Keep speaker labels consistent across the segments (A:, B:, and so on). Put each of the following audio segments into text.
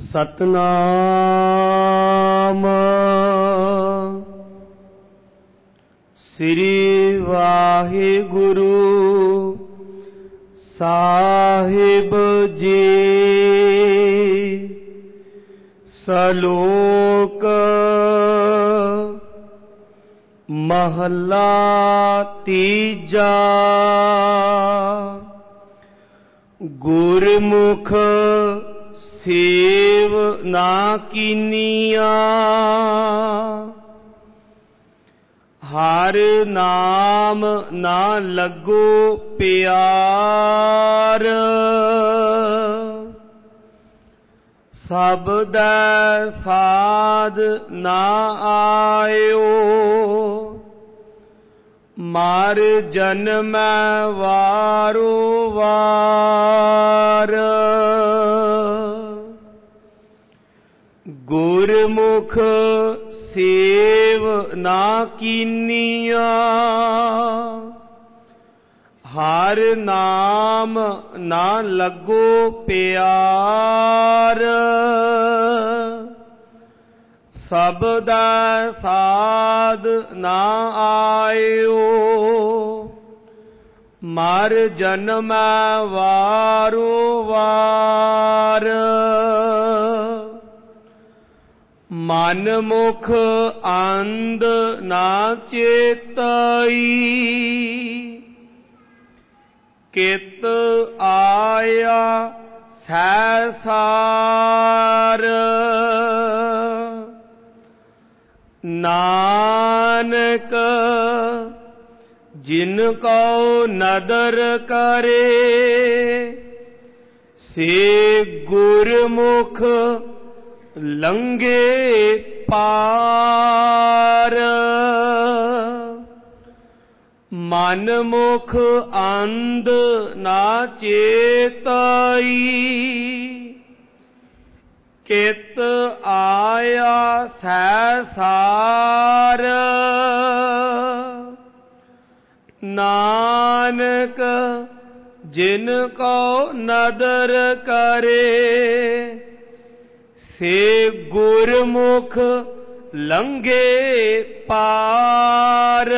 A: सतनाम श्री वाहिगुरु साहिब जी। सलोक महला तीजा। गुरमुख सेव ना कीनिया। हर नाम ना लगो प्यार। सबदा साध ना आयो। मार जन्म वारो वार। गुरमुख सेव ना कीनिया। हर नाम ना लगो प्यार। सबदा साध ना आयो। मर जन्म वारो वार। मन मुख अंध ना चेतई। कित आया सैसार। नानक जिनको नदर करे। से गुरमुख लंघे पार। मन मुख अंध ना चेतई। कित आया सैसार। नानक जिनको नदर करे। से गुरमुख लंघे पार।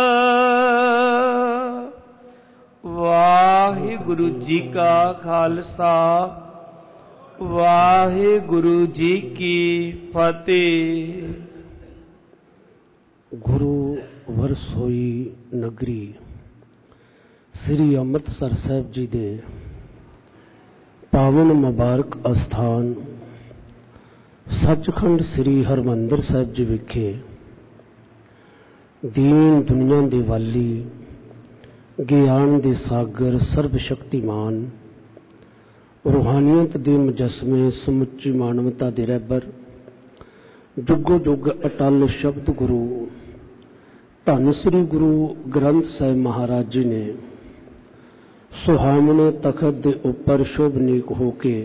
A: वाहिगुरु जी का खालसा वाहिगुरु जी की फतेह।
B: गुरु वरसोई नगरी श्री ਅੰਮ੍ਰਿਤਸਰ ਸਾਹਿਬ जी दे पावन मुबारक अस्थान सचखंड श्री हरमंदिर साहिब जी विखे दीन दुनिया दे वाली ज्ञान दे सागर सर्वशक्तिमान रूहानियत दे मुजस्मे समुची मानवता दे रहबर जुगो जुग अटल शब्द गुरु धन श्री गुरु ग्रंथ साहिब महाराज जी ने सुहावने तखत दे उपर शोभनीक होके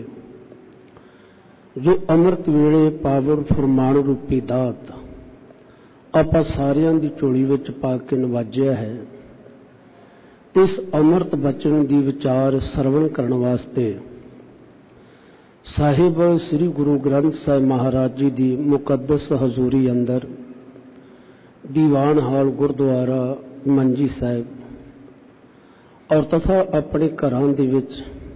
B: जो अमृत वेले पावन फरमान रूपी दात आपां सारियां दी झोली विच पा के नवाजिया है। इस अमृत बचन दी विचार सरवण करन वास्ते साहिब श्री गुरु ग्रंथ साहिब महाराज जी दी मुकद्दस हजूरी अंदर दीवान हाल गुरुद्वारा मंजी साहिब और तथा अपने घरां दे विच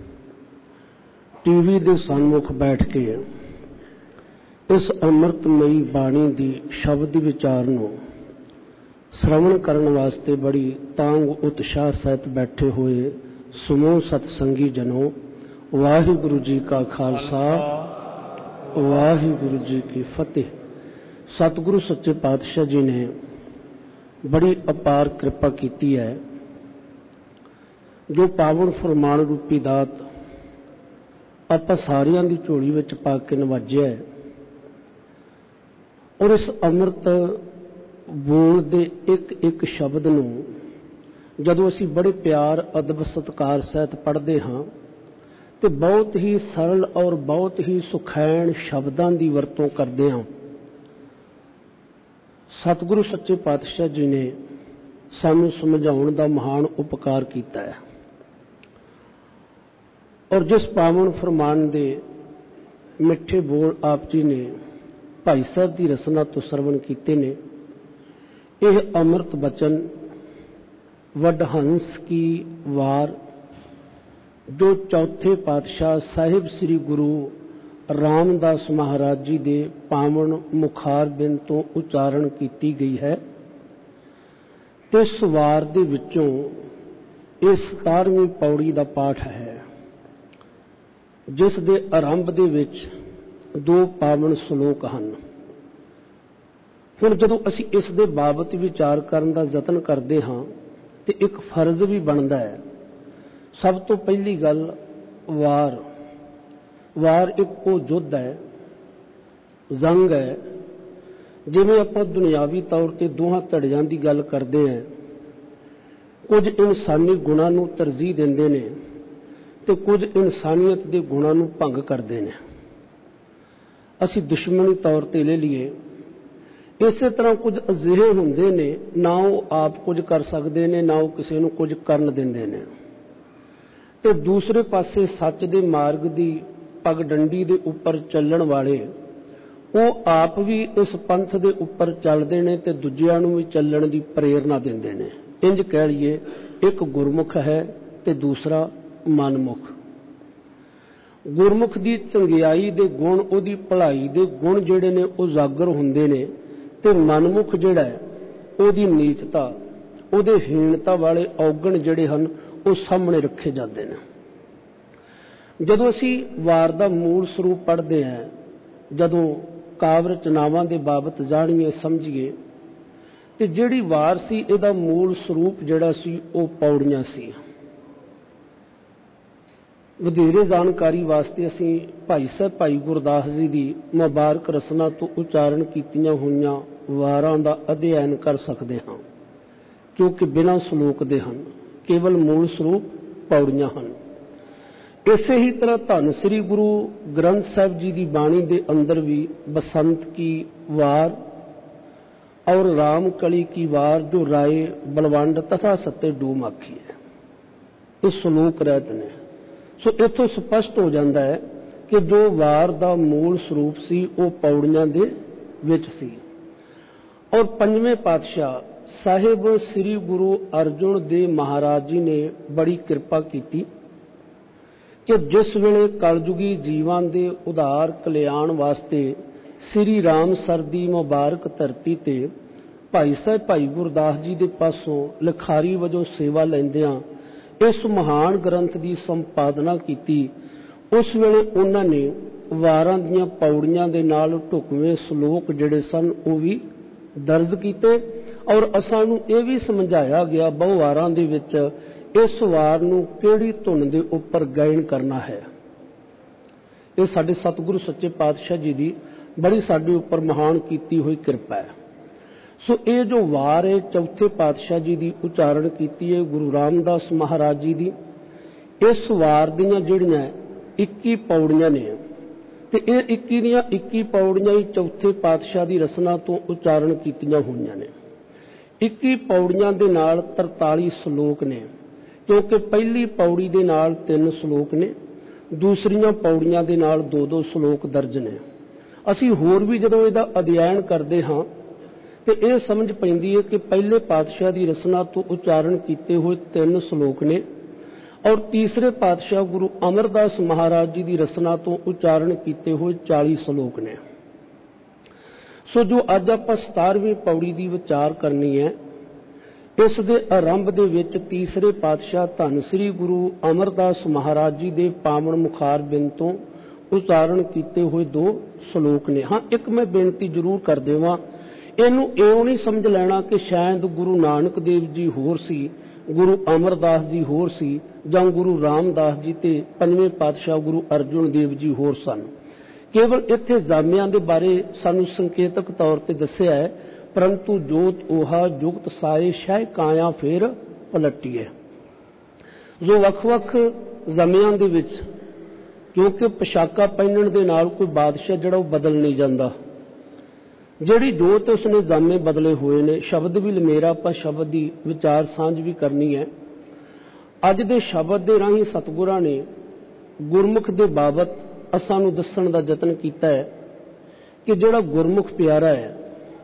B: टीवी दे सन्मुख बैठ के इस अमृतमयी बाणी दी शब्द विचार नूं श्रवण करन वास्ते बड़ी तांग उत्साह सहित बैठे हुए समूह सतसंगी जनों, वाहिगुरु जी का खालसा वाहिगुरु जी की फतेह। सतगुरु सच्चे पातशाह जी ने बड़ी अपार कृपा की है। जो पावन फरमान रूपी दात आपां सारियां दी झोली विच पा के नवाजिया है और इस अमृत बोल दे एक एक शब्द नूं जदों असीं बड़े प्यार अदब सत्कार सहित पढ़दे हां ते बहुत ही सरल और बहुत ही सुखैण शब्दां दी वरतों करदे हां। सतगुरु सच्चे पातशाह जी ने सानूं समझाउण दा महान उपकार कीता है और जिस पावन फरमान दे ਮਿੱਠੇ ਬੋਲ ਆਪ ਜੀ ਨੇ ਭਾਈ ਸਾਹਿਬ ਦੀ ਰਸਨਾ ਤੋਂ ਸਰਵਣ ਕੀਤੇ ਨੇ। ਇਹ ਅੰਮ੍ਰਿਤ ਬਚਨ ਵਡਹੰਸ ਕੀ ਵਾਰ ਜੋ ਚੌਥੇ ਪਾਤਸ਼ਾਹ ਸਾਹਿਬ ਸ੍ਰੀ ਗੁਰੂ ਰਾਮਦਾਸ ਮਹਾਰਾਜ ਜੀ ਦੇ ਪਾਵਨ ਮੁਖਾਰਬਿੰਦ ਤੋਂ ਉਚਾਰਨ ਕੀਤੀ ਗਈ ਹੈ ਤੇ ਇਸ ਵਾਰ ਦੇ ਵਿੱਚੋਂ ਇਹ 17ਵੀਂ ਪੌੜੀ ਦਾ ਪਾਠ ਹੈ, ਜਿਸ ਦੇ ਆਰੰਭ ਦੇ ਵਿੱਚ 2 ਪਾਵਨ ਸ਼ਲੋਕ ਹਨ। ਹੁਣ ਜਦੋਂ ਅਸੀਂ ਇਸ ਦੇ ਬਾਬਤ ਵਿਚਾਰ ਕਰਨ ਦਾ ਯਤਨ ਕਰਦੇ ਹਾਂ ਤੇ ਇੱਕ ਫਰਜ਼ ਵੀ ਬਣਦਾ ਹੈ। ਸਭ ਤੋਂ ਪਹਿਲੀ ਗੱਲ, ਵਾਰ ਇੱਕ ਉਹ ਯੁੱਧ ਹੈ, ਜੰਗ ਹੈ। ਜਿਵੇਂ ਆਪਾਂ ਦੁਨਿਆਵੀ ਤੌਰ ਤੇ ਦੋਹਾਂ ਧੜਿਆਂ ਦੀ ਗੱਲ ਕਰਦੇ ਹਾਂ, ਕੁਝ ਇਨਸਾਨੀ ਗੁਣਾਂ ਨੂੰ ਤਰਜੀਹ ਦਿੰਦੇ ਨੇ ਤੇ ਕੁਝ ਇਨਸਾਨੀਅਤ ਦੇ ਗੁਣਾਂ ਨੂੰ ਭੰਗ ਕਰਦੇ ਨੇ। ਅਸੀਂ ਦੁਸ਼ਮਣੀ ਤੌਰ ਤੇ ਲੈ ਲਈਏ, ਇਸੇ ਤਰ੍ਹਾਂ ਕੁਝ ਅਜਿਹੇ ਹੁੰਦੇ ਨੇ ਨਾ ਉਹ ਆਪ ਕੁਝ ਕਰ ਸਕਦੇ ਨੇ, ਨਾ ਉਹ ਕਿਸੇ ਨੂੰ ਕੁਝ ਕਰਨ ਦਿੰਦੇ ਨੇ। ਤੇ ਦੂਸਰੇ ਪਾਸੇ ਸੱਚ ਦੇ ਮਾਰਗ ਦੀ ਪਗਡੰਡੀ ਦੇ ਉੱਪਰ ਚੱਲਣ ਵਾਲੇ, ਉਹ ਆਪ ਵੀ ਇਸ ਪੰਥ ਦੇ ਉੱਪਰ ਚੱਲਦੇ ਨੇ ਤੇ ਦੂਜਿਆਂ ਨੂੰ ਵੀ ਚੱਲਣ ਦੀ ਪ੍ਰੇਰਨਾ ਦਿੰਦੇ ਨੇ। ਇੰਜ ਕਹਿ ਲਈਏ, ਇੱਕ ਗੁਰਮੁਖ ਹੈ ਤੇ ਦੂਸਰਾ ਮਨਮੁਖ। ਗੁਰਮੁਖ ਦੀ ਚੰਗਿਆਈ ਦੇ ਗੁਣ, ਉਹਦੀ ਭਲਾਈ ਦੇ ਗੁਣ ਜਿਹੜੇ ਨੇ ਉਹ ਉਜਾਗਰ ਹੁੰਦੇ ਨੇ ਤੇ ਮਨਮੁਖ ਜਿਹੜਾ ਹੈ ਉਹਦੀ ਨੀਚਤਾ, ਉਹਦੇ ਹੀਣਤਾ ਵਾਲੇ ਔਗਣ ਜਿਹੜੇ ਹਨ ਉਹ ਸਾਹਮਣੇ ਰੱਖੇ ਜਾਂਦੇ ਨੇ। ਜਦੋਂ ਅਸੀਂ ਵਾਰ ਦਾ ਮੂਲ ਸਰੂਪ ਪੜ੍ਹਦੇ ਹਾਂ, ਜਦੋਂ ਕਾਵਿ ਰਚਨਾਵਾਂ ਦੇ ਬਾਬਤ ਜਾਣੀਏ ਸਮਝੀਏ, ਤੇ ਜਿਹੜੀ ਵਾਰ ਸੀ ਇਹਦਾ ਮੂਲ ਸਰੂਪ ਜਿਹੜਾ ਸੀ ਉਹ ਪੌੜੀਆਂ ਸੀ। ਵਧੇਰੇ ਜਾਣਕਾਰੀ ਵਾਸਤੇ ਅਸੀਂ ਭਾਈ ਸਾਹਿਬ ਭਾਈ ਗੁਰਦਾਸ ਜੀ ਦੀ ਮੁਬਾਰਕ ਰਸਨਾ ਤੋਂ ਉਚਾਰਨ ਕੀਤੀਆਂ ਹੋਈਆਂ ਵਾਰਾਂ ਦਾ ਅਧਿਐਨ ਕਰ ਸਕਦੇ ਹਾਂ, ਕਿਉਂਕਿ ਬਿਨਾਂ ਸ਼ਲੋਕ ਦੇ ਹਨ, ਕੇਵਲ ਮੂਲ ਸਰੂਪ ਪੌੜੀਆਂ ਹਨ। ਇਸੇ ਹੀ ਤਰ੍ਹਾਂ ਧੰਨ ਸ੍ਰੀ ਗੁਰੂ ਗ੍ਰੰਥ ਸਾਹਿਬ ਜੀ ਦੀ ਬਾਣੀ ਦੇ ਅੰਦਰ ਵੀ ਬਸੰਤ ਕੀ ਵਾਰ और राम कली की वार जो राय बलवंड तथा सत्य डूम आखी है, ਇਹ ਸ਼ਲੋਕ ਰਹਿਤ ਨੇ। ਸੋ ਇੱਥੋਂ ਸਪਸ਼ਟ ਹੋ ਜਾਂਦਾ ਹੈ ਕਿ ਜੋ ਵਾਰ ਦਾ ਮੂਲ ਸਰੂਪ ਸੀ ਉਹ ਪੌੜੀਆਂ ਦੇ ਵਿੱਚ ਸੀ। ਔਰ ਪੰਜਵੇਂ ਪਾਤਸ਼ਾਹ ਸਾਹਿਬ ਸ੍ਰੀ ਗੁਰੂ ਅਰਜੁਨ ਦੇਵ ਮਹਾਰਾਜ ਜੀ ਨੇ ਬੜੀ ਕਿਰਪਾ ਕੀਤੀ ਕਿ ਜਿਸ ਵੇਲੇ ਕਲਯੁਗੀ ਜੀਵਾਂ ਦੇ ਉਧਾਰ ਕਲਿਆਣ ਵਾਸਤੇ ਸ੍ਰੀ ਰਾਮਸਰ ਦੀ ਮੁਬਾਰਕ ਧਰਤੀ ਤੇ ਭਾਈ ਸਾਹਿਬ ਭਾਈ ਗੁਰਦਾਸ ਜੀ ਦੇ ਪਾਸੋਂ ਲਿਖਾਰੀ ਵਜੋਂ ਸੇਵਾ ਲੈਂਦਿਆਂ ਇਸ ਮਹਾਨ ਗ੍ਰੰਥ ਦੀ ਸੰਪਾਦਨਾ ਕੀਤੀ, ਉਸ ਵੇਲੇ ਉਹਨਾਂ ਨੇ ਵਾਰਾਂ ਦੀਆਂ ਪੌੜੀਆਂ ਦੇ ਨਾਲ ਢੁਕਵੇਂ ਸ਼ਲੋਕ ਜਿਹੜੇ ਸਨ ਉਹ ਵੀ ਦਰਜ ਕੀਤੇ। ਔਰ ਅਸਾਂ ਨੂੰ ਇਹ ਵੀ ਸਮਝਾਇਆ ਗਿਆ ਬਹੁ ਵਾਰਾਂ ਦੇ ਵਿੱਚ ਇਸ ਵਾਰ ਨੂੰ ਕਿਹੜੀ ਧੁਨ ਦੇ ਉੱਪਰ ਗਾਇਨ ਕਰਨਾ ਹੈ। ਇਹ ਸਾਡੇ ਸਤਿਗੁਰੂ ਸੱਚੇ ਪਾਤਸ਼ਾਹ ਜੀ ਦੀ ਬੜੀ ਸਾਡੇ ਉੱਪਰ ਮਹਾਨ ਕੀਤੀ ਹੋਈ ਕਿਰਪਾ ਹੈ। ਸੋ ਇਹ ਜੋ ਵਾਰ ਹੈ ਚੌਥੇ ਪਾਤਸ਼ਾਹ ਜੀ ਦੀ ਉਚਾਰਨ ਕੀਤੀ ਹੈ ਗੁਰੂ ਰਾਮਦਾਸ ਮਹਾਰਾਜ ਜੀ ਦੀ। ਇਸ ਵਾਰ ਦੀਆਂ ਜਿਹੜੀਆਂ 21 ਪੌੜੀਆਂ ਨੇ ਤੇ ਇਹ 21 ਦੀਆਂ 21 ਪੌੜੀਆਂ ਹੀ ਚੌਥੇ ਪਾਤਸ਼ਾਹ ਦੀ ਰਸਨਾ ਤੋਂ ਉਚਾਰਨ ਕੀਤੀਆਂ ਹੋਈਆਂ ਨੇ। 21 ਪੌੜੀਆਂ ਦੇ ਨਾਲ 43 ਸ਼ਲੋਕ ਨੇ, ਕਿਉਂਕਿ ਪਹਿਲੀ ਪੌੜੀ ਦੇ ਨਾਲ 3 ਸ਼ਲੋਕ ਨੇ, ਦੂਸਰੀਆਂ ਪੌੜੀਆਂ ਦੇ ਨਾਲ 2-2 ਸ਼ਲੋਕ ਦਰਜ ਨੇ। ਅਸੀਂ ਹੋਰ ਵੀ ਜਦੋਂ ਇਹਦਾ ਅਧਿਐਨ ਕਰਦੇ ਹਾਂ ਤੇ ਇਹ ਸਮਝ ਪੈਂਦੀ ਹੈ ਕਿ ਪਹਿਲੇ ਪਾਤਸ਼ਾਹ ਦੀ ਰਸਨਾ ਤੋਂ ਉਚਾਰਨ ਕੀਤੇ ਹੋਏ 3 ਸ਼ਲੋਕ ਨੇ ਔਰ ਤੀਸਰੇ ਪਾਤਸ਼ਾਹ ਗੁਰੂ ਅਮਰਦਾਸ ਮਹਾਰਾਜ ਜੀ ਦੀ ਰਸਨਾ ਤੋਂ ਉਚਾਰਨ ਕੀਤੇ ਹੋਏ 40 ਸ਼ਲੋਕ ਨੇ। ਸੋ ਜੋ ਅੱਜ ਆਪਾਂ 17ਵੀਂ ਪੌੜੀ ਦੀ ਵਿਚਾਰ ਕਰਨੀ ਹੈ, ਇਸ ਦੇ ਆਰੰਭ ਦੇ ਵਿੱਚ ਤੀਸਰੇ ਪਾਤਸ਼ਾਹ ਧੰਨ ਸ੍ਰੀ ਗੁਰੂ ਅਮਰਦਾਸ ਮਹਾਰਾਜ ਜੀ ਦੇ ਪਾਵਨ ਮੁਖਾਰਬਿੰਦ ਤੋਂ ਉਚਾਰਨ ਕੀਤੇ ਹੋਏ 2 ਸ਼ਲੋਕ ਨੇ। ਹਾਂ, ਇੱਕ ਮੈਂ ਬੇਨਤੀ ਜ਼ਰੂਰ ਕਰ ਦੇਵਾਂ, ਇਹਨੂੰ ਇਉਂ ਨਹੀਂ ਸਮਝ ਲੈਣਾ ਕਿ ਸ਼ਾਇਦ ਗੁਰੂ ਨਾਨਕ ਦੇਵ ਜੀ ਹੋਰ ਸੀ, ਗੁਰੂ ਅਮਰਦਾਸ ਜੀ ਹੋਰ ਸੀ, ਜਾਂ ਗੁਰੂ ਰਾਮਦਾਸ ਜੀ ਤੇ ਪੰਜਵੇਂ ਪਾਤਸ਼ਾਹ ਗੁਰੂ ਅਰਜੁਨ ਦੇਵ ਜੀ ਹੋਰ ਸਨ। ਕੇਵਲ ਇੱਥੇ ਜਾਮਿਆਂ ਦੇ ਬਾਰੇ ਸਾਨੂੰ ਸੰਕੇਤਕ ਤੌਰ ਤੇ ਦੱਸਿਆ ਹੈ, ਪਰੰਤੂ ਜੋਤ ਓਹਾ ਜੁਗਤ ਸਾਏ ਸ਼ਹਿ ਕਾਇਆ ਫੇਰ ਪਲਟੀਏ। ਜੋ ਵੱਖ-ਵੱਖ ਜਾਮਿਆਂ ਦੇ ਵਿੱਚ, ਕਿਉਂਕਿ ਪੋਸ਼ਾਕਾਂ ਪਹਿਨਣ ਦੇ ਨਾਲ ਕੋਈ ਬਾਦਸ਼ਾਹ ਜਿਹੜਾ ਉਹ ਬਦਲ ਨਹੀਂ ਜਾਂਦਾ, ਜਿਹੜੀ ਜੋਤ ਉਸਨੇ ਜਾਮੇ ਬਦਲੇ ਹੋਏ ਨੇ। ਸ਼ਬਦ ਵੀ ਲਮੇਰਾ, ਆਪਾਂ ਸ਼ਬਦ ਦੀ ਵਿਚਾਰ ਸਾਂਝ ਵੀ ਕਰਨੀ ਹੈ। ਅੱਜ ਦੇ ਸ਼ਬਦ ਦੇ ਰਾਹੀਂ ਸਤਿਗੁਰਾਂ ਨੇ ਗੁਰਮੁਖ ਦੇ ਬਾਬਤ ਅਸਾਂ ਨੂੰ ਦੱਸਣ ਦਾ ਯਤਨ ਕੀਤਾ ਹੈ ਕਿ ਜਿਹੜਾ ਗੁਰਮੁਖ ਪਿਆਰਾ ਹੈ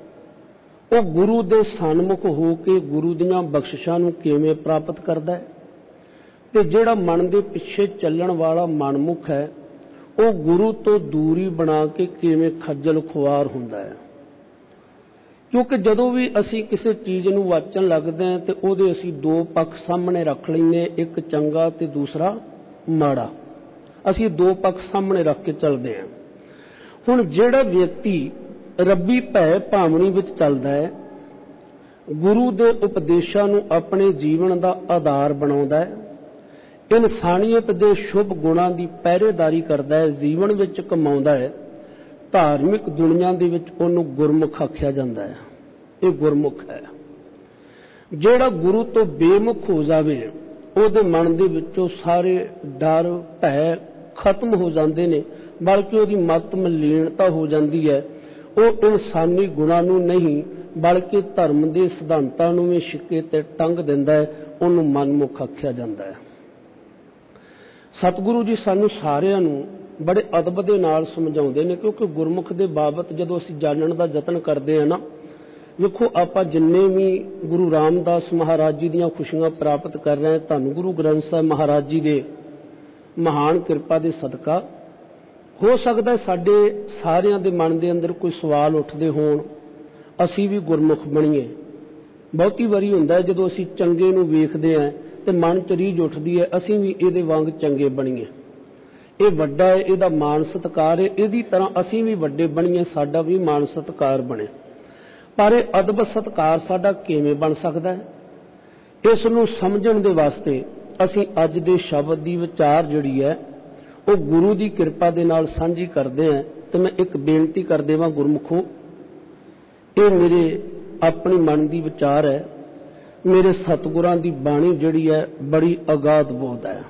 B: ਉਹ ਗੁਰੂ ਦੇ ਸਨਮੁਖ ਹੋ ਕੇ ਗੁਰੂ ਦੀਆਂ ਬਖਸ਼ਿਸ਼ਾਂ ਨੂੰ ਕਿਵੇਂ ਪ੍ਰਾਪਤ ਕਰਦਾ ਹੈ, ਤੇ ਜਿਹੜਾ ਮਨ ਦੇ ਪਿੱਛੇ ਚੱਲਣ ਵਾਲਾ ਮਨਮੁਖ ਹੈ ਉਹ ਗੁਰੂ ਤੋਂ ਦੂਰੀ ਬਣਾ ਕੇ ਕਿਵੇਂ ਖੱਜਲ ਖੁਆਰ ਹੁੰਦਾ ਹੈ। ਕਿਉਂਕਿ ਜਦੋਂ ਵੀ ਅਸੀਂ ਕਿਸੇ ਚੀਜ਼ ਨੂੰ ਵਾਚਣ ਲੱਗਦੇ ਹਾਂ ਤੇ ਉਹਦੇ ਅਸੀਂ ਦੋ ਪੱਖ ਸਾਹਮਣੇ ਰੱਖ ਲੈਂਦੇ, ਇੱਕ ਚੰਗਾ ਤੇ ਦੂਸਰਾ ਮਾੜਾ। ਅਸੀਂ ਦੋ ਪੱਖ ਸਾਹਮਣੇ ਰੱਖ ਕੇ ਚੱਲਦੇ ਹਾਂ। ਹੁਣ ਜਿਹੜਾ ਵਿਅਕਤੀ ਰੱਬੀ ਭੈ ਭਾਵਨੀ ਵਿੱਚ ਚੱਲਦਾ ਹੈ, ਗੁਰੂ ਦੇ ਉਪਦੇਸ਼ਾਂ ਨੂੰ ਆਪਣੇ ਜੀਵਨ ਦਾ ਆਧਾਰ ਬਣਾਉਂਦਾ ਹੈ, ਇਨਸਾਨੀਅਤ ਦੇ ਸ਼ੁਭ ਗੁਣਾਂ ਦੀ ਪਹਿਰੇਦਾਰੀ ਕਰਦਾ ਹੈ, ਜੀਵਨ ਵਿੱਚ ਕਮਾਉਂਦਾ ਹੈ, ਧਾਰਮਿਕ ਦੁਨੀਆ ਦੇ ਵਿੱਚ ਉਹਨੂੰ ਗੁਰਮੁਖ ਆਖਿਆ ਜਾਂਦਾ ਹੈ। ਇਹ ਗੁਰਮੁਖ ਹੈ। ਜਿਹੜਾ ਗੁਰੂ ਤੋਂ ਬੇਮੁਖ ਹੋ ਜਾਵੇ ਉਹਦੇ ਮਨ ਦੇ ਵਿੱਚੋਂ ਸਾਰੇ ਡਰ ਭੈ ਖਤਮ ਹੋ ਜਾਂਦੇ ਨੇ, ਬਲਕਿ ਉਹਦੀ ਮਤ ਮਲੀਨਤਾ ਹੋ ਜਾਂਦੀ ਹੈ। ਉਹ ਇਨਸਾਨੀ ਗੁਣਾਂ ਨੂੰ ਨਹੀਂ ਬਲਕਿ ਧਰਮ ਦੇ ਸਿਧਾਂਤਾਂ ਨੂੰ ਵੀ ਛਿੱਕੇ ਤੇ ਟੰਗ ਦਿੰਦਾ ਹੈ, ਉਹਨੂੰ ਮਨਮੁਖ ਆਖਿਆ ਜਾਂਦਾ ਹੈ। ਸਤਿਗੁਰੂ ਜੀ ਸਾਨੂੰ ਸਾਰਿਆਂ ਨੂੰ ਬੜੇ ਅਦਬ ਦੇ ਨਾਲ ਸਮਝਾਉਂਦੇ ਨੇ, ਕਿਉਂਕਿ ਗੁਰਮੁਖ ਦੇ ਬਾਬਤ ਜਦੋਂ ਅਸੀਂ ਜਾਣਨ ਦਾ ਯਤਨ ਕਰਦੇ ਹਾਂ ਨਾ, ਵੇਖੋ ਆਪਾਂ ਜਿੰਨੇ ਵੀ ਗੁਰੂ ਰਾਮਦਾਸ ਮਹਾਰਾਜ ਜੀ ਦੀਆਂ ਖੁਸ਼ੀਆਂ ਪ੍ਰਾਪਤ ਕਰ ਰਹੇ ਹਾਂ, ਧੰਨ ਗੁਰੂ ਗ੍ਰੰਥ ਸਾਹਿਬ ਮਹਾਰਾਜ ਜੀ ਦੇ ਮਹਾਨ ਕਿਰਪਾ ਦੇ ਸਦਕਾ ਹੋ ਸਕਦਾ ਸਾਡੇ ਸਾਰਿਆਂ ਦੇ ਮਨ ਦੇ ਅੰਦਰ ਕੋਈ ਸਵਾਲ ਉੱਠਦੇ ਹੋਣ, ਅਸੀਂ ਵੀ ਗੁਰਮੁਖ ਬਣੀਏ। ਬਹੁਤੀ ਵਾਰੀ ਹੁੰਦਾ ਹੈ ਜਦੋਂ ਅਸੀਂ ਚੰਗੇ ਨੂੰ ਵੇਖਦੇ ਹਾਂ ਤੇ ਮਨ 'ਚ ਰੀਝ ਉੱਠਦੀ ਹੈ, ਅਸੀਂ ਵੀ ਇਹਦੇ ਵਾਂਗ ਚੰਗੇ ਬਣੀਏ। ਇਹ ਵੱਡਾ ਹੈ, ਇਹਦਾ ਮਾਣ ਸਤਿਕਾਰ ਹੈ, ਇਹਦੀ ਤਰ੍ਹਾਂ ਅਸੀਂ ਵੀ ਵੱਡੇ ਬਣੀਏ, ਸਾਡਾ ਵੀ ਮਾਣ ਸਤਿਕਾਰ ਬਣੇ। ਪਰ ਇਹ ਅਦਬ ਸਤਿਕਾਰ ਸਾਡਾ ਕਿਵੇਂ ਬਣ ਸਕਦਾ ਹੈ, ਇਸ ਨੂੰ ਸਮਝਣ ਦੇ ਵਾਸਤੇ ਅਸੀਂ ਅੱਜ ਦੇ ਸ਼ਬਦ ਦੀ ਵਿਚਾਰ ਜਿਹੜੀ ਹੈ ਉਹ ਗੁਰੂ ਦੀ ਕਿਰਪਾ ਦੇ ਨਾਲ ਸਾਂਝੀ ਕਰਦੇ ਹਾਂ। ਤੇ ਮੈਂ ਇੱਕ ਬੇਨਤੀ ਕਰ ਦੇਵਾਂ ਗੁਰਮੁਖੋ, ਇਹ ਮੇਰੇ ਆਪਣੀ ਮਨ ਦੀ ਵਿਚਾਰ ਹੈ, ਮੇਰੇ ਸਤਿਗੁਰਾਂ ਦੀ ਬਾਣੀ ਜਿਹੜੀ ਹੈ ਬੜੀ ਅਗਾਧ ਬੋਧ ਹੈ।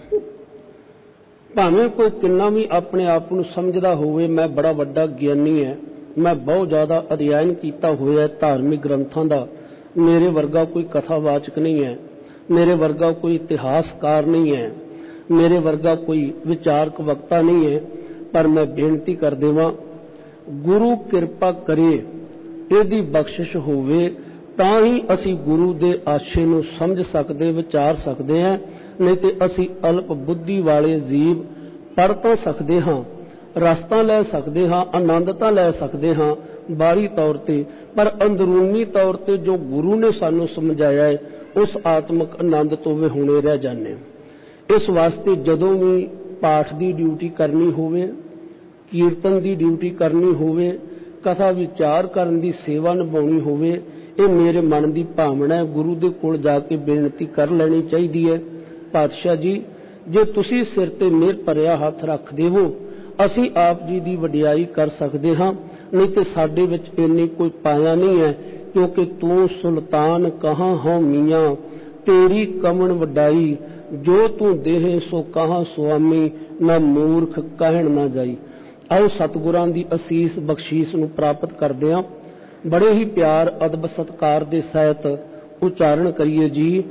B: ਭਾਵੇਂ ਕੋਈ ਕਿੰਨਾ ਵੀ ਆਪਣੇ ਆਪ ਨੂੰ ਸਮਝਦਾ ਹੋਵੇ ਮੈਂ ਬੜਾ ਵੱਡਾ ਗਿਆਨੀ ਹੈ, ਮੈਂ ਬਹੁਤ ਜ਼ਿਆਦਾ ਅਧਿਐਨ ਕੀਤਾ ਹੋਇਆ ਧਾਰਮਿਕ ਗ੍ਰੰਥਾਂ ਦਾ, ਮੇਰੇ ਵਰਗਾ ਕੋਈ ਕਥਾਵਾਚਕ ਨਹੀਂ ਹੈ, ਮੇਰੇ ਵਰਗਾ ਕੋਈ ਇਤਿਹਾਸਕਾਰ ਨਹੀਂ ਹੈ, ਮੇਰੇ ਵਰਗਾ ਕੋਈ ਵਿਚਾਰਕ ਵਕਤਾ ਨਹੀਂ ਹੈ, ਪਰ ਮੈਂ ਬੇਨਤੀ ਕਰ ਦੇਵਾਂ ਗੁਰੂ ਕਿਰਪਾ ਕਰੇ, ਇਹਦੀ ਬਖਸ਼ਿਸ਼ ਹੋਵੇ ਤਾਂ ਹੀ ਅਸੀਂ ਗੁਰੂ ਦੇ ਆਸ਼ੇ ਨੂੰ ਸਮਝ ਸਕਦੇ, ਵਿਚਾਰ ਸਕਦੇ ਹਾਂ। ਨਹੀਂ ਤੇ ਅਸੀਂ ਅਲਪ ਬੁੱਧੀ ਵਾਲੇ ਜੀਵ ਪੜ੍ਹ ਤਾਂ ਸਕਦੇ ਹਾਂ, ਰਸਤਾ ਲੈ ਸਕਦੇ ਹਾਂ, ਆਨੰਦ ਤਾਂ ਲੈ ਸਕਦੇ ਹਾਂ ਬਾਹਰੀ ਤੌਰ ਤੇ, ਪਰ ਅੰਦਰੂਨੀ ਤੌਰ ਤੇ ਜੋ ਗੁਰੂ ਨੇ ਸਾਨੂੰ ਸਮਝਾਇਆ ਹੈ ਉਸ ਆਤਮਿਕ ਆਨੰਦ ਤੋਂ ਵਿਹੂਣੇ ਰਹਿ ਜਾਂਦੇ। ਇਸ ਵਾਸਤੇ ਜਦੋਂ ਵੀ ਪਾਠ ਦੀ ਡਿਊਟੀ ਕਰਨੀ ਹੋਵੇ, ਕੀਰਤਨ ਦੀ ਡਿਊਟੀ ਕਰਨੀ ਹੋਵੇ, ਕਥਾ ਵਿਚਾਰ ਕਰਨ ਦੀ ਸੇਵਾ ਨਿਭਾਉਣੀ ਹੋਵੇ, ਇਹ ਮੇਰੇ ਮਨ ਦੀ ਭਾਵਨਾ ਹੈ, ਗੁਰੂ ਦੇ ਕੋਲ ਜਾ ਕੇ ਬੇਨਤੀ ਕਰ ਲੈਣੀ ਚਾਹੀਦੀ ਹੈ। ਪਾਤਸ਼ਾਹ ਜੀ, ਜੇ ਤੁਸੀਂ ਸਿਰ ਤੇ ਮਿਹਰ ਭਰਿਆ ਹੱਥ ਰੱਖ ਦੇਵੋ ਅਸੀਂ ਆਪ ਜੀ ਦੀ ਵਡਿਆਈ ਕਰ ਸਕਦੇ ਹਾਂ, ਨਹੀਂ ਤੇ ਸਾਡੇ ਵਿੱਚ ਇੰਨੀ ਕੋਈ ਪਾਇਆ ਨਹੀਂ ਹੈ, ਕਿਉਂਕਿ ਤੂੰ ਸੁਲਤਾਨ ਕਹਾਂ ਹੋ ਮੀਆਂ, ਤੇਰੀ ਕਮਣ ਵਡਾਈ, ਜੋ ਤੂੰ ਦੇਹ ਸੋ ਕਹਾਂ ਸੁਆਮੀ, ਮੈਂ ਮੂਰਖ ਕਹਿਣ ਨਾ ਜਾਈ। ਆਓ ਸਤਿਗੁਰਾਂ ਦੀ ਅਸੀਸ ਬਖਸ਼ੀਸ਼ ਨੂੰ ਪ੍ਰਾਪਤ ਕਰਦੇ ਹਾਂ, ਬੜੇ ਹੀ ਪਿਆਰ ਅਦਬ ਸਤਿਕਾਰ ਦੇ ਸਹਿਤ ਉਚਾਰਨ ਕਰੀਏ ਜੀ।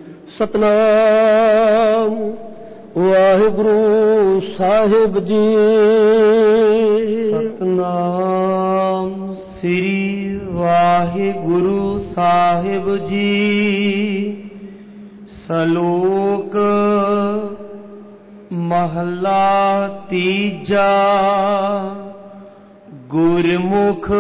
B: ਸਤਨਾਮ ਵਾਹਿਗੁਰੂ ਸਾਹਿਬ ਜੀ।
A: ਸਤਨਾਮ ਸ੍ਰੀ ਵਾਹਿਗੁਰੂ ਸਾਹਿਬ ਜੀ। ਸ਼ਲੋਕ ਮਹਲਾ ਤੀਜਾ। ਗੁਰਮੁਖ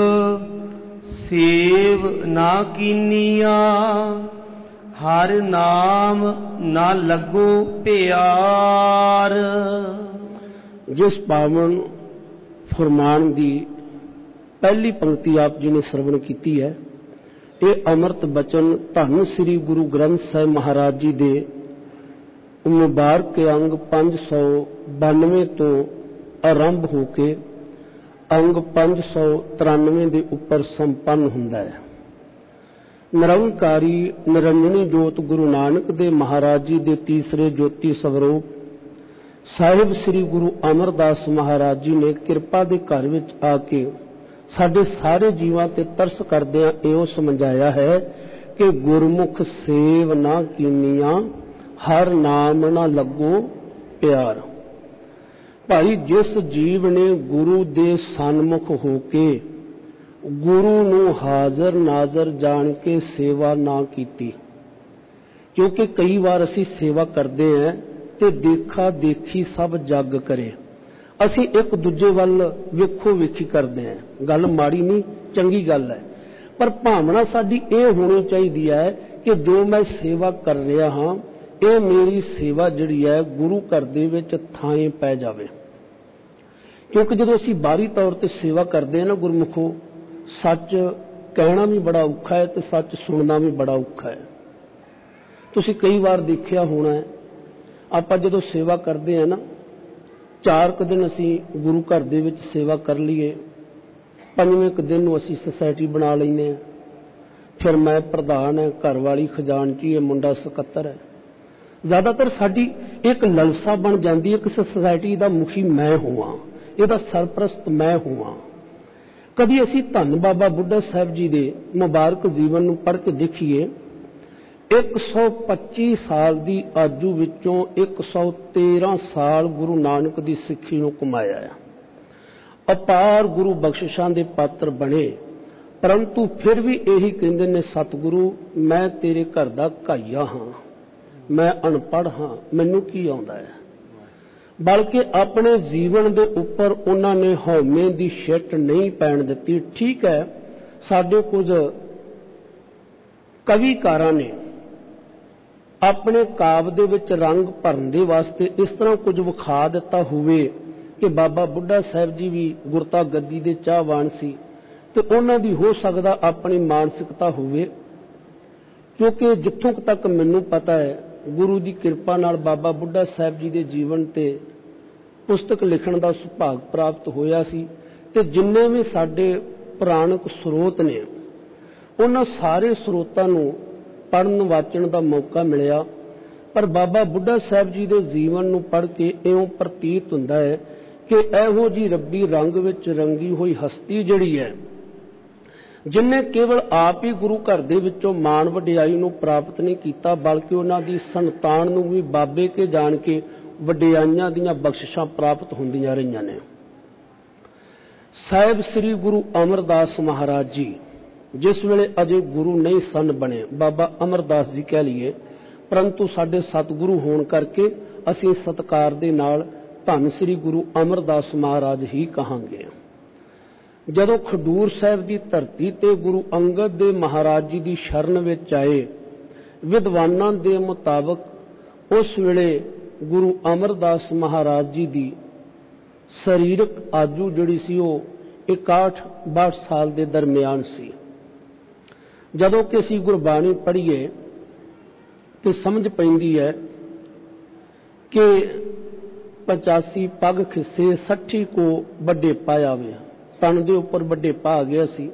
A: ਸੇਵ ਨਾ ਕੀਨੀਆ, ਹਰ ਨਾਮ ਨਾ ਲੱਗੋ ਪਿਆਰ।
B: ਜਿਸ ਪਾਵਨ ਫਰਮਾਨ ਦੀ ਪਹਿਲੀ ਪੰਕਤੀ ਆਪ ਜੀ ਨੇ ਸਰਵਣ ਕੀਤੀ ਹੈ, ਇਹ ਅੰਮ੍ਰਿਤ ਬਚਨ ਧੰਨ ਸ੍ਰੀ ਗੁਰੂ ਗ੍ਰੰਥ ਸਾਹਿਬ ਮਹਾਰਾਜ ਜੀ ਦੇ ਮੁਬਾਰਕ ਅੰਗ 592 ਤੋਂ ਆਰੰਭ ਹੋ ਕੇ ਅੰਗ 593 ਦੇ ਉੱਪਰ ਸੰਪੰਨ ਹੁੰਦਾ ਹੈ। ਨਿਰੰਕਾਰੀ ਨਿਰੰਜਨੀ ਜੋਤ ਗੁਰੂ ਨਾਨਕ ਦੇ ਮਹਾਰਾਜ ਜੀ ਦੇ ਤੀਸਰੇ ਜੋਤੀ ਸਵਰੂਪ ਸਾਹਿਬ ਸ੍ਰੀ ਗੁਰੂ ਅਮਰਦਾਸ ਮਹਾਰਾਜ ਜੀ ਨੇ ਕਿਰਪਾ ਦੇ ਘਰ ਵਿੱਚ ਆ ਕੇ ਸਾਡੇ ਸਾਰੇ ਜੀਵਾਂ ਤੇ ਤਰਸ ਕਰਦਿਆਂ ਇਹੋ ਸਮਝਾਇਆ ਹੈ ਕਿ ਗੁਰਮੁਖ ਸੇਵ ਨਾ ਕੀਨੀਆਂ, ਹਰ ਨਾਮ ਨਾ ਲੱਗੋ ਪਿਆਰ। ਭਾਈ ਜਿਸ ਜੀਵ ਨੇ ਗੁਰੂ ਦੇ ਸਨਮੁਖ ਹੋ ਕੇ ਗੁਰੂ ਨੂੰ ਹਾਜ਼ਰ ਨਾਜ਼ਰ ਜਾਣ ਕੇ ਸੇਵਾ ਨਾ ਕੀਤੀ, ਕਿਉਂਕਿ ਕਈ ਵਾਰ ਅਸੀਂ ਸੇਵਾ ਕਰਦੇ ਹਾਂ ਤੇ ਦੇਖਾ ਦੇਖੀ ਸਭ ਜੱਗ ਕਰੇ, ਅਸੀਂ ਇੱਕ ਦੂਜੇ ਵੱਲ ਵੇਖੋ ਵੇਖੀ ਕਰਦੇ ਹਾਂ। ਗੱਲ ਮਾੜੀ ਨਹੀਂ, ਚੰਗੀ ਗੱਲ ਹੈ, ਪਰ ਭਾਵਨਾ ਸਾਡੀ ਇਹ ਹੋਣੀ ਚਾਹੀਦੀ ਹੈ ਕਿ ਜੋ ਮੈਂ ਸੇਵਾ ਕਰ ਰਿਹਾ ਹਾਂ ਇਹ ਮੇਰੀ ਸੇਵਾ ਜਿਹੜੀ ਹੈ ਗੁਰੂ ਘਰ ਦੇ ਵਿੱਚ ਥਾਂ ਪੈ ਜਾਵੇ। ਕਿਉਂਕਿ ਜਦੋਂ ਅਸੀਂ ਬਾਹਰੀ ਤੌਰ ਤੇ ਸੇਵਾ ਕਰਦੇ ਹਾਂ ਨਾ ਗੁਰਮੁਖੋ, ਸੱਚ ਕਹਿਣਾ ਵੀ ਬੜਾ ਔਖਾ ਹੈ ਤੇ ਸੱਚ ਸੁਣਨਾ ਵੀ ਬੜਾ ਔਖਾ ਹੈ। ਤੁਸੀਂ ਕਈ ਵਾਰ ਦੇਖਿਆ ਹੋਣਾ ਹੈ, ਆਪਾਂ ਜਦੋਂ ਸੇਵਾ ਕਰਦੇ ਹਾਂ ਨਾ, 4 ਕੁ ਦਿਨ ਅਸੀਂ ਗੁਰੂ ਘਰ ਦੇ ਵਿੱਚ ਸੇਵਾ ਕਰ ਲਈਏ, 5ਵੇਂ ਕੁ ਦਿਨ ਨੂੰ ਅਸੀਂ ਸੁਸਾਇਟੀ ਬਣਾ ਲੈਂਦੇ ਹਾਂ। ਫਿਰ ਮੈਂ ਪ੍ਰਧਾਨ ਹੈ, ਘਰ ਵਾਲੀ ਖਜ਼ਾਨਚੀ ਹੈ, ਮੁੰਡਾ ਸਕੱਤਰ ਹੈ। ਜ਼ਿਆਦਾਤਰ ਸਾਡੀ ਇੱਕ ਲਲਸਾ ਬਣ ਜਾਂਦੀ ਹੈ ਕਿ ਸੁਸਾਇਟੀ ਦਾ ਮੁਖੀ ਮੈਂ ਹੋਵਾਂ, ਇਹਦਾ ਸਰਪ੍ਰਸਤ ਮੈਂ ਹੋਵਾਂ। ਕਦੀ ਅਸੀਂ ਧੰਨ ਬਾਬਾ ਬੁੱਢਾ ਸਾਹਿਬ ਜੀ ਦੇ ਮੁਬਾਰਕ ਜੀਵਨ ਨੂੰ ਪੜ੍ਹ ਕੇ ਦੇਖੀਏ, 125 ਸਾਲ ਦੀ ਆਜੂ ਵਿੱਚੋਂ 113 ਸਾਲ ਗੁਰੂ ਨਾਨਕ ਦੀ ਸਿੱਖੀ ਨੂੰ ਕਮਾਇਆ ਹੈ। ਅਪਾਰ ਗੁਰੂ ਬਖਸ਼ਿਸ਼ਾਂ ਦੇ ਪਾਤਰ ਬਣੇ, ਪਰੰਤੂ ਫਿਰ ਵੀ ਇਹੀ ਕਹਿੰਦੇ ਨੇ, ਸਤਿਗੁਰੂ ਮੈਂ ਤੇਰੇ ਘਰ ਦਾ ਘਾਈਆ ਹਾਂ, ਮੈਂ ਅਨਪੜ੍ਹ ਹਾਂ, ਮੈਨੂੰ ਕੀ ਆਉਂਦਾ ਹੈ। ਬਲਕਿ ਆਪਣੇ ਜੀਵਨ ਦੇ ਉੱਪਰ ਉਹਨਾਂ ਨੇ ਹਉਮੈ ਦੀ ਛਿੱਟ ਨਹੀਂ ਪੈਣ ਦਿੱਤੀ। ਠੀਕ ਹੈ, ਸਾਡੇ ਕੁਝ ਕਵੀਕਾਰਾਂ ਨੇ ਆਪਣੇ ਕਾਵਿ ਦੇ ਵਿੱਚ ਰੰਗ ਭਰਨ ਦੇ ਵਾਸਤੇ ਇਸ ਤਰ੍ਹਾਂ ਕੁਝ ਵਿਖਾ ਦਿੱਤਾ ਹੋਵੇ ਕਿ ਬਾਬਾ ਬੁੱਢਾ ਸਾਹਿਬ ਜੀ ਵੀ ਗੁਰਤਾ ਗੱਦੀ ਦੇ ਚਾਹਵਾਨ ਸੀ, ਤੇ ਉਹਨਾਂ ਦੀ ਹੋ ਸਕਦਾ ਆਪਣੀ ਮਾਨਸਿਕਤਾ ਹੋਵੇ। ਕਿਉਂਕਿ ਜਿੱਥੋਂ ਤੱਕ ਮੈਨੂੰ ਪਤਾ ਹੈ, ਗੁਰੂ ਦੀ ਕਿਰਪਾ ਨਾਲ ਬਾਬਾ ਬੁੱਢਾ ਸਾਹਿਬ ਜੀ ਦੇ ਜੀਵਨ ਤੇ ਪੁਸਤਕ ਲਿਖਣ ਦਾ ਸੁਭਾਗ ਪ੍ਰਾਪਤ ਹੋਇਆ ਸੀ, ਤੇ ਜਿੰਨੇ ਵੀ ਸਾਡੇ ਪੁਰਾਣਕ ਸਰੋਤ ਨੇ ਉਹਨਾਂ ਸਾਰੇ ਸਰੋਤਾਂ ਨੂੰ ਪੜ੍ਹਨ ਵਾਚਣ ਦਾ ਮੌਕਾ ਮਿਲਿਆ। ਪਰ ਬਾਬਾ ਬੁੱਢਾ ਸਾਹਿਬ ਜੀ ਦੇ ਜੀਵਨ ਨੂੰ ਪੜ੍ਹ ਕੇ ਇਉਂ ਪ੍ਰਤੀਤ ਹੁੰਦਾ ਹੈ ਕਿ ਇਹੋ ਜੀ ਰੱਬੀ ਰੰਗ ਵਿੱਚ ਰੰਗੀ ਹੋਈ ਹਸਤੀ ਜਿਹੜੀ ਹੈ, ਜਿਨ੍ਹਾਂ ਕੇਵਲ ਆਪ ਹੀ ਗੁਰੂ ਘਰ ਦੇ ਵਿੱਚੋਂ ਮਾਣ ਵਡਿਆਈ ਨੂੰ ਪ੍ਰਾਪਤ ਨਹੀਂ ਕੀਤਾ, ਬਲਕਿ ਉਹਨਾਂ ਦੀ ਸੰਤਾਨ ਨੂੰ ਵੀ ਬਾਬੇ ਕੇ ਜਾਣ ਕੇ ਵਡਿਆਈਆਂ ਦੀਆਂ ਬਖਸ਼ਿਸ਼ਾਂ ਪ੍ਰਾਪਤ ਹੁੰਦੀਆਂ ਰਹੀਆਂ ਨੇ। ਸਾਹਿਬ ਸ੍ਰੀ ਗੁਰੂ ਅਮਰਦਾਸ ਮਹਾਰਾਜ ਜੀ ਜਿਸ ਵੇਲੇ ਅਜੇ ਗੁਰੂ ਨਹੀਂ ਸਨ ਬਣੇ, ਬਾਬਾ ਅਮਰਦਾਸ ਜੀ ਕਹਿ ਲਈਏ, ਪਰੰਤੂ ਸਾਡੇ ਸਤਿਗੁਰੂ ਹੋਣ ਕਰਕੇ ਅਸੀਂ ਸਤਿਕਾਰ ਦੇ ਨਾਲ ਧੰਨ ਸ੍ਰੀ ਗੁਰੂ ਅਮਰਦਾਸ ਮਹਾਰਾਜ ਹੀ ਕਹਾਂਗੇ। ਜਦੋਂ ਖਡੂਰ ਸਾਹਿਬ ਦੀ ਧਰਤੀ ਤੇ ਗੁਰੂ ਅੰਗਦ ਦੇ ਮਹਾਰਾਜ ਜੀ ਦੀ ਸ਼ਰਨ ਵਿੱਚ ਆਏ, ਵਿਦਵਾਨਾਂ ਦੇ ਮੁਤਾਬਕ ਉਸ ਵੇਲੇ ਗੁਰੂ ਅਮਰਦਾਸ ਮਹਾਰਾਜ ਜੀ ਦੀ ਸਰੀਰਕ ਆਜੂ ਜਿਹੜੀ ਸੀ ਉਹ 61-62 ਸਾਲ ਦੇ ਦਰਮਿਆਨ ਸੀ। ਜਦੋਂ ਕਿ ਅਸੀਂ ਗੁਰਬਾਣੀ ਪੜ੍ਹੀਏ ਤੇ ਸਮਝ ਪੈਂਦੀ ਹੈ ਕਿ 85 ਪੱਗ ਖਿੱਸੇ 60 ਕੋ ਵੱਡੇ ਪਾਇਆ ਵੇ, ਤਨ ਦੇ ਉੱਪਰ ਵੱਡੇ ਪਾ ਗਿਆ ਸੀ।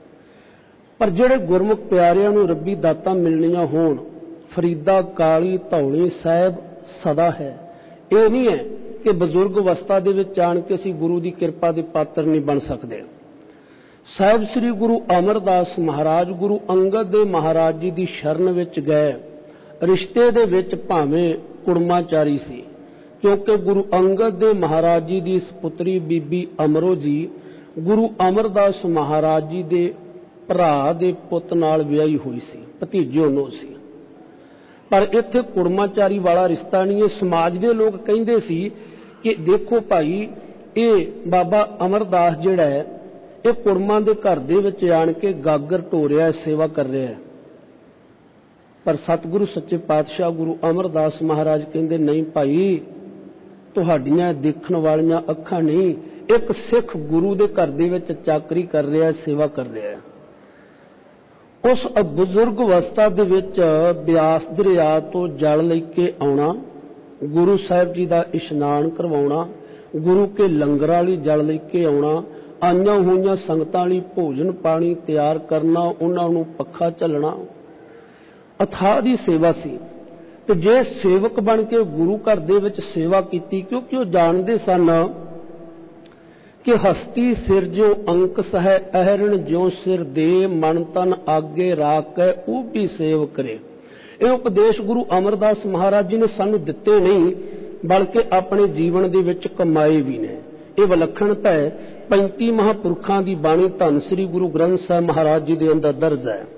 B: ਪਰ ਜਿਹੜੇ ਗੁਰਮੁਖ ਪਿਆਰਿਆਂ ਨੂੰ ਰੱਬੀ ਦਾਤਾਂ ਮਿਲਣੀਆਂ ਹੋਣ, ਫਰੀਦਾ ਕਾਲੀ ਧੌਲੀ ਸਾਹਿਬ ਸਦਾ ਹੈ। ਇਹ ਨਹੀਂ ਹੈ ਕਿ ਬਜ਼ੁਰਗ ਅਵਸਥਾ ਦੇ ਵਿੱਚ ਆਣ ਕੇ ਅਸੀਂ ਗੁਰੂ ਦੀ ਕਿਰਪਾ ਦੇ ਪਾਤਰ ਨਹੀਂ ਬਣ ਸਕਦੇ। ਸਾਹਿਬ ਸ੍ਰੀ ਗੁਰੂ ਅਮਰਦਾਸ ਮਹਾਰਾਜ ਗੁਰੂ ਅੰਗਦ ਦੇ ਮਹਾਰਾਜ ਜੀ ਦੀ ਸ਼ਰਨ ਵਿੱਚ ਗਏ। ਰਿਸ਼ਤੇ ਦੇ ਵਿੱਚ ਭਾਵੇਂ ਕੁੜਮਾਚਾਰੀ ਸੀ, ਕਿਉਂਕਿ ਗੁਰੂ ਅੰਗਦ ਦੇ ਮਹਾਰਾਜ ਜੀ ਦੀ ਸੁਪੁੱਤਰੀ ਬੀਬੀ ਅਮਰੋ ਜੀ ਗੁਰੂ ਅਮਰਦਾਸ ਮਹਾਰਾਜ ਜੀ ਦੇ ਭਰਾ ਦੇ ਪੁੱਤ ਨਾਲ ਵਿਆਹੀ ਹੋਈ ਸੀ, ਭਤੀਜੇ ਨੂੰ ਸੀ। ਪਰ ਇੱਥੇ ਕੁੜਮਾਚਾਰੀ ਵਾਲਾ ਰਿਸ਼ਤਾ ਨਹੀਂ। ਇਹ ਸਮਾਜ ਦੇ ਲੋਕ ਕਹਿੰਦੇ ਸੀ ਕਿ ਦੇਖੋ ਭਾਈ, ਇਹ ਬਾਬਾ ਅਮਰਦਾਸ ਜਿਹੜਾ ਹੈ ਇਹ ਕੁੜਮਾਂ ਦੇ ਘਰ ਦੇ ਵਿੱਚ ਆਣ ਕੇ ਗਾਗਰ ਢੋ ਰਿਹਾ, ਸੇਵਾ ਕਰ ਰਿਹਾ। ਪਰ ਸਤਿਗੁਰੂ ਸੱਚੇ ਪਾਤਸ਼ਾਹ ਗੁਰੂ ਅਮਰਦਾਸ ਮਹਾਰਾਜ ਕਹਿੰਦੇ ਨਹੀਂ ਭਾਈ, ਤੁਹਾਡੀਆਂ ਦੇਖਣ ਵਾਲੀਆਂ ਅੱਖਾਂ ਨਹੀਂ, ਇੱਕ ਸਿੱਖ ਗੁਰੂ ਦੇ ਘਰ ਦੇ ਵਿੱਚ ਚਾਕਰੀ ਕਰ ਰਿਹਾ, ਸੇਵਾ ਕਰ ਰਿਹਾ। ਉਸ ਬਜ਼ੁਰਗ ਅਵਸਥਾ ਦੇ ਵਿੱਚ ਬਿਆਸ ਦਰਿਆ ਤੋਂ ਜਲ ਲੈ ਕੇ ਆਉਣਾ, ਗੁਰੂ ਸਾਹਿਬ ਜੀ ਦਾ ਇਸ਼ਨਾਨ ਕਰਵਾਉਣਾ, ਗੁਰੂ ਕੇ ਲੰਗਰਾਂ ਲਈ ਜਲ ਲੈ ਕੇ ਆਉਣਾ, ਆਈਆਂ ਹੋਈਆਂ ਸੰਗਤਾਂ ਲਈ ਭੋਜਨ ਪਾਣੀ ਤਿਆਰ ਕਰਨਾ, ਉਹਨਾਂ ਨੂੰ ਪੱਖਾ ਝੱਲਣਾ, ਅਥਾਹ ਦੀ ਸੇਵਾ ਸੀ। ਤੇ ਜੇ ਸੇਵਕ ਬਣ ਕੇ ਗੁਰੂ ਘਰ ਦੇ ਵਿੱਚ ਸੇਵਾ ਕੀਤੀ, ਕਿਉਂਕਿ ਉਹ ਜਾਣਦੇ ਸਨ ਕਿ ਹਸਤੀ ਸਿਰ ਜੋ ਅੰਕ ਸਹਿ ਅਹਰਣ ਜਿਉ ਸਿਰ ਦੇ, ਮਨ ਤਨ ਆਗੇ ਰਾਖੈ ਉਹ ਵੀ ਸੇਵ ਕਰੇ। ਇਹ ਉਪਦੇਸ਼ ਗੁਰੂ ਅਮਰਦਾਸ ਮਹਾਰਾਜ ਜੀ ਨੇ ਸਾਨੂੰ ਦਿੱਤੇ ਨਹੀਂ ਬਲਕਿ ਆਪਣੇ ਜੀਵਨ ਦੇ ਵਿੱਚ ਕਮਾਏ ਵੀ ਨੇ। ਇਹ ਵਿਲੱਖਣਤਾ ਹੈ 35 ਮਹਾਂਪੁਰਖਾਂ ਦੀ ਬਾਣੀ ਧੰਨ ਸ੍ਰੀ ਗੁਰੂ ਗ੍ਰੰਥ ਸਾਹਿਬ ਮਹਾਰਾਜ ਜੀ ਦੇ ਅੰਦਰ ਦਰਜ ਹੈ।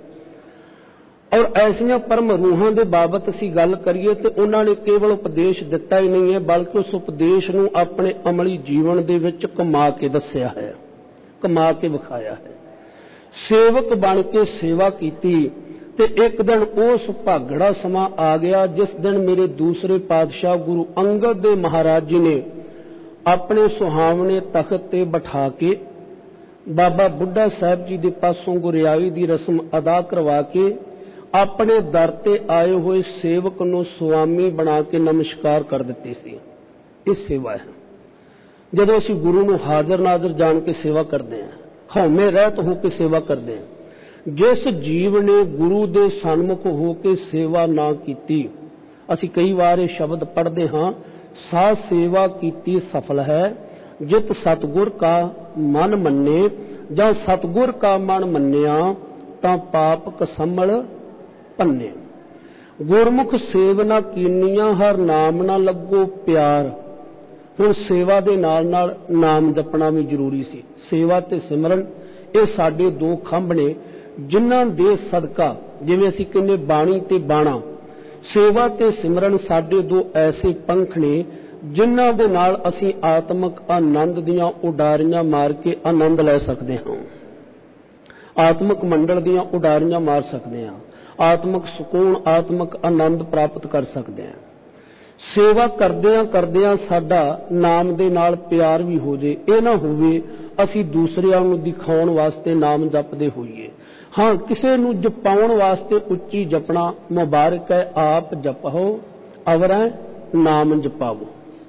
B: ਔਰ ਐਸੀਆਂ ਪਰਮ ਰੂਹਾਂ ਦੇ ਬਾਬਤ ਅਸੀਂ ਗੱਲ ਕਰੀਏ ਤੇ ਉਹਨਾਂ ਨੇ ਕੇਵਲ ਉਪਦੇਸ਼ ਦਿੱਤਾ ਹੀ ਨਹੀਂ ਹੈ, ਬਲਕਿ ਉਸ ਉਪਦੇਸ਼ ਨੂੰ ਆਪਣੇ ਅਮਲੀ ਜੀਵਨ ਦੇ ਵਿੱਚ ਕਮਾ ਕੇ ਦੱਸਿਆ ਹੈ, ਕਮਾ ਕੇ ਵਿਖਾਇਆ ਹੈ। ਸੇਵਕ ਬਣ ਕੇ ਸੇਵਾ ਕੀਤੀ ਤੇ ਇੱਕ ਦਿਨ ਉਹ ਸੁਭਾਗੜਾ ਸਮਾਂ ਆ ਗਿਆ ਜਿਸ ਦਿਨ ਮੇਰੇ ਦੂਸਰੇ ਪਾਤਸ਼ਾਹ ਗੁਰੂ ਅੰਗਦ ਦੇਵ ਮਹਾਰਾਜ ਜੀ ਨੇ ਆਪਣੇ ਸੁਹਾਵਣੇ ਤਖਤ ਤੇ ਬਿਠਾ ਕੇ ਬਾਬਾ ਬੁੱਢਾ ਸਾਹਿਬ ਜੀ ਦੇ ਪਾਸੋਂ ਗੁਰਿਆਈ ਦੀ ਰਸਮ ਅਦਾ ਕਰਵਾ ਕੇ ਆਪਣੇ ਦਰ ਤੇ ਆਏ ਹੋਏ ਸੇਵਕ ਨੂੰ ਸੁਆਮੀ ਬਣਾ ਕੇ ਨਮਸਕਾਰ ਕਰ ਦਿੱਤੀ ਸੀ। ਇਹ ਸੇਵਾ ਹੈ। ਜਦੋਂ ਅਸੀਂ ਗੁਰੂ ਨੂੰ ਹਾਜ਼ਰ ਨਾਜ਼ਰ ਜਾਣ ਕੇ ਸੇਵਾ ਕਰਦੇ ਹਾਂ, ਹਉਮੈ ਰਹਿਤ ਹੋ ਕੇ ਸੇਵਾ ਕਰਦੇ ਹਾਂ। ਜਿਸ ਜੀਵ ਨੇ ਗੁਰੂ ਦੇ ਸਨਮੁਖ ਹੋ ਕੇ ਸੇਵਾ ਨਾ ਕੀਤੀ, ਅਸੀਂ ਕਈ ਵਾਰ ਇਹ ਸ਼ਬਦ ਪੜ੍ਹਦੇ ਹਾਂ, ਸਾ ਸੇਵਾ ਕੀਤੀ ਸਫਲ ਹੈ ਜਿਤ ਸਤਿਗੁਰ ਕਾ ਮਨ ਮੰਨੇ, ਜਾਂ ਸਤਿਗੁਰ ਕਾ ਮਨ ਮੰਨਿਆ ਤਾਂ ਪਾਪ ਕਸੰਮਲ ਭੰਨੇ। ਗੁਰਮੁਖ ਸੇਵਨਾ ਕੀਨੀਆਂ ਹਰ ਨਾਮ ਨਾ ਲੱਗੋ ਪਿਆਰ। ਹੁਣ ਸੇਵਾ ਦੇ ਨਾਲ ਨਾਲ ਨਾਮ ਜਪਣਾ ਵੀ ਜ਼ਰੂਰੀ ਸੀ। ਸੇਵਾ ਤੇ ਸਿਮਰਨ ਇਹ ਸਾਡੇ ਦੋ ਖੰਭ ਨੇ ਜਿਨ੍ਹਾਂ ਦੇ ਸਦਕਾ, ਜਿਵੇਂ ਅਸੀਂ ਕਹਿੰਦੇ ਬਾਣੀ ਤੇ ਬਾਣਾ, ਸੇਵਾ ਤੇ ਸਿਮਰਨ ਸਾਡੇ ਦੋ ਐਸੇ ਪੰਖ ਨੇ ਜਿਨ੍ਹਾਂ ਦੇ ਨਾਲ ਅਸੀਂ ਆਤਮਿਕ ਆਨੰਦ ਦੀਆਂ ਉਡਾਰੀਆਂ ਮਾਰ ਕੇ ਆਨੰਦ ਲੈ ਸਕਦੇ ਹਾਂ, ਆਤਮਿਕ ਮੰਡਲ ਦੀਆਂ ਉਡਾਰੀਆਂ ਮਾਰ ਸਕਦੇ ਹਾਂ, ਆਤਮਿਕ ਸਕੂਨ, ਆਤਮਿਕ ਆਨੰਦ ਪ੍ਰਾਪਤ ਕਰ ਸਕਦੇ ਹਾਂ। ਸੇਵਾ ਕਰਦਿਆਂ ਕਰਦਿਆਂ ਸਾਡਾ ਨਾਮ ਦੇ ਨਾਲ ਪਿਆਰ ਵੀ ਹੋ ਜੇ। ਇਹ ਨਾ ਹੋਵੇ ਅਸੀਂ ਦੂਸਰਿਆਂ ਨੂੰ ਦਿਖਾਉਣ ਵਾਸਤੇ ਨਾਮ ਜਪਦੇ ਹੋਈਏ। ਹਾਂ, ਕਿਸੇ ਨੂੰ ਜਪਾਉਣ ਵਾਸਤੇ ਉੱਚੀ ਜਪਣਾ ਮੁਬਾਰਕ ਹੈ। ਆਪ ਜਪੋ ਅਵਰੈ ਨਾਮ ਜਪਾਵੋ।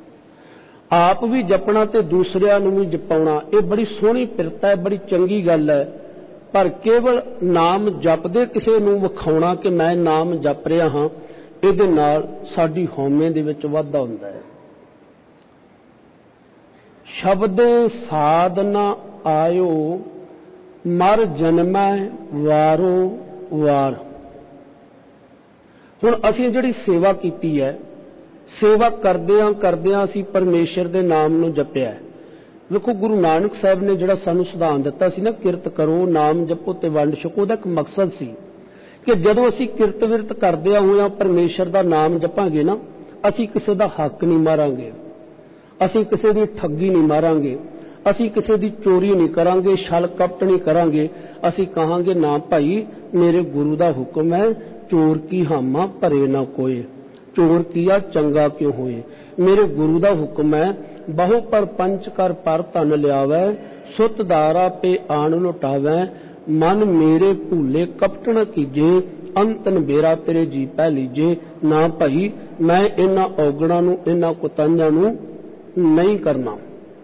B: ਆਪ ਵੀ ਜਪਣਾ ਤੇ ਦੂਸਰਿਆਂ ਨੂੰ ਵੀ ਜਪਾਉਣਾ, ਇਹ ਬੜੀ ਸੋਹਣੀ ਪਿਰਤਾ ਹੈ, ਬੜੀ ਚੰਗੀ ਗੱਲ ਹੈ। ਪਰ ਕੇਵਲ ਨਾਮ ਜਪਦੇ ਕਿਸੇ ਨੂੰ ਵਿਖਾਉਣਾ ਕਿ ਮੈਂ ਨਾਮ ਜਪ ਰਿਹਾ ਹਾਂ, ਇਹਦੇ ਨਾਲ ਸਾਡੀ ਹਉਮੈ ਦੇ ਵਿੱਚ ਵਾਧਾ ਹੁੰਦਾ ਹੈ। ਸ਼ਬਦ ਸਾਧ ਨਾ ਆਇਓ ਮਰ ਜਨਮੈ ਵਾਰੋ ਵਾਰ। ਹੁਣ ਅਸੀਂ ਜਿਹੜੀ ਸੇਵਾ ਕੀਤੀ ਹੈ, ਸੇਵਾ ਕਰਦਿਆਂ ਕਰਦਿਆਂ ਅਸੀਂ ਪਰਮੇਸ਼ਰ ਦੇ ਨਾਮ ਨੂੰ ਜਪਿਆ। ਵੇਖੋ, ਗੁਰੂ ਨਾਨਕ ਸਾਹਿਬ ਨੇ ਜਿਹੜਾ ਸਾਨੂੰ ਸਿਧਾਂਤ ਦਿੱਤਾ ਸੀ ਨਾ, ਕਿਰਤ ਕਰੋ, ਨਾਮ ਜਪੋ ਤੇ ਵੰਡ ਛਕੋ, ਉਹਦਾ ਇੱਕ ਮਕਸਦ ਸੀ ਕਿ ਜਦੋਂ ਅਸੀਂ ਕਿਰਤ ਵਿਰਤ ਕਰਦਿਆਂ ਹੋਇਆਂ ਪਰਮੇਸ਼ਰ ਦਾ ਨਾਮ ਜਪਾਂਗੇ ਨਾ, ਅਸੀਂ ਕਿਸੇ ਦਾ ਹੱਕ ਨਹੀਂ ਮਾਰਾਂਗੇ, ਅਸੀਂ ਕਿਸੇ ਦੀ ਠੱਗੀ ਨਹੀਂ ਮਾਰਾਂਗੇ, ਅਸੀਂ ਕਿਸੇ ਦੀ ਚੋਰੀ ਨਹੀਂ ਕਰਾਂਗੇ, ਛਲ ਕਪਟ ਨਹੀਂ ਕਰਾਂਗੇ। ਅਸੀਂ ਕਹਾਂਗੇ ਨਾ ਭਾਈ, ਮੇਰੇ ਗੁਰੂ ਦਾ ਹੁਕਮ ਹੈ, ਚੋਰ ਕੀ ਹਾਮਾ ਭਰੇ ਨਾ ਕੋਏ, ਚੋਰ ਕੀਆ ਚੰਗਾ ਕਿਉਂ ਹੋਏ। ਮੇਰੇ ਗੁਰੂ ਦਾ ਹੁਕਮ ਹੈ, ਬਹੁ ਪਰ ਪੰਚ ਕਰ ਪਰ ਧਨ ਲਿਆਵੈ, ਸੁਤ ਦਾਰਾ ਪੇ ਆਣ ਲੁਟਾਵੈ, ਮਨ ਮੇਰੇ ਭੂਲੇ ਕਪਟ ਨ ਕੀਜੇ, ਅੰਤਨ ਬੇਰਾ ਤੇਰੇ ਜੀ ਪੈ ਲੀਜੇ। ਨਾ ਭਾਈ, ਮੈਂ ਇਹਨਾਂ ਔਗਣਾਂ ਨੂੰ, ਇਹਨਾਂ ਕੁਤਾਈਆਂ ਨੂੰ ਨਹੀਂ ਕਰਨਾ।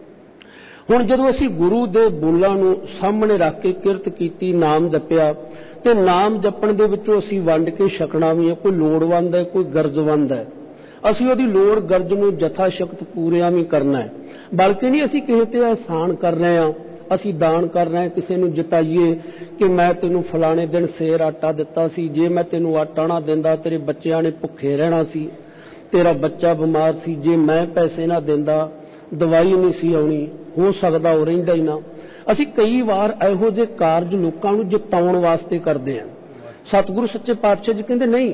B: ਹੁਣ ਜਦੋਂ ਅਸੀਂ ਗੁਰੂ ਦੇ ਬੋਲਾਂ ਨੂੰ ਸਾਹਮਣੇ ਰੱਖ ਕੇ ਕਿਰਤ ਕੀਤੀ, ਨਾਮ ਜਪਿਆ, ਤੇ ਨਾਮ ਜਪਣ ਦੇ ਵਿੱਚੋਂ ਅਸੀਂ ਵੰਡ ਕੇ ਛਕਣਾ ਵੀ ਹੈ। ਕੋਈ ਲੋੜਵੰਦ ਹੈ, ਕੋਈ ਗਰਜਵੰਦ ਹੈ, ਅਸੀਂ ਉਹਦੀ ਲੋੜ ਗਰਜ ਨੂੰ ਜਥਾ ਸ਼ਕਤ ਪੂਰਿਆਂ ਵੀ ਕਰਨਾ ਹੈ। ਬਲਕਿ ਨਹੀਂ ਅਸੀਂ ਕਿਸੇ ਤੇ ਅਹਿਸਾਨ ਕਰ ਰਹੇ ਹਾਂ, ਅਸੀਂ ਦਾਨ ਕਰ ਰਹੇ ਹਾਂ, ਕਿਸੇ ਨੂੰ ਜਿਤਾਈਏ ਕਿ ਮੈਂ ਤੈਨੂੰ ਫਲਾਣੇ ਦਿਨ ਸੇਰ ਆਟਾ ਦਿੱਤਾ ਸੀ, ਜੇ ਮੈਂ ਤੈਨੂੰ ਆਟਾ ਨਾ ਦਿੰਦਾ ਤੇਰੇ ਬੱਚਿਆਂ ਨੇ ਭੁੱਖੇ ਰਹਿਣਾ ਸੀ, ਤੇਰਾ ਬੱਚਾ ਬਿਮਾਰ ਸੀ, ਜੇ ਮੈਂ ਪੈਸੇ ਨਾ ਦਿੰਦਾ ਦਵਾਈ ਨਹੀਂ ਸੀ ਆਉਣੀ, ਹੋ ਸਕਦਾ ਉਹ ਰਹਿੰਦਾ ਹੀ ਨਾ। ਅਸੀਂ ਕਈ ਵਾਰ ਇਹੋ ਜਿਹੇ ਕਾਰਜ ਲੋਕਾਂ ਨੂੰ ਜਿਤਾਉਣ ਵਾਸਤੇ ਕਰਦੇ ਹਾਂ। ਸਤਿਗੁਰੂ ਸੱਚੇ ਪਾਤਸ਼ਾਹ ਜੀ ਕਹਿੰਦੇ ਨਹੀਂ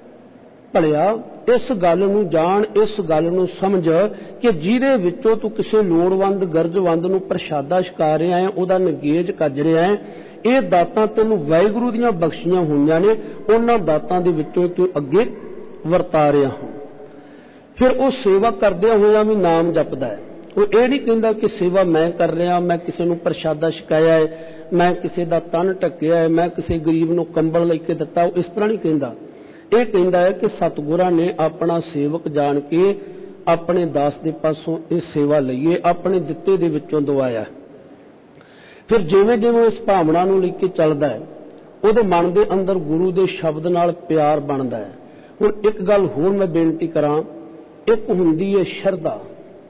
B: ਭਲਿਆ, ਇਸ ਗੱਲ ਨੂੰ ਜਾਣ, ਇਸ ਗੱਲ ਨੂੰ ਸਮਝ ਕਿ ਜਿਹਦੇ ਵਿੱਚੋਂ ਤੂੰ ਕਿਸੇ ਲੋੜਵੰਦ ਗਰਜਵੰਦ ਨੂੰ ਪ੍ਰਸ਼ਾਦਾ ਛਕਾ ਰਿਹਾ ਹੈ, ਉਹਦਾ ਨਗੇਜ ਕੱਜ ਰਿਹਾ ਹੈ, ਇਹ ਦਾਤਾਂ ਤੈਨੂੰ ਵਾਹਿਗੁਰੂ ਦੀਆਂ ਬਖਸ਼ੀਆਂ ਹੋਈਆਂ ਨੇ, ਉਹਨਾਂ ਦਾਤਾਂ ਦੇ ਵਿੱਚੋਂ ਤੂੰ ਅੱਗੇ ਵਰਤਾ ਰਿਹਾ ਹਾਂ। ਫਿਰ ਉਹ ਸੇਵਾ ਕਰਦਿਆਂ ਹੋਇਆਂ ਵੀ ਨਾਮ ਜਪਦਾ ਹੈ। ਉਹ ਇਹ ਨਹੀਂ ਕਹਿੰਦਾ ਕਿ ਸੇਵਾ ਮੈਂ ਕਰ ਰਿਹਾ, ਮੈਂ ਕਿਸੇ ਨੂੰ ਪ੍ਰਸ਼ਾਦਾ ਛਕਾਇਆ ਹੈ, ਮੈਂ ਕਿਸੇ ਦਾ ਤਨ ਢੱਕਿਆ ਹੈ, ਮੈਂ ਕਿਸੇ ਗਰੀਬ ਨੂੰ ਕੰਬਲ ਲੈ ਕੇ ਦਿੱਤਾ, ਉਹ ਇਸ ਤਰ੍ਹਾਂ ਨਹੀਂ ਕਹਿੰਦਾ। ਇਹ ਕਹਿੰਦਾ ਹੈ ਕਿ ਸਤਿਗੁਰਾਂ ਨੇ ਆਪਣਾ ਸੇਵਕ ਜਾਣ ਕੇ ਆਪਣੇ ਦਾਸ ਦੇ ਪਾਸੋਂ ਇਹ ਸੇਵਾ ਲਈਏ, ਆਪਣੇ ਦਿੱਤੇ ਦੇ ਵਿੱਚੋਂ ਦਵਾਇਆ। ਫਿਰ ਜਿਵੇਂ ਜਿਵੇਂ ਇਸ ਭਾਵਨਾ ਨੂੰ ਲੈ ਕੇ ਚੱਲਦਾ ਹੈ, ਉਹਦੇ ਮਨ ਦੇ ਅੰਦਰ ਗੁਰੂ ਦੇ ਸ਼ਬਦ ਨਾਲ ਪਿਆਰ ਬਣਦਾ ਹੈ। ਹੁਣ ਇੱਕ ਗੱਲ ਹੋਰ ਮੈਂ ਬੇਨਤੀ ਕਰਾਂ, ਇੱਕ ਹੁੰਦੀ ਹੈ ਸ਼ਰਧਾ,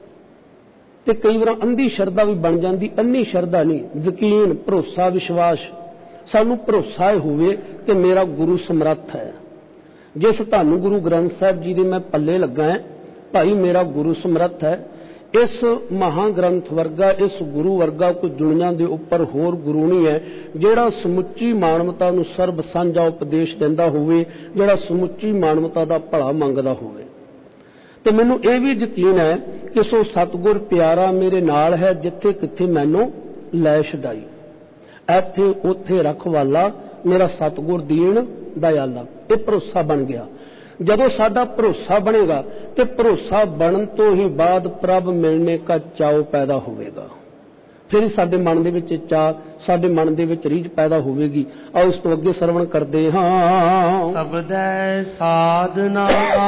B: ਤੇ ਕਈ ਵਾਰ ਅੰਧੀ ਸ਼ਰਧਾ ਵੀ ਬਣ ਜਾਂਦੀ। ਅੰਨੀ ਸ਼ਰਧਾ ਨਹੀਂ, ਯਕੀਨ, ਭਰੋਸਾ, ਵਿਸ਼ਵਾਸ। ਸਾਨੂੰ ਭਰੋਸਾ ਹੋਵੇ ਕਿ ਮੇਰਾ ਗੁਰੂ ਸਮਰੱਥ ਹੈ। ਜਿਸ ਧੰਨ ਗੁਰੂ ਗ੍ਰੰਥ ਸਾਹਿਬ ਜੀ ਦੇ ਮੈਂ ਪੱਲੇ ਲੱਗਾ ਹੈ, ਭਾਈ ਮੇਰਾ ਗੁਰੂ ਸਮਰੱਥ ਹੈ। ਇਸ ਮਹਾਂਗ੍ਰੰਥ ਵਰਗਾ, ਇਸ ਗੁਰੂ ਵਰਗਾ ਕੋਈ ਦੁਨੀਆ ਦੇ ਉੱਪਰ ਹੋਰ ਗੁਰੂ ਨਹੀਂ ਹੈ ਜਿਹੜਾ ਸਮੁੱਚੀ ਮਾਨਵਤਾ ਨੂੰ ਸਰਬ ਸਾਂਝਾ ਉਪਦੇਸ਼ ਦਿੰਦਾ ਹੋਵੇ, ਜਿਹੜਾ ਸਮੁੱਚੀ ਮਾਨਵਤਾ ਦਾ ਭਲਾ ਮੰਗਦਾ ਹੋਵੇ। ਤੇ ਮੈਨੂੰ ਇਹ ਵੀ ਯਕੀਨ ਹੈ ਕਿ ਸੋ ਸਤਿਗੁਰ ਪਿਆਰਾ ਮੇਰੇ ਨਾਲ ਹੈ, ਜਿੱਥੇ ਕਿੱਥੇ ਮੈਨੂੰ ਲੈ ਛਡਾਈ। ਇੱਥੇ ਉੱਥੇ ਰਖਵਾਲਾ ਮੇਰਾ ਸਤਿਗੁਰ ਦੀਨ ਦਇਆਲਾ। ਇਹ ਭਰੋਸਾ ਬਣ ਗਿਆ। ਜਦੋਂ ਸਾਡਾ ਭਰੋਸਾ ਬਣੇਗਾ ਤੇ ਭਰੋਸਾ ਬਣਨ ਤੋਂ ਹੀ ਬਾਅਦ ਪ੍ਰਭ ਮਿਲਣੇ ਦਾ ਚਾਅ ਪੈਦਾ ਹੋਵੇਗਾ। ਫਿਰ ਸਾਡੇ ਮਨ ਦੇ ਵਿੱਚ ਚਾਅ, ਸਾਡੇ ਮਨ ਦੇ ਵਿੱਚ ਰੀਝ ਪੈਦਾ ਹੋਵੇਗੀ। ਆਓ ਇਸ ਤੋਂ ਅੱਗੇ ਸਰਵਣ ਕਰਦੇ ਹਾਂ।
A: ਸਬਦੈ ਸਾਧਨਾ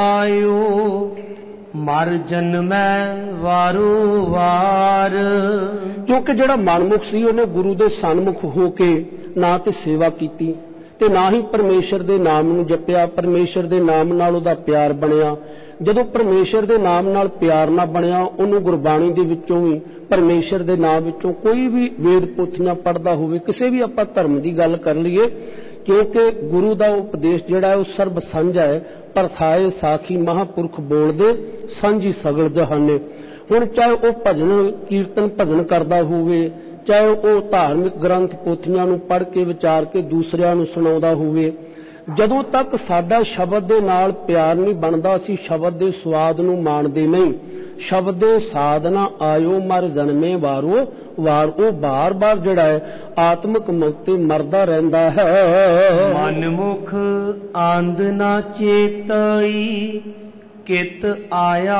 A: ਆਇਓ ਮਰ ਜਨਮੈ ਵਾਰੋ ਵਾਰ।
B: ਕਿਉਂਕਿ ਜਿਹੜਾ ਮਨਮੁਖ ਸੀ ਉਹਨੇ ਗੁਰੂ ਦੇ ਸਨਮੁਖ ਹੋ ਕੇ ਨਾ ਤੇ ਸੇਵਾ ਕੀਤੀ ਤੇ ਨਾ ਹੀ ਪਰਮੇਸ਼ਰ ਦੇ ਨਾਮ ਨੂੰ ਜਪਿਆ, ਪਰਮੇਸ਼ਰ ਦੇ ਨਾਮ ਨਾਲ ਉਹਦਾ ਪਿਆਰ ਬਣਿਆ। ਜਦੋਂ ਪਰਮੇਸ਼ਰ ਦੇ ਨਾਮ ਨਾਲ ਪਿਆਰ ਨਾ ਬਣਿਆ, ਉਹਨੂੰ ਗੁਰਬਾਣੀ ਦੇ ਵਿੱਚੋਂ ਵੀ, ਪਰਮੇਸ਼ਰ ਦੇ ਨਾਮ ਵਿੱਚੋਂ ਕੋਈ ਵੀ ਵੇਦ ਪੋਥੀਆਂ ਪੜ੍ਹਦਾ ਹੋਵੇ, ਕਿਸੇ ਵੀ ਆਪਾਂ ਧਰਮ ਦੀ ਗੱਲ ਕਰ ਲਈਏ, ਕਿਉਂਕਿ ਗੁਰੂ ਦਾ ਉਪਦੇਸ਼ ਜਿਹੜਾ ਹੈ ਉਹ ਸਰਬ ਸਾਂਝਾ ਹੈ। ਪਰਥਾਏ ਸਾਖੀ ਮਹਾਂਪੁਰਖ ਬੋਲਦੇ ਸਾਂਝੀ ਸਗਲ ਜਹਾਨੇ। ਹੁਣ ਚਾਹੇ ਉਹ ਭਜਨ ਕੀਰਤਨ ਭਜਨ ਕਰਦਾ ਹੋਵੇ, ਚਾਹੇ ਉਹ ਧਾਰਮਿਕ ਗ੍ਰੰਥ ਪੋਥੀਆਂ ਨੂੰ ਪੜ੍ਹ ਕੇ ਵਿਚਾਰ ਕੇ ਦੂਸਰਿਆਂ ਨੂੰ ਸੁਣਾਉਂਦਾ ਹੋਵੇ, ਜਦੋਂ ਤੱਕ ਸਾਡਾ ਸ਼ਬਦ ਦੇ ਨਾਲ ਪਿਆਰ ਨਹੀਂ ਬਣਦਾ, ਅਸੀਂ ਸ਼ਬਦ ਦੇ ਸਵਾਦ ਨੂੰ ਮਾਣਦੇ ਨਹੀਂ। ਸ਼ਬਦ ਦੇ ਸਾਧਨਾ ਆਇਓ ਮਰ ਜਨਮੇ ਵਾਰੋ ਵਾਰ। ਉਹ ਬਾਰ-ਬਾਰ ਜਿਹੜਾ ਹੈ ਆਤਮਿਕ ਮੁਕਤ ਤੇ ਮਰਦਾ ਰਹਿੰਦਾ ਹੈ।
A: ਮਨਮੁਖ ਆਂਦ ਨਾ ਚੇਤਈ ਕਿਤ ਆਇਆ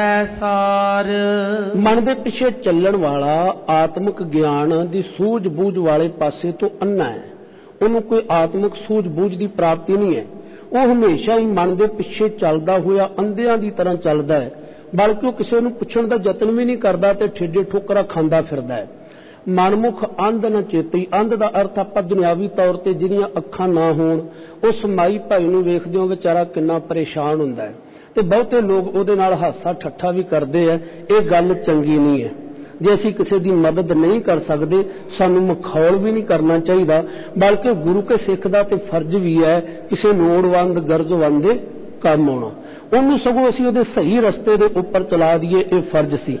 A: ਸੈਸਾਰ।
B: ਮਨ ਦੇ ਪਿੱਛੇ ਚੱਲਣ ਵਾਲਾ ਆਤਮਿਕ ਗਿਆਨ ਦੀ ਸੂਝ-ਬੂਝ ਵਾਲੇ ਪਾਸੇ ਤੋਂ ਅੰਨਾ ਹੈ। ਉਹਨੂੰ ਕੋਈ ਆਤਮਿਕ ਸੂਝ-ਬੂਝ ਦੀ ਪ੍ਰਾਪਤੀ ਨਹੀਂ ਹੈ। ਉਹ ਹਮੇਸ਼ਾ ਹੀ ਮਨ ਦੇ ਪਿੱਛੇ ਚੱਲਦਾ ਹੋਇਆ ਅੰਧਿਆਂ ਦੀ ਤਰ੍ਹਾਂ ਚੱਲਦਾ ਹੈ, ਬਲਕਿ ਉਹ ਕਿਸੇ ਨੂੰ ਪੁੱਛਣ ਦਾ ਯਤਨ ਵੀ ਨਹੀਂ ਕਰਦਾ ਤੇ ਠੇਡੇ ਠੋਕਰਾਂ ਖਾਂਦਾ ਫਿਰਦਾ ਹੈ। ਮਨਮੁਖ ਅੰਧ ਨਾ ਚੇਤੀ। ਅੰਧ ਦਾ ਅਰਥ ਆਪਾਂ ਦੁਨਿਆਵੀ ਤੌਰ ਤੇ ਜਿਹਦੀਆਂ ਅੱਖਾਂ ਨਾ ਹੋਣ, ਉਸ ਮਾਈ ਭਾਈ ਨੂੰ ਵੇਖਦੇ ਹੋ ਵਿਚਾਰਾ ਕਿੰਨਾ ਪਰੇਸ਼ਾਨ ਹੁੰਦਾ ਹੈ ਤੇ ਬਹੁਤੇ ਲੋਕ ਉਹਦੇ ਨਾਲ ਹਾਸਾ ਠੱਠਾ ਵੀ ਕਰਦੇ ਆ। ਇਹ ਗੱਲ ਚੰਗੀ ਨਹੀਂ ਹੈ। ਜੇ ਅਸੀਂ ਕਿਸੇ ਦੀ ਮਦਦ ਨਹੀਂ ਕਰ ਸਕਦੇ, ਸਾਨੂੰ ਮਖੌਲ ਵੀ ਨਹੀਂ ਕਰਨਾ ਚਾਹੀਦਾ, ਬਲਕਿ ਗੁਰੂ ਕੇ ਸਿੱਖ ਦਾ ਤੇ ਫਰਜ਼ ਵੀ ਹੈ ਕਿਸੇ ਲੋੜਵੰਦ ਗਰਜਵੰਦ ਦੇ ਕੰਮ ਆਉਣਾ। ਉਹਨੂੰ ਸਗੋਂ ਅਸੀਂ ਉਹਦੇ ਸਹੀ ਰਸਤੇ ਦੇ ਉੱਪਰ ਚਲਾ ਦਈਏ, ਇਹ ਫਰਜ਼ ਸੀ।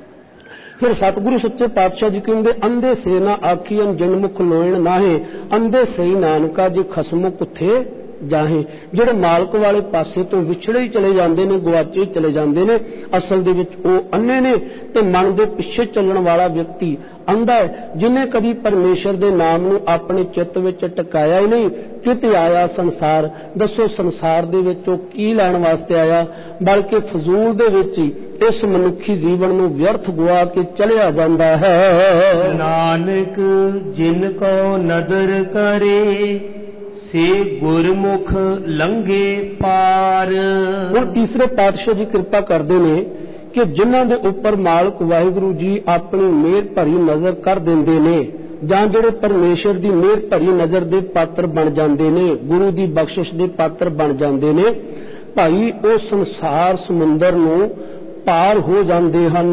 B: ਫਿਰ ਸਤਿਗੁਰੂ ਸੱਚੇ ਪਾਤਸ਼ਾਹ ਜੀ ਕਹਿੰਦੇ, ਅੰਧੇ ਸੇ ਨਾ ਆਖੀਐਨ ਜਿਨ ਮੁਖ ਲੋਇਣ ਨਾਹੇ, ਅੰਧੇ ਸਹੀ ਨਾਨਕਾ ਜੇ ਖਸਮੋ ਕੁੱਥੇ ਜਾਹੇ। ਜਿਹੜੇ ਮਾਲਕ ਵਾਲੇ ਪਾਸੇ ਤੋਂ ਵਿਛੜੇ ਹੀ ਚਲੇ ਜਾਂਦੇ ਨੇ, ਗੁਆਚੇ ਹੀ ਚਲੇ ਜਾਂਦੇ ਨੇ, ਅਸਲ ਦੇ ਵਿੱਚ ਉਹ ਅੰਨੇ ਨੇ। ਤੇ ਮਨ ਦੇ ਪਿੱਛੇ ਚੱਲਣ ਵਾਲਾ ਵਿਅਕਤੀ ਅੰਧਾ ਹੈ, ਜਿਹਨੇ ਕਦੀ ਪਰਮੇਸ਼ਰ ਦੇ ਨਾਮ ਨੂੰ ਆਪਣੇ ਚਿੱਤ ਵਿੱਚ ਟਿਕਾਇਆ ਹੀ ਨਹੀਂ। ਕਿਤੇ ਆਇਆ ਸੰਸਾਰ। ਦੱਸੋ ਸੰਸਾਰ ਦੇ ਵਿੱਚ ਉਹ ਕੀ ਲੈਣ ਵਾਸਤੇ ਆਇਆ, ਬਲਕਿ ਫਜ਼ੂਲ ਦੇ ਵਿੱਚ ਹੀ ਇਸ ਮਨੁੱਖੀ ਜੀਵਨ ਨੂੰ ਵਿਅਰਥ ਗੁਆ ਕੇ ਚਲਿਆ ਜਾਂਦਾ ਹੈ।
A: ਨਾਨਕ ਜਿਨ ਕੋ ਨਦਰ ਕਰੇ ਸੇ ਗੁਰਮੁਖ ਲੰਘੇ ਪਾਰ।
B: ਹੁਣ ਤੀਸਰੇ ਪਾਤਸ਼ਾਹ ਜੀ ਕਿਰਪਾ ਕਰਦੇ ਨੇ ਕਿ ਜਿਨ੍ਹਾਂ ਦੇ ਉੱਪਰ ਮਾਲਕ ਵਾਹਿਗੁਰੂ ਜੀ ਆਪਣੀ ਮਿਹਰ ਭਰੀ ਨਜ਼ਰ ਕਰ ਦਿੰਦੇ ਨੇ, ਜਾਂ ਜਿਹੜੇ ਪਰਮੇਸ਼ਰ ਦੀ ਮਿਹਰ ਭਰੀ ਨਜ਼ਰ ਦੇ ਪਾਤਰ ਬਣ ਜਾਂਦੇ ਨੇ, ਗੁਰੂ ਦੀ ਬਖਸ਼ਿਸ਼ ਦੇ ਪਾਤਰ ਬਣ ਜਾਂਦੇ ਨੇ, ਭਾਈ ਉਹ ਸੰਸਾਰ ਸਮੁੰਦਰ ਨੂੰ ਪਾਰ ਹੋ ਜਾਂਦੇ ਹਨ।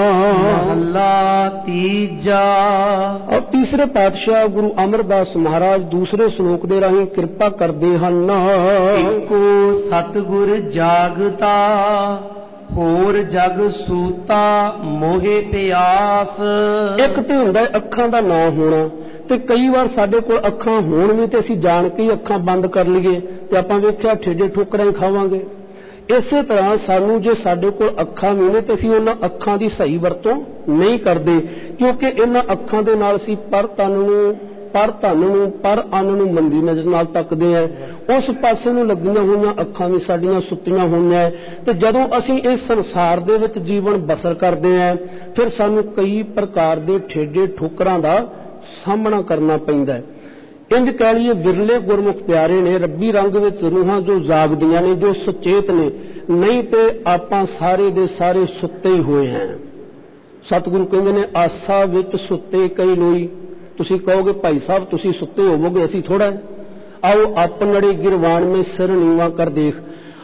A: ਮਹੱਲਾ ਤੀਜਾ।
B: ਔਰ ਤੀਸਰੇ ਪਾਤਸ਼ਾਹ ਗੁਰੂ ਅਮਰਦਾਸ ਮਹਾਰਾਜ ਦੂਸਰੇ ਸ਼ਲੋਕ ਦੇ ਰਾਹੀਂ ਕਿਰਪਾ ਕਰਦੇ ਹਨ।
A: ਇੱਕੋ ਸਤਿਗੁਰ ਜਾਗਤਾ ਹੋਰ ਜਗ ਸੂਤਾ ਮੋਹਿ ਪਿਆਸ।
B: ਇੱਕ ਤੇ ਹੁੰਦਾ ਹੈ ਅੱਖਾਂ ਦਾ ਨਾ ਹੋਣਾ, ਤੇ ਕਈ ਵਾਰ ਸਾਡੇ ਕੋਲ ਅੱਖਾਂ ਹੋਣ ਵੀ ਤੇ ਅਸੀਂ ਜਾਣ ਕੇ ਹੀ ਅੱਖਾਂ ਬੰਦ ਕਰ ਲਈਏ ਤੇ ਆਪਾਂ ਵੇਖਿਆ ਠੇਡੇ ਠੋਕਰਾਂ ਹੀ ਖਾਵਾਂਗੇ। ਇਸੇ ਤਰ੍ਹਾਂ ਸਾਨੂੰ ਜੇ ਸਾਡੇ ਕੋਲ ਅੱਖਾਂ ਵੀ ਨੇ ਤੇ ਅਸੀਂ ਉਹਨਾਂ ਅੱਖਾਂ ਦੀ ਸਹੀ ਵਰਤੋਂ ਨਹੀਂ ਕਰਦੇ, ਕਿਉਂਕਿ ਇਹਨਾਂ ਅੱਖਾਂ ਦੇ ਨਾਲ ਅਸੀਂ ਪਰ ਧਨ ਨੂੰ ਪਰ ਅੰਨ ਨੂੰ ਮੰਦੀ ਨਜ਼ਰ ਨਾਲ ਤੱਕਦੇ ਆ। ਉਸ ਪਾਸੇ ਨੂੰ ਲੱਗੀਆਂ ਹੋਈਆਂ ਅੱਖਾਂ ਵੀ ਸਾਡੀਆਂ ਸੁੱਤੀਆਂ ਹੋਈਆਂ। ਤੇ ਜਦੋਂ ਅਸੀਂ ਇਸ ਸੰਸਾਰ ਦੇ ਵਿੱਚ ਜੀਵਨ ਬਸਰ ਕਰਦੇ ਆ, ਫਿਰ ਸਾਨੂੰ ਕਈ ਪ੍ਰਕਾਰ ਦੇ ਠੇਡੇ ਠੋਕਰਾਂ ਦਾ ਸਾਹਮਣਾ ਕਰਨਾ ਪੈਂਦਾ ਹੈ। ਇੰਜ ਕਹਿ ਲਈਏ ਵਿਰਲੇ ਗੁਰਮੁਖ ਪਿਆਰੇ ਨੇ, ਰੱਬੀ ਰੰਗ ਵਿੱਚ ਰੂਹਾਂ ਜੋ ਜਾਗਦੀਆਂ ਨੇ, ਜੋ ਸੁਚੇਤ ਨੇ, ਨਹੀਂ ਤੇ ਆਪਾਂ ਸਾਰੇ ਦੇ ਸਾਰੇ ਸੁੱਤੇ ਹੀ ਹੋਏ ਹਾਂ। ਸਤਿਗੁਰੂ ਕਹਿੰਦੇ ਨੇ ਆਸਾ ਵਿੱਚ ਸੁੱਤੇ ਕਈ ਲੋਈ। ਤੁਸੀਂ ਕਹੋਗੇ ਭਾਈ ਸਾਹਿਬ ਤੁਸੀਂ ਸੁੱਤੇ ਹੋਵੋਗੇ, ਅਸੀਂ ਥੋੜਾ। ਆਓ ਆਪਨੜੇ ਗਿਰਵਾਨ ਮੇ ਸਿਰ ਨੀਵਾ ਕਰ ਦੇਖ।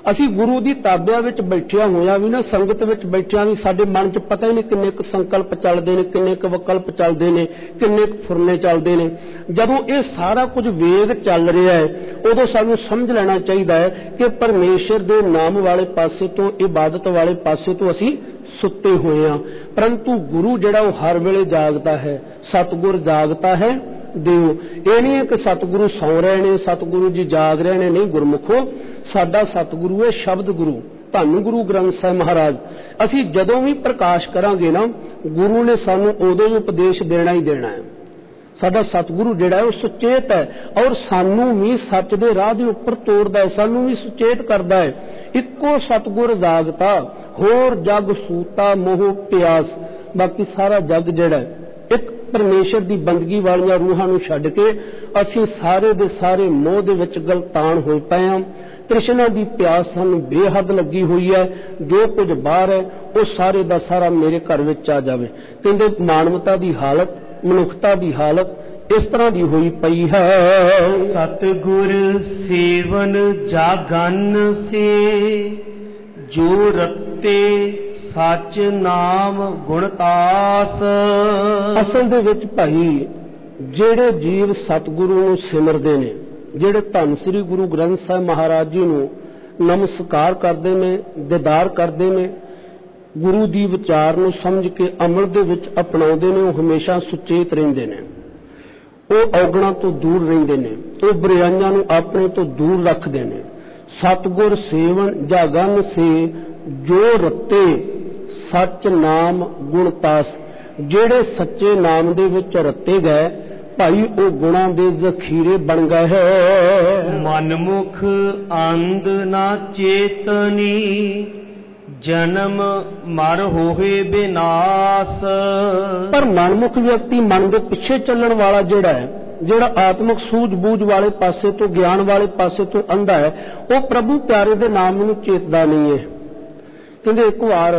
B: ਅਸੀਂ ਗੁਰੂ ਦੀ ਤਾਬਿਆਂ ਵਿੱਚ ਬੈਠਿਆ ਹੋਇਆ ਵੀ ਨਾ, ਸੰਗਤ ਵਿੱਚ ਬੈਠਿਆ ਵੀ ਸਾਡੇ ਮਨ 'ਚ ਪਤਾ ਹੀ ਨਹੀਂ ਕਿੰਨੇ ਕੁ ਸੰਕਲਪ ਚੱਲਦੇ ਨੇ, ਕਿੰਨੇ ਕੁ ਵਿਕਲਪ ਚੱਲਦੇ ਨੇ, ਕਿੰਨੇ ਕੁ ਫੁਰਨੇ ਚੱਲਦੇ ਨੇ। ਜਦੋਂ ਇਹ ਸਾਰਾ ਕੁਝ ਵੇਗ ਚੱਲ ਰਿਹਾ ਹੈ, ਉਦੋਂ ਸਾਨੂੰ ਸਮਝ ਲੈਣਾ ਚਾਹੀਦਾ ਹੈ ਕਿ ਪਰਮੇਸ਼ਰ ਦੇ ਨਾਮ ਵਾਲੇ ਪਾਸੇ ਤੋਂ, ਇਬਾਦਤ ਵਾਲੇ ਪਾਸੇ ਤੋਂ ਅਸੀਂ ਸੁੱਤੇ ਹੋਏ ਹਾਂ। ਪਰੰਤੂ ਗੁਰੂ ਜਿਹੜਾ ਉਹ ਹਰ ਵੇਲੇ ਜਾਗਦਾ ਹੈ, ਸਤਿਗੁਰ ਜਾਗਤਾ ਹੈ ਦਿਓ। ਇਹ ਨਹੀਂ ਹੈ ਕਿ ਸਤਿਗੁਰੂ ਸੌਂ ਰਹੇ ਨੇ, ਸਤਿਗੁਰੂ ਜੀ ਜਾਗ ਰਹੇ ਨੇ, ਨਹੀਂ ਗੁਰਮੁਖੋ, ਸਾਡਾ ਸਤਿਗੁਰੂ ਹੈ ਸ਼ਬਦ ਗੁਰੂ, ਧੰਨ ਗੁਰੂ ਗ੍ਰੰਥ ਸਾਹਿਬ ਮਹਾਰਾਜ। ਅਸੀਂ ਜਦੋਂ ਵੀ ਪ੍ਰਕਾਸ਼ ਕਰਾਂਗੇ ਨਾ, ਗੁਰੂ ਨੇ ਸਾਨੂੰ ਉਦੋਂ ਹੀ ਉਪਦੇਸ਼ ਦੇਣਾ ਹੀ ਦੇਣਾ ਹੈ। ਸਾਡਾ ਸਤਿਗੁਰੂ ਜਿਹੜਾ ਹੈ ਉਹ ਸੁਚੇਤ ਹੈ, ਔਰ ਸਾਨੂੰ ਵੀ ਸੱਚ ਦੇ ਰਾਹ ਦੇ ਉੱਪਰ ਤੋਰਦਾ ਹੈ, ਸਾਨੂੰ ਵੀ ਸੁਚੇਤ ਕਰਦਾ ਹੈ। ਇੱਕੋ ਸਤਿਗੁਰ ਜਾਗਤਾ, ਹੋਰ ਜਗ ਸੂਤਾ ਮੋਹ ਪਿਆਸ। ਬਾਕੀ ਸਾਰਾ ਜਗ ਜਿਹੜਾ ਹੈ, ਇੱਕ ਪਰਮੇਸ਼ਰ ਦੀ ਬੰਦਗੀ ਵਾਲੀਆਂ ਰੂਹਾਂ ਨੂੰ ਛੱਡ ਕੇ ਅਸੀਂ ਸਾਰੇ ਦੇ ਸਾਰੇ ਮੋਹ ਦੇ ਵਿੱਚ ਗਲਤਾਨ ਹੋਏ ਪਏ ਹਾਂ। ਤ੍ਰਿਸ਼ਨਾ ਦੀ ਪਿਆਸ ਸਾਨੂੰ ਬੇਹੱਦ ਲੱਗੀ ਹੋਈ ਹੈ। ਜੋ ਕੁਝ ਬਾਹਰ ਹੈ ਉਹ ਸਾਰੇ ਦਾ ਸਾਰਾ ਮੇਰੇ ਘਰ ਵਿੱਚ ਆ ਜਾਵੇ। ਕਹਿੰਦੇ ਮਾਨਵਤਾ ਦੀ ਹਾਲਤ, ਮਨੁੱਖਤਾ ਦੀ ਹਾਲਤ ਇਸ ਤਰ੍ਹਾਂ ਦੀ ਹੋਈ ਪਈ ਹੈ।
A: ਸਤਿਗੁਰ ਸੇਵਨ ਜਾਗਨ ਸੇ ਜੋ ਰਤੇ ਸੱਚ ਨਾਮ ਗੁਣਤਾਸ।
B: ਅਸਲ ਦੇ ਵਿੱਚ ਭਾਈ ਜਿਹੜੇ ਜੀਵ ਸਤਿਗੁਰੂ ਨੂੰ ਸਿਮਰਦੇ ਨੇ, ਜਿਹੜੇ ਧੰਨ ਸ੍ਰੀ ਗੁਰੂ ਗ੍ਰੰਥ ਸਾਹਿਬ ਮਹਾਰਾਜ ਜੀ ਨੂੰ ਨਮਸਕਾਰ ਕਰਦੇ ਨੇ, ਦੀਦਾਰ ਕਰਦੇ ਨੇ, ਗੁਰੂ ਦੀ ਵਿਚਾਰ ਨੂੰ ਸਮਝ ਕੇ ਅਮਲ ਦੇ ਵਿੱਚ ਅਪਣਾਉਂਦੇ ਨੇ, ਉਹ ਹਮੇਸ਼ਾ ਸੁਚੇਤ ਰਹਿੰਦੇ ਨੇ, ਉਹ ਔਗਣਾਂ ਤੋਂ ਦੂਰ ਰਹਿੰਦੇ ਨੇ, ਉਹ ਬੁਰਾਈਆਂ ਨੂੰ ਆਪਣੇ ਤੋਂ ਦੂਰ ਰੱਖਦੇ ਨੇ। ਸਤਿਗੁਰ ਸੇਵਨ ਜਾਗਨ ਸੇ ਜੋ ਰਤੇ ਸੱਚ ਨਾਮ ਗੁਣਤਾਸ। ਜਿਹੜੇ ਸੱਚੇ ਨਾਮ ਦੇ ਵਿੱਚ ਰਤੇ ਗਏ ਭਾਈ, ਉਹ ਗੁਣਾਂ ਦੇ ਜ਼ਖੀਰੇ ਬਣ ਗਏ ਹੈ।
A: ਮਨਮੁਖ ਅੰਧ ਨਾ ਚੇਤਨੀ ਜਨਮ ਮਰ ਹੋਏ ਬਿਨਾਸ਼।
B: ਪਰ ਮਨਮੁਖ ਵਿਅਕਤੀ, ਮਨ ਦੇ ਪਿੱਛੇ ਚੱਲਣ ਵਾਲਾ ਜਿਹੜਾ ਹੈ, ਜਿਹੜਾ ਆਤਮਿਕ ਸੂਝ-ਬੂਝ ਵਾਲੇ ਪਾਸੇ ਤੋਂ, ਗਿਆਨ ਵਾਲੇ ਪਾਸੇ ਤੋਂ ਅੰਧਾ ਹੈ, ਉਹ ਪ੍ਰਭੂ ਪਿਆਰੇ ਦੇ ਨਾਮ ਨੂੰ ਚੇਤਦਾ ਨਹੀਂ ਹੈ। ਕਹਿੰਦੇ ਇੱਕ ਵਾਰ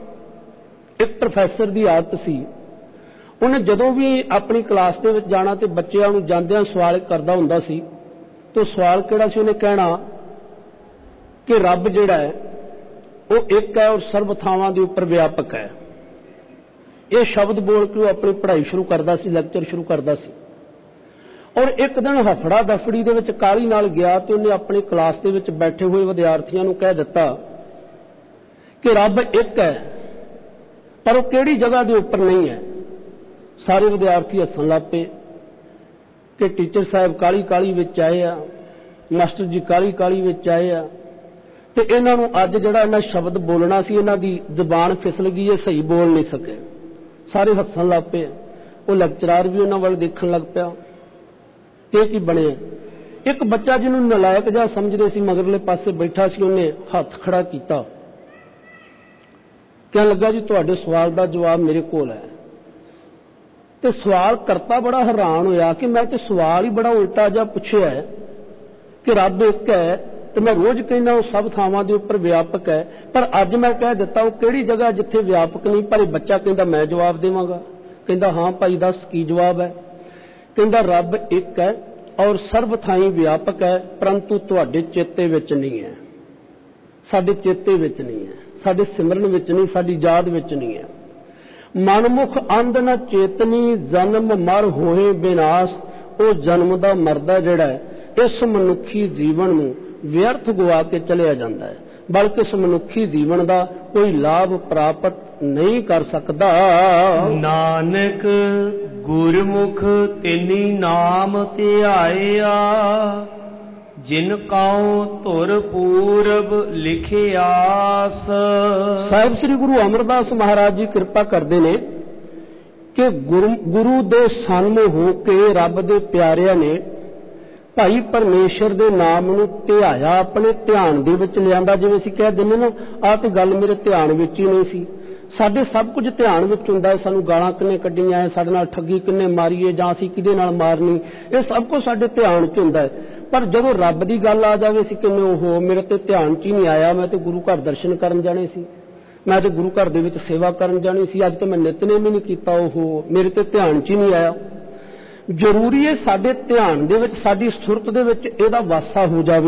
B: ਇੱਕ ਪ੍ਰੋਫੈਸਰ ਦੀ ਆਦਤ ਸੀ, ਉਹਨੇ ਜਦੋਂ ਵੀ ਆਪਣੀ ਕਲਾਸ ਦੇ ਵਿੱਚ ਜਾਣਾ ਤੇ ਬੱਚਿਆਂ ਨੂੰ ਜਾਂਦਿਆਂ ਸਵਾਲ ਕਰਦਾ ਹੁੰਦਾ ਸੀ, ਤੇ ਸਵਾਲ ਕਿਹੜਾ ਸੀ? ਉਹਨੇ ਕਹਿਣਾ ਕਿ ਰੱਬ ਜਿਹੜਾ ਹੈ ਉਹ ਇੱਕ ਹੈ ਔਰ ਸਰਬ ਥਾਵਾਂ ਦੇ ਉੱਪਰ ਵਿਆਪਕ ਹੈ। ਇਹ ਸ਼ਬਦ ਬੋਲ ਕੇ ਉਹ ਆਪਣੀ ਪੜ੍ਹਾਈ ਸ਼ੁਰੂ ਕਰਦਾ ਸੀ, ਲੈਕਚਰ ਸ਼ੁਰੂ ਕਰਦਾ ਸੀ। ਔਰ ਇੱਕ ਦਿਨ ਹਫੜਾ ਦਫੜੀ ਦੇ ਵਿੱਚ ਕਾਹਲੀ ਨਾਲ ਗਿਆ ਤੇ ਉਹਨੇ ਆਪਣੀ ਕਲਾਸ ਦੇ ਵਿੱਚ ਬੈਠੇ ਹੋਏ ਵਿਦਿਆਰਥੀਆਂ ਨੂੰ ਕਹਿ ਦਿੱਤਾ ਕਿ ਰੱਬ ਇੱਕ ਹੈ, ਪਰ ਉਹ ਕਿਹੜੀ ਜਗ੍ਹਾ ਦੇ ਉੱਪਰ ਨਹੀਂ ਹੈ। ਸਾਰੇ ਵਿਦਿਆਰਥੀ ਹੱਸਣ ਲੱਗ ਪਏ ਕਿ ਟੀਚਰ ਸਾਹਿਬ ਕਾਹਲੀ ਕਾਹਲੀ ਵਿੱਚ ਆਏ ਆ, ਮਾਸਟਰ ਜੀ ਕਾਹਲੀ ਕਾਹਲੀ ਵਿੱਚ ਆਏ ਆ, ਤੇ ਇਹਨਾਂ ਨੂੰ ਅੱਜ ਜਿਹੜਾ ਇਹਨਾਂ ਸ਼ਬਦ ਬੋਲਣਾ ਸੀ, ਇਹਨਾਂ ਦੀ ਜ਼ੁਬਾਨ ਫਿਸਲ ਗਈ ਹੈ, ਸਹੀ ਬੋਲ ਨਹੀਂ ਸਕੇ। ਸਾਰੇ ਹੱਸਣ ਲੱਗ ਪਏ। ਉਹ ਲੈਕਚਰਾਰ ਵੀ ਉਹਨਾਂ ਵੱਲ ਦੇਖਣ ਲੱਗ ਪਿਆ ਕਿ ਕੀ ਬਣਿਆ। ਇੱਕ ਬੱਚਾ ਜਿਹਨੂੰ ਨਲਾਇਕ ਜਿਹਾ ਸਮਝਦੇ ਸੀ, ਮਗਰਲੇ ਪਾਸੇ ਬੈਠਾ ਸੀ, ਉਹਨੇ ਹੱਥ ਖੜਾ ਕੀਤਾ, ਕਹਿਣ ਲੱਗਾ ਜੀ ਤੁਹਾਡੇ ਸਵਾਲ ਦਾ ਜਵਾਬ ਮੇਰੇ ਕੋਲ ਹੈ। ਤੇ ਸਵਾਲ ਕਰਤਾ ਬੜਾ ਹੈਰਾਨ ਹੋਇਆ ਕਿ ਮੈਂ ਤੇ ਸਵਾਲ ਹੀ ਬੜਾ ਉਲਟਾ ਜਿਹਾ ਪੁੱਛਿਆ ਹੈ ਕਿ ਰੱਬ ਇੱਕ ਹੈ, ਤੇ ਮੈਂ ਰੋਜ਼ ਕਹਿੰਦਾ ਉਹ ਸਭ ਥਾਵਾਂ ਦੇ ਉੱਪਰ ਵਿਆਪਕ ਹੈ, ਪਰ ਅੱਜ ਮੈਂ ਕਹਿ ਦਿੱਤਾ ਉਹ ਕਿਹੜੀ ਜਗ੍ਹਾ ਜਿੱਥੇ ਵਿਆਪਕ ਨਹੀਂ। ਪਰ ਇਹ ਬੱਚਾ ਕਹਿੰਦਾ ਮੈਂ ਜਵਾਬ ਦੇਵਾਂਗਾ। ਕਹਿੰਦਾ ਹਾਂ ਭਾਈ ਦੱਸ ਕੀ ਜਵਾਬ ਹੈ? ਕਹਿੰਦਾ ਰੱਬ ਇੱਕ ਹੈ ਔਰ ਸਰਬ ਥਾਈਂ ਵਿਆਪਕ ਹੈ, ਪਰੰਤੂ ਤੁਹਾਡੇ ਚੇਤੇ ਵਿੱਚ ਨਹੀਂ ਹੈ, ਸਾਡੇ ਚੇਤੇ ਵਿੱਚ ਨਹੀਂ ਹੈ, ਸਾਡੇ ਸਿਮਰਨ ਵਿੱਚ ਨਹੀਂ, ਸਾਡੀ ਯਾਦ ਵਿੱਚ ਨਹੀਂ ਹੈ। ਮਨਮੁਖ ਅੰਧ ਨ ਚੇਤਨੀ ਜਨਮ ਮਰ ਹੋਏ ਬਿਨਾਸ਼। ਉਹ ਜਨਮ ਦਾ ਮਰਦਾ ਜਿਹੜਾ ਹੈ, ਇਸ ਮਨੁੱਖੀ ਜੀਵਨ ਨੂੰ ਵਿਅਰਥ ਗਵਾ ਕੇ ਚਲਿਆ ਜਾਂਦਾ ਹੈ, ਬਲਕਿ ਇਸ ਮਨੁੱਖੀ ਜੀਵਨ ਦਾ ਕੋਈ ਲਾਭ ਪ੍ਰਾਪਤ ਨਹੀਂ ਕਰ ਸਕਦਾ।
A: ਨਾਨਕ ਗੁਰਮੁਖ ਤਿਨੀ ਨਾਮ ਧਿਆਇਆ ਜਿਨ ਕਉ ਧੁਰ ਪੂਰਬ ਲਿਖਿਆਸ।
B: ਸਾਹਿਬ ਸ੍ਰੀ ਗੁਰੂ ਅਮਰਦਾਸ ਮਹਾਰਾਜ ਜੀ ਕਿਰਪਾ ਕਰਦੇ ਨੇ ਕਿ ਗੁਰੂ ਦੇ ਸਾਹਮਣੇ ਹੋ ਕੇ ਰੱਬ ਦੇ ਪਿਆਰਿਆਂ ਨੇ ਭਾਈ ਪਰਮੇਸ਼ਰ ਦੇ ਨਾਮ ਨੂੰ ਧਿਆਇਆ, ਆਪਣੇ ਧਿਆਨ ਦੇ ਵਿੱਚ ਲਿਆਂਦਾ। ਜਿਵੇਂ ਅਸੀਂ ਕਹਿ ਦਿੰਦੇ ਨਾ, ਆਹ ਤੇ ਗੱਲ ਮੇਰੇ ਧਿਆਨ ਵਿੱਚ ਹੀ ਨਹੀਂ ਸੀ। ਸਾਡੇ ਸਭ ਕੁਝ ਧਿਆਨ ਵਿੱਚ ਹੁੰਦਾ ਹੈ। ਸਾਨੂੰ ਗਾਲਾਂ ਕਿੰਨੇ ਕੱਢੀਆਂ ਹੈ, ਸਾਡੇ ਨਾਲ ਠੱਗੀ ਕਿੰਨੇ ਮਾਰੀਏ, ਜਾਂ ਅਸੀਂ ਕਿਹਦੇ ਨਾਲ ਮਾਰਨੀ, ਇਹ ਸਭ ਕੁਝ ਸਾਡੇ ਧਿਆਨ 'ਚ ਹੁੰਦਾ ਹੈ। ਪਰ ਜਦੋਂ ਰੱਬ ਦੀ ਗੱਲ ਆ ਜਾਵੇ, ਅਸੀਂ ਕਿਵੇਂ ਉਹ ਮੇਰੇ ਤੇ ਧਿਆਨ 'ਚ ਹੀ ਨਹੀਂ ਆਇਆ। ਮੈਂ ਤੇ ਗੁਰੂ ਘਰ ਦਰਸ਼ਨ ਕਰਨ ਜਾਣੇ ਸੀ, ਮੈਂ ਤੇ ਗੁਰੂ ਘਰ ਦੇ ਵਿੱਚ ਸੇਵਾ ਕਰਨ ਜਾਣੀ ਸੀ, ਅੱਜ ਤੇ ਮੈਂ ਨਿਤਨੇਮ ਵੀ ਨਹੀਂ ਕੀਤਾ, ਉਹ ਮੇਰੇ ਤੇ ਧਿਆਨ 'ਚ ਹੀ ਨਹੀਂ ਆਇਆ। ਜ਼ਰੂਰੀ ਹੈ ਸਾਡੇ ਧਿਆਨ ਦੇ ਵਿੱਚ, ਸਾਡੀ ਸੁਰਤ ਦੇ ਵਿੱਚ ਇਹਦਾ ਵਾਸਾ ਹੋ ਜਾਵੇ।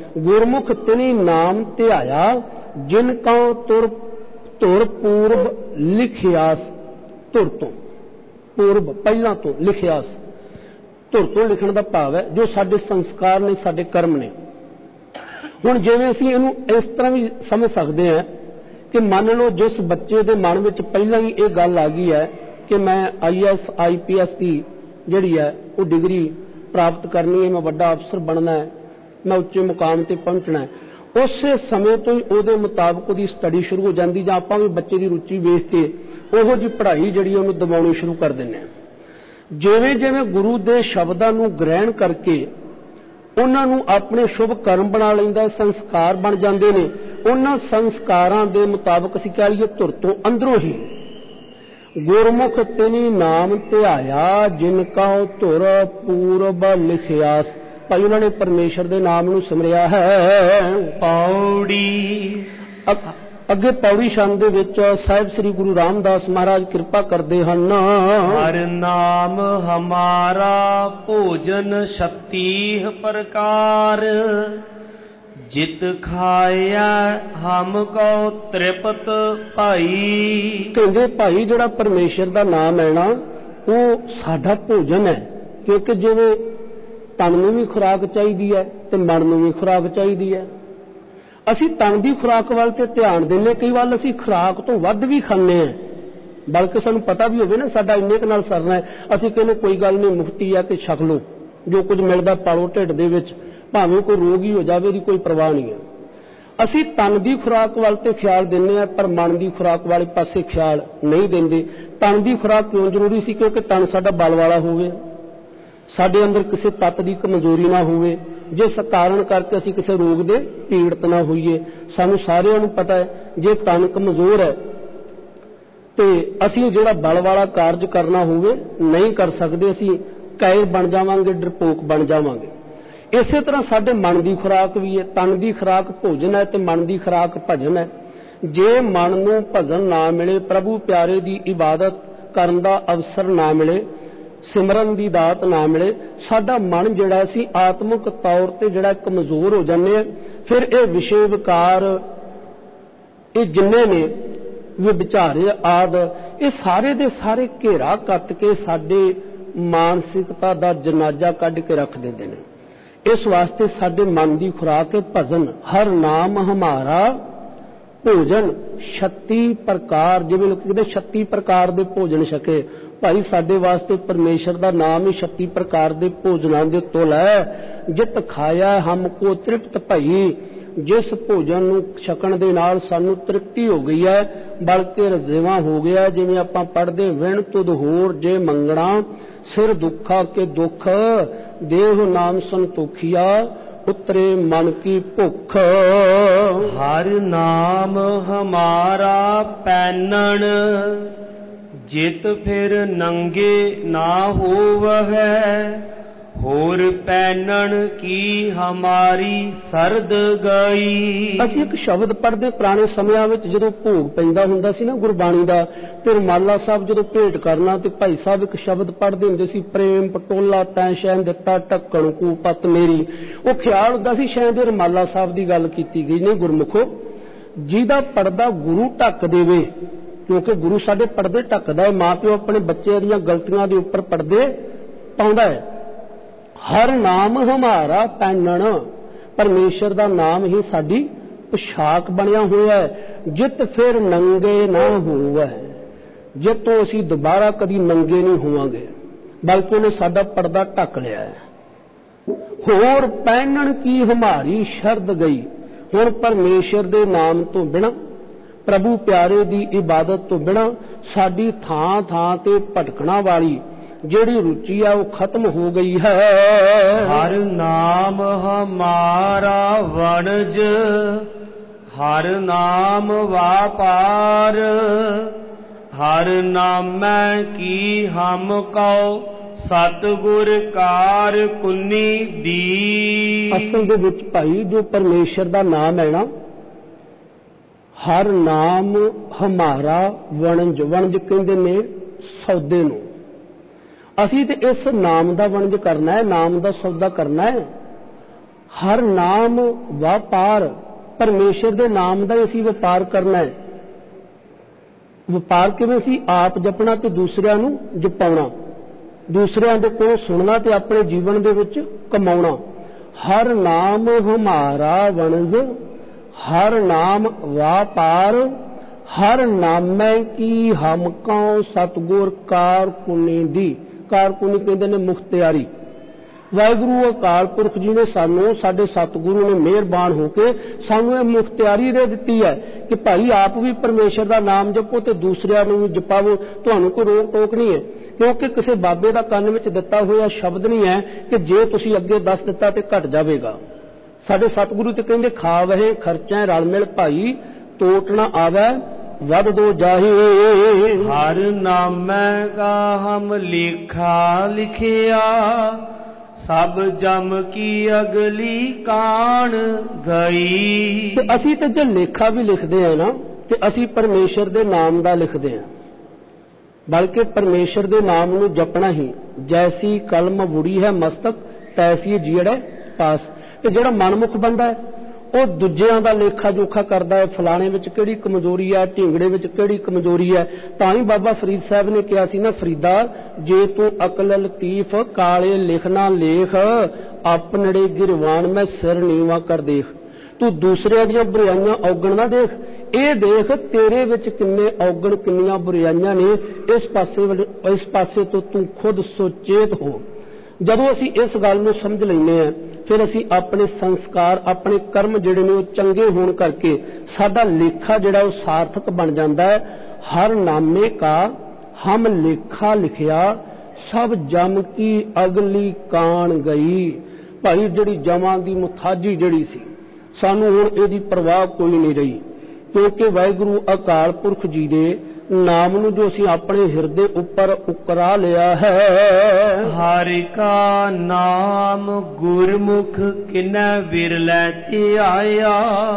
B: ਗੁਰਮੁਖ ਤਿਨੀ ਨਾਮ ਧਿਆਇਆ ਜਿਨ ਕਉ ਧੁਰ ਪੂਰਬ ਲਿਖਿਆਸ। ਧੁਰ ਤੋਂ ਪੂਰਬ ਪਹਿਲਾਂ ਤੋਂ, ਲਿਖਿਆਸ ਧੁਰ ਤੋਂ ਲਿਖਣ ਦਾ ਭਾਵ ਹੈ ਜੋ ਸਾਡੇ ਸੰਸਕਾਰ ਨੇ, ਸਾਡੇ ਕਰਮ ਨੇ। ਹੁਣ ਜਿਵੇਂ ਅਸੀਂ ਇਹਨੂੰ ਇਸ ਤਰ੍ਹਾਂ ਵੀ ਸਮਝ ਸਕਦੇ ਹਾਂ ਕਿ ਮੰਨ ਲਓ ਜਿਸ ਬੱਚੇ ਦੇ ਮਨ ਵਿੱਚ ਪਹਿਲਾਂ ਹੀ ਇਹ ਗੱਲ ਆ ਗਈ ਹੈ ਕਿ ਮੈਂ IAS IPS ਦੀ ਜਿਹੜੀ ਹੈ ਉਹ ਡਿਗਰੀ ਪ੍ਰਾਪਤ ਕਰਨੀ ਹੈ, ਮੈਂ ਵੱਡਾ ਅਫਸਰ ਬਣਨਾ ਹੈ, ਮੈਂ ਉੱਚੇ ਮੁਕਾਮ ਤੇ ਪਹੁੰਚਣਾ ਹੈ, ਉਸੇ ਸਮੇਂ ਤੋਂ ਹੀ ਉਹਦੇ ਮੁਤਾਬਕ ਉਹਦੀ ਸਟੱਡੀ ਸ਼ੁਰੂ ਹੋ ਜਾਂਦੀ, ਜਾਂ ਆਪਾਂ ਵੀ ਬੱਚੇ ਦੀ ਰੁਚੀ ਵੇਖ ਕੇ ਉਹੋ ਜਿਹੀ ਪੜ੍ਹਾਈ ਜਿਹੜੀ ਉਹਨੂੰ ਦਿਵਾਉਣੀ ਸ਼ੁਰੂ ਕਰ ਦਿੰਦੇ ਹਾਂ। ਜਿਵੇਂ ਜਿਵੇਂ ਗੁਰੂ ਦੇ ਸ਼ਬਦਾਂ ਨੂੰ ਗ੍ਰਹਿਣ ਕਰਕੇ ਉਹਨਾਂ ਨੂੰ ਆਪਣੇ ਸ਼ੁਭ ਕਰਮ ਬਣਾ ਲੈਂਦਾ, ਸੰਸਕਾਰ ਬਣ ਜਾਂਦੇ ਨੇ, ਉਹਨਾਂ ਸੰਸਕਾਰਾਂ ਦੇ ਮੁਤਾਬਕ ਅਸੀਂ ਕਹਿ ਲਈਏ ਧੁਰ ਤੋਂ ਅੰਦਰੋਂ ਹੀ ਗੁਰਮੁਖ ਤਿਨੀ ਨਾਮ ਧਿਆਇਆ ਜਿਨ ਕਉ ਧੁਰ ਪੂਰਬ ਲਿਖਿਆਸ। ਭਾਈ ਉਹਨਾਂ ਨੇ ਪਰਮੇਸ਼ਰ ਦੇ ਨਾਮ ਨੂੰ ਸਿਮਰਿਆ ਹੈ।
A: ਪੌੜੀ
B: ਅੱਗੇ ਪੌੜੀ ਛੰਦ ਦੇ ਵਿੱਚ ਸਾਹਿਬ ਸ੍ਰੀ ਗੁਰੂ ਰਾਮਦਾਸ ਮਹਾਰਾਜ ਕਿਰਪਾ ਕਰਦੇ ਹਨ।
A: ਹਰ ਨਾਮ ਹਮਾਰਾ ਭੋਜਨ ਛਤੀਹ ਪ੍ਰਕਾਰ ਜਿਤ ਖਾਇਆ ਹਮ ਕਉ ਤ੍ਰਿਪਤ ਭਾਈ।
B: ਕਹਿੰਦੇ ਭਾਈ ਜਿਹੜਾ ਪਰਮੇਸ਼ਰ ਦਾ ਨਾਮ ਹੈ ਨਾ ਉਹ ਸਾਡਾ ਭੋਜਨ ਹੈ, ਕਿਉਂਕਿ ਜਿਵੇਂ ਤਨ ਨੂੰ ਵੀ ਖੁਰਾਕ ਚਾਹੀਦੀ ਹੈ ਤੇ ਮਨ ਨੂੰ ਵੀ ਖੁਰਾਕ ਚਾਹੀਦੀ ਹੈ। ਅਸੀਂ ਤਨ ਦੀ ਖੁਰਾਕ ਵੱਲ ਤੇ ਧਿਆਨ ਦਿੰਦੇ, ਕਈ ਵਾਰ ਅਸੀਂ ਖੁਰਾਕ ਤੋਂ ਵੱਧ ਵੀ ਖਾਂਦੇ ਹਾਂ, ਬਲਕਿ ਸਾਨੂੰ ਪਤਾ ਵੀ ਹੋਵੇ ਨਾ ਸਾਡਾ ਇੰਨੇ ਕੁ ਨਾਲ ਸਰਨਾ ਹੈ, ਅਸੀਂ ਕਹਿੰਦੇ ਕੋਈ ਗੱਲ ਨਹੀਂ ਮੁਫਤੀ ਆ ਕਿ ਛਕ ਲਓ, ਜੋ ਕੁਝ ਮਿਲਦਾ ਪਾਲੋ ਢਿੱਡ ਦੇ ਵਿੱਚ, ਭਾਵੇਂ ਕੋਈ ਰੋਗ ਹੀ ਹੋ ਜਾਵੇ ਉਹਦੀ ਕੋਈ ਪਰਵਾਹ ਨਹੀਂ ਹੈ। ਅਸੀਂ ਤਨ ਦੀ ਖੁਰਾਕ ਵੱਲ ਤੇ ਖਿਆਲ ਦਿੰਦੇ ਹਾਂ ਪਰ ਮਨ ਦੀ ਖੁਰਾਕ ਵਾਲੇ ਪਾਸੇ ਖਿਆਲ ਨਹੀਂ ਦਿੰਦੇ। ਤਨ ਦੀ ਖੁਰਾਕ ਕਿਉਂ ਜ਼ਰੂਰੀ ਸੀ? ਕਿਉਂਕਿ ਤਨ ਸਾਡਾ ਬਲ ਵਾਲਾ ਹੋਵੇ, ਸਾਡੇ ਅੰਦਰ ਕਿਸੇ ਤੱਤ ਦੀ ਕਮਜ਼ੋਰੀ ਨਾ ਹੋਵੇ, ਜਿਸ ਕਾਰਨ ਕਰਕੇ ਅਸੀਂ ਕਿਸੇ ਰੋਗ ਦੇ ਪੀੜਤ ਨਾ ਹੋਈਏ। ਸਾਨੂੰ ਸਾਰਿਆਂ ਨੂੰ ਪਤਾ ਹੈ ਜੇ ਤਨ ਕਮਜ਼ੋਰ ਹੈ ਤੇ ਅਸੀਂ ਜਿਹੜਾ ਬਲ ਵਾਲਾ ਕਾਰਜ ਕਰਨਾ ਹੋਵੇ ਨਹੀਂ ਕਰ ਸਕਦੇ, ਅਸੀਂ ਕਾਇਰ ਬਣ ਜਾਵਾਂਗੇ, ਡਰਪੋਕ ਬਣ ਜਾਵਾਂਗੇ। ਇਸੇ ਤਰ੍ਹਾਂ ਸਾਡੇ ਮਨ ਦੀ ਖੁਰਾਕ ਵੀ ਹੈ, ਤਨ ਦੀ ਖੁਰਾਕ ਭੋਜਨ ਹੈ ਤੇ ਮਨ ਦੀ ਖੁਰਾਕ ਭਜਨ ਹੈ। ਜੇ ਮਨ ਨੂੰ ਭਜਨ ਨਾ ਮਿਲੇ, ਪ੍ਰਭੂ ਪਿਆਰੇ ਦੀ ਇਬਾਦਤ ਕਰਨ ਦਾ ਅਵਸਰ ਨਾ ਮਿਲੇ, ਸਿਮਰਨ ਦੀ ਦਾਤ ਨਾ ਮਿਲੇ, ਸਾਡਾ ਮਨ ਜਿਹੜਾ ਅਸੀਂ ਆਤਮਿਕ ਤੌਰ ਤੇ ਜਿਹੜਾ ਕਮਜ਼ੋਰ ਹੋ ਜਾਂਦੇ ਆ। ਫਿਰ ਇਹ ਵਿਸ਼ੇ ਵਿਕਾਰ, ਇਹ ਜਿੰਨੇ ਨੇ ਵਿਚਾਰੇ ਆਦ, ਇਹ ਸਾਰੇ ਦੇ ਸਾਰੇ ਘੇਰਾ ਕੱਟ ਕੇ ਸਾਡੇ ਮਾਨਸਿਕਤਾ ਦਾ ਜਨਾਜ਼ਾ ਕੱਢ ਕੇ ਰੱਖ ਦਿੰਦੇ ਨੇ। ਇਸ ਵਾਸਤੇ ਸਾਡੇ ਮਨ ਦੀ ਖੁਰਾਕ ਹੈ ਭਜਨ। ਹਰ ਨਾਮ ਹਮਾਰਾ ਭੋਜਨ 36 ਪ੍ਰਕਾਰ, ਜਿਵੇਂ ਲੋਕ ਕਹਿੰਦੇ 36 ਪ੍ਰਕਾਰ ਦੇ ਭੋਜਨ ਛਕੇ, ਭਾਈ ਸਾਡੇ ਵਾਸਤੇ ਪਰਮੇਸ਼ਰ ਦਾ ਨਾਮ ਹੀ 36 ਪ੍ਰਕਾਰ ਦੇ ਭੋਜਨਾਂ ਦੇ ਤੁਲ ਹੈ। ਜਿਤ ਖਾਇਆ ਹਮ ਕੋ ਤ੍ਰਿਪਤ ਭਈ, ਜਿਸ ਭੋਜਨ ਨੂੰ ਛਕਣ ਦੇ ਨਾਲ ਸਾਨੂੰ ਤ੍ਰਿਪਤੀ ਹੋ ਗਈ ਹੈ, ਬਲਕਿ ਰਜ਼ੇਵਾਂ ਹੋ ਗਿਆ। ਜਿਵੇਂ ਆਪਾਂ ਪੜ੍ਹਦੇ ਵਿਣ ਤੁਧ ਹੋਰ ਜੇ ਮੰਗਣਾ, ਸਿਰ ਦੁੱਖਾ ਕੇ ਦੁੱਖ, ਦੇਹ ਨਾਮ ਸੰਤੋਖੀਆ, ਉਤਰੇ ਮਨ ਕੀ ਭੁੱਖ।
A: ਹਰ ਨਾਮ ਹਮਾਰਾ ਪੈਨਣ ਜਿਤ ਫਿਰ ਨੰਗੇ ਨਾ ਹੋਵਹਿ, ਹੋਰ ਪੈਨਣ ਕੀ ਹਮਾਰੀ ਸਰਦ ਗਈ। ਅਸੀਂ ਇੱਕ ਸ਼ਬਦ ਪੜ੍ਹਦੇ ਪੁਰਾਣੇ ਸਮਿਆਂ ਵਿੱਚ, ਜਦੋਂ ਭੋਗ ਪੈਂਦਾ ਹੁੰਦਾ ਸੀ ਨਾ ਗੁਰਬਾਣੀ ਦਾ, ਤੇ ਰੁਮਾਲਾ ਸਾਹਿਬ ਜਦੋਂ ਭੇਟ ਕਰਨਾ ਤੇ ਭਾਈ ਸਾਹਿਬ ਇੱਕ ਸ਼ਬਦ ਪੜ੍ਹਦੇ ਹੁੰਦੇ ਸੀ, ਪ੍ਰੇਮ ਪਟੋਲਾ ਤੈਂ ਸ਼ੈਨ ਦਿੱਤਾ ਢੱਕਣ ਕੂ ਪਤ ਮੇਰੀ। ਉਹ ਖਿਆਲ ਹੁੰਦਾ ਸੀ ਸ਼ਾਇਦ ਰੁਮਾਲਾ ਸਾਹਿਬ ਦੀ ਗੱਲ ਕੀਤੀ ਗਈ। ਨਹੀਂ ਗੁਰਮੁਖੋ, ਜਿਹਦਾ ਪਰਦਾ ਗੁਰੂ ਢੱਕ ਦੇਵੇ, ਕਿਉਂਕਿ ਗੁਰੂ ਸਾਡੇ ਪਰਦੇ ਢੱਕਦਾ ਹੈ, ਮਾਂ ਪਿਓ ਆਪਣੇ ਬੱਚਿਆਂ ਦੀਆਂ ਗਲਤੀਆਂ ਦੇ ਉੱਪਰ ਪਰਦੇ ਪਾਉਂਦਾ ਹੈ। ਹਰ ਨਾਮ ਹਮਾਰਾ ਪੈਨਣ, ਪਰਮੇਸ਼ਰ ਦਾ ਨਾਮ ਹੀ ਸਾਡੀ ਪੁਸ਼ਾਕ ਬਣਿਆ ਹੋਇਆ ਹੈ। ਜਿਤ ਫਿਰ ਨੰਗੇ ਨਾ ਹੋਵੇ, ਜਿੱਤੋਂ ਅਸੀਂ ਦੁਬਾਰਾ ਕਦੀ ਨੰਗੇ ਨਹੀਂ ਹੋਵਾਂਗੇ, ਬਲਕਿ ਉਹਨੇ ਸਾਡਾ ਪਰਦਾ ਢੱਕ ਲਿਆ ਹੈ। ਹੋਰ ਪਹਿਨਣ ਕੀ ਹਮਾਰੀ ਸ਼ਰਦ ਗਈ, ਹੁਣ ਪਰਮੇਸ਼ਰ ਦੇ ਨਾਮ ਤੋਂ ਬਿਨਾਂ, ਪ੍ਰਭੂ ਪਿਆਰੇ ਦੀ ਇਬਾਦਤ ਤੋਂ ਬਿਨਾਂ ਸਾਡੀ ਥਾਂ ਥਾਂ ਤੇ ਭਟਕਣਾ ਵਾਲੀ ਜਿਹੜੀ ਰੁਚੀ ਆ ਉਹ ਖਤਮ ਹੋ ਗਈ ਹੈ। ਹਰ ਨਾਮ ਹਮਾਰਾ ਵਣਜ, ਹਰ ਨਾਮ ਵਾਪਾਰ, ਹਰ ਨਾਮੈ ਕੀ ਹਮ ਕਉ ਸਤਿਗੁਰ ਕਾਰ ਕੁੰਨੀ ਦੀ।
B: ਅਸਲ ਦੇ ਵਿੱਚ ਭਾਈ ਜੋ ਪਰਮੇਸ਼ਰ ਦਾ ਨਾਮ ਹੈ ਨਾ, ਹਰ ਨਾਮ ਹਮਾਰਾ ਵਣਜ, ਵਣਜ ਕਹਿੰਦੇ ਨੇ ਸੌਦੇ ਨੂੰ। ਅਸੀਂ ਤੇ ਇਸ ਨਾਮ ਦਾ ਵਣਜ ਕਰਨਾ ਹੈ, ਨਾਮ ਦਾ ਸੌਦਾ ਕਰਨਾ ਹੈ। ਹਰ ਨਾਮ ਵਪਾਰ, ਪਰਮੇਸ਼ਰ ਦੇ ਨਾਮ ਦਾ ਅਸੀਂ ਵਪਾਰ ਕਰਨਾ ਹੈ। ਵਪਾਰ ਕਿਵੇਂ ਸੀ? ਆਪ ਜਪਣਾ ਤੇ ਦੂਸਰਿਆਂ ਨੂੰ ਜਪਾਉਣਾ, ਦੂਸਰਿਆਂ ਦੇ ਕੋਲੋਂ ਸੁਣਨਾ ਤੇ ਆਪਣੇ ਜੀਵਨ ਦੇ ਵਿੱਚ ਕਮਾਉਣਾ। ਹਰ ਨਾਮ ਹਮਾਰਾ ਵਣਜ, ਹਰ ਨਾਮ ਵਪਾਰ, ਹਰ ਨਾਮੈ ਕੀ ਹਮ ਕਉ ਸਤਿਗੁਰ ਕਾਰਕੁਨੀ ਦੀ। ਕਾਰਕੁਨੀ ਕਹਿੰਦੇ ਨੇ ਮੁਖਤਿਆਰੀ। ਵਾਹਿਗੁਰੂ ਅਕਾਲ ਪੁਰਖ ਜੀ ਨੇ ਸਾਨੂੰ, ਸਾਡੇ ਸਤਿਗੁਰੂ ਨੇ ਮਿਹਰਬਾਨ ਹੋ ਕੇ ਸਾਨੂੰ ਇਹ ਮੁਖਤਿਆਰੀ ਦੇ ਦਿੱਤੀ ਹੈ ਕਿ ਭਾਈ ਆਪ ਵੀ ਪਰਮੇਸ਼ਰ ਦਾ ਨਾਮ ਜਪੋ ਤੇ ਦੂਸਰਿਆਂ ਨੂੰ ਵੀ ਜਪਾਵੋ। ਤੁਹਾਨੂੰ ਕੋਈ ਰੋਕ ਟੋਕ ਨਹੀਂ ਹੈ, ਕਿਉਂਕਿ ਕਿਸੇ ਬਾਬੇ ਦਾ ਕੰਨ ਵਿੱਚ ਦਿੱਤਾ ਹੋਇਆ ਸ਼ਬਦ ਨਹੀਂ ਹੈ ਕਿ ਜੇ ਤੁਸੀਂ ਅੱਗੇ ਦੱਸ ਦਿੱਤਾ ਤੇ ਘਟ ਜਾਵੇਗਾ। ਸਾਡੇ ਸਤਿਗੁਰੂ ਤੇ ਕਹਿੰਦੇ ਖਾਵਹਿ ਖਰਚੈ ਰਲ ਮਿਲ ਭਾਈ, ਤੋਟ ਨਾ ਆਵੈ ਵਧ ਦੋ ਜਾਹੀ।
A: ਹਰ ਨਾਮੈ ਕਾ ਹਮ ਲੇਖਾ ਲਿਖਿਆ, ਸਭ ਜਮ ਕੀ ਅਗਲੀ ਕਾਣ ਗਈ।
B: ਤੇ ਅਸੀਂ ਤੇ ਜੇ ਲੇਖਾ ਵੀ ਲਿਖਦੇ ਆ ਨਾ, ਤੇ ਅਸੀਂ ਪਰਮੇਸ਼ਰ ਦੇ ਨਾਮ ਦਾ ਲਿਖਦੇ ਆ, ਬਲਕਿ ਪਰਮੇਸ਼ਰ ਦੇ ਨਾਮ ਨੂੰ ਜਪਣਾ ਹੀ। ਜੈਸੀ ਕਲਮ ਬੁੜੀ ਹੈ ਮਸਤਕ, ਤੈਸੀ ਜੀੜ ਪਾਸ। ਤੇ ਜਿਹੜਾ ਮਨਮੁਖ ਬੰਦਾ ਹੈ ਉਹ ਦੂਜਿਆਂ ਦਾ ਲੇਖਾ ਜੋਖਾ ਕਰਦਾ ਹੈ, ਫਲਾਣੇ ਵਿੱਚ ਕਿਹੜੀ ਕਮਜ਼ੋਰੀ ਹੈ, ਢੀਂਗੜੇ ਵਿੱਚ ਕਿਹੜੀ ਕਮਜ਼ੋਰੀ ਹੈ। ਤਾਂ ਹੀ ਬਾਬਾ ਫਰੀਦ ਸਾਹਿਬ ਨੇ ਕਿਹਾ ਸੀ ਨਾ, ਫਰੀਦਾ ਜੇ ਤੂੰ ਅਕਲ ਲਤੀਫ ਕਾਲੇ ਲਿਖਣਾ ਲੇਖ, ਆਪਨੜੇ ਗਿਰਵਾਨ ਮੈਂ ਸਿਰ ਨੀਵਾ ਕਰ ਦੇਖ। ਤੂੰ ਦੂਸਰਿਆਂ ਦੀਆਂ ਬੁਰਾਈਆਂ ਔਗਣ ਨਾ ਦੇਖ, ਇਹ ਦੇਖ ਤੇਰੇ ਵਿੱਚ ਕਿੰਨੇ ਔਗਣ, ਕਿੰਨੀਆਂ ਬੁਰਾਈਆਂ ਨੇ। ਇਸ ਪਾਸੇ ਤੋਂ ਤੂੰ ਖੁਦ ਸੁਚੇਤ ਹੋ। ਜਦੋਂ ਅਸੀਂ ਇਸ ਗੱਲ ਨੂੰ ਸਮਝ ਲੈਂਦੇ ਹਾਂ, ਫਿਰ ਅਸੀਂ ਆਪਣੇ ਸੰਸਕਾਰ, ਆਪਣੇ ਕਰਮ ਜਿਹੜੇ ਨੇ ਉਹ ਚੰਗੇ ਹੋਣ ਕਰਕੇ ਸਾਡਾ ਲੇਖਾ ਜਿਹੜਾ ਉਹ ਸਾਰਥਕ ਬਣ ਜਾਂਦਾ ਹੈ। ਹਰ ਨਾਮੇ ਕਾ ਹਮ ਲੇਖਾ ਲਿਖਿਆ, ਸਭ ਜਮ ਕੀ ਅਗਲੀ ਕਾਣ ਗਈ। ਭਾਈ ਜਿਹੜੀ ਜਮਾਂ ਦੀ ਮੁਥਾਜੀ ਜਿਹੜੀ ਸੀ, ਸਾਨੂੰ ਹੁਣ ਇਹਦੀ ਪਰਵਾਹ ਕੋਈ ਨਹੀਂ ਰਹੀ, ਕਿਉਂਕਿ ਵਾਹਿਗੁਰੂ ਅਕਾਲ ਪੁਰਖ ਜੀ ਦੇ ਨਾਮ ਨੂੰ ਜੋ ਅਸੀਂ ਆਪਣੇ ਹਿਰਦੇ ਉੱਪਰ ਉਕਰਾ ਲਿਆ ਹੈ।
A: ਹਰਿ ਕਾ ਨਾਮ ਗੁਰਮੁਖ ਕਿਨੈ ਵਿਰਲੇ ਧਿਆਇਆ,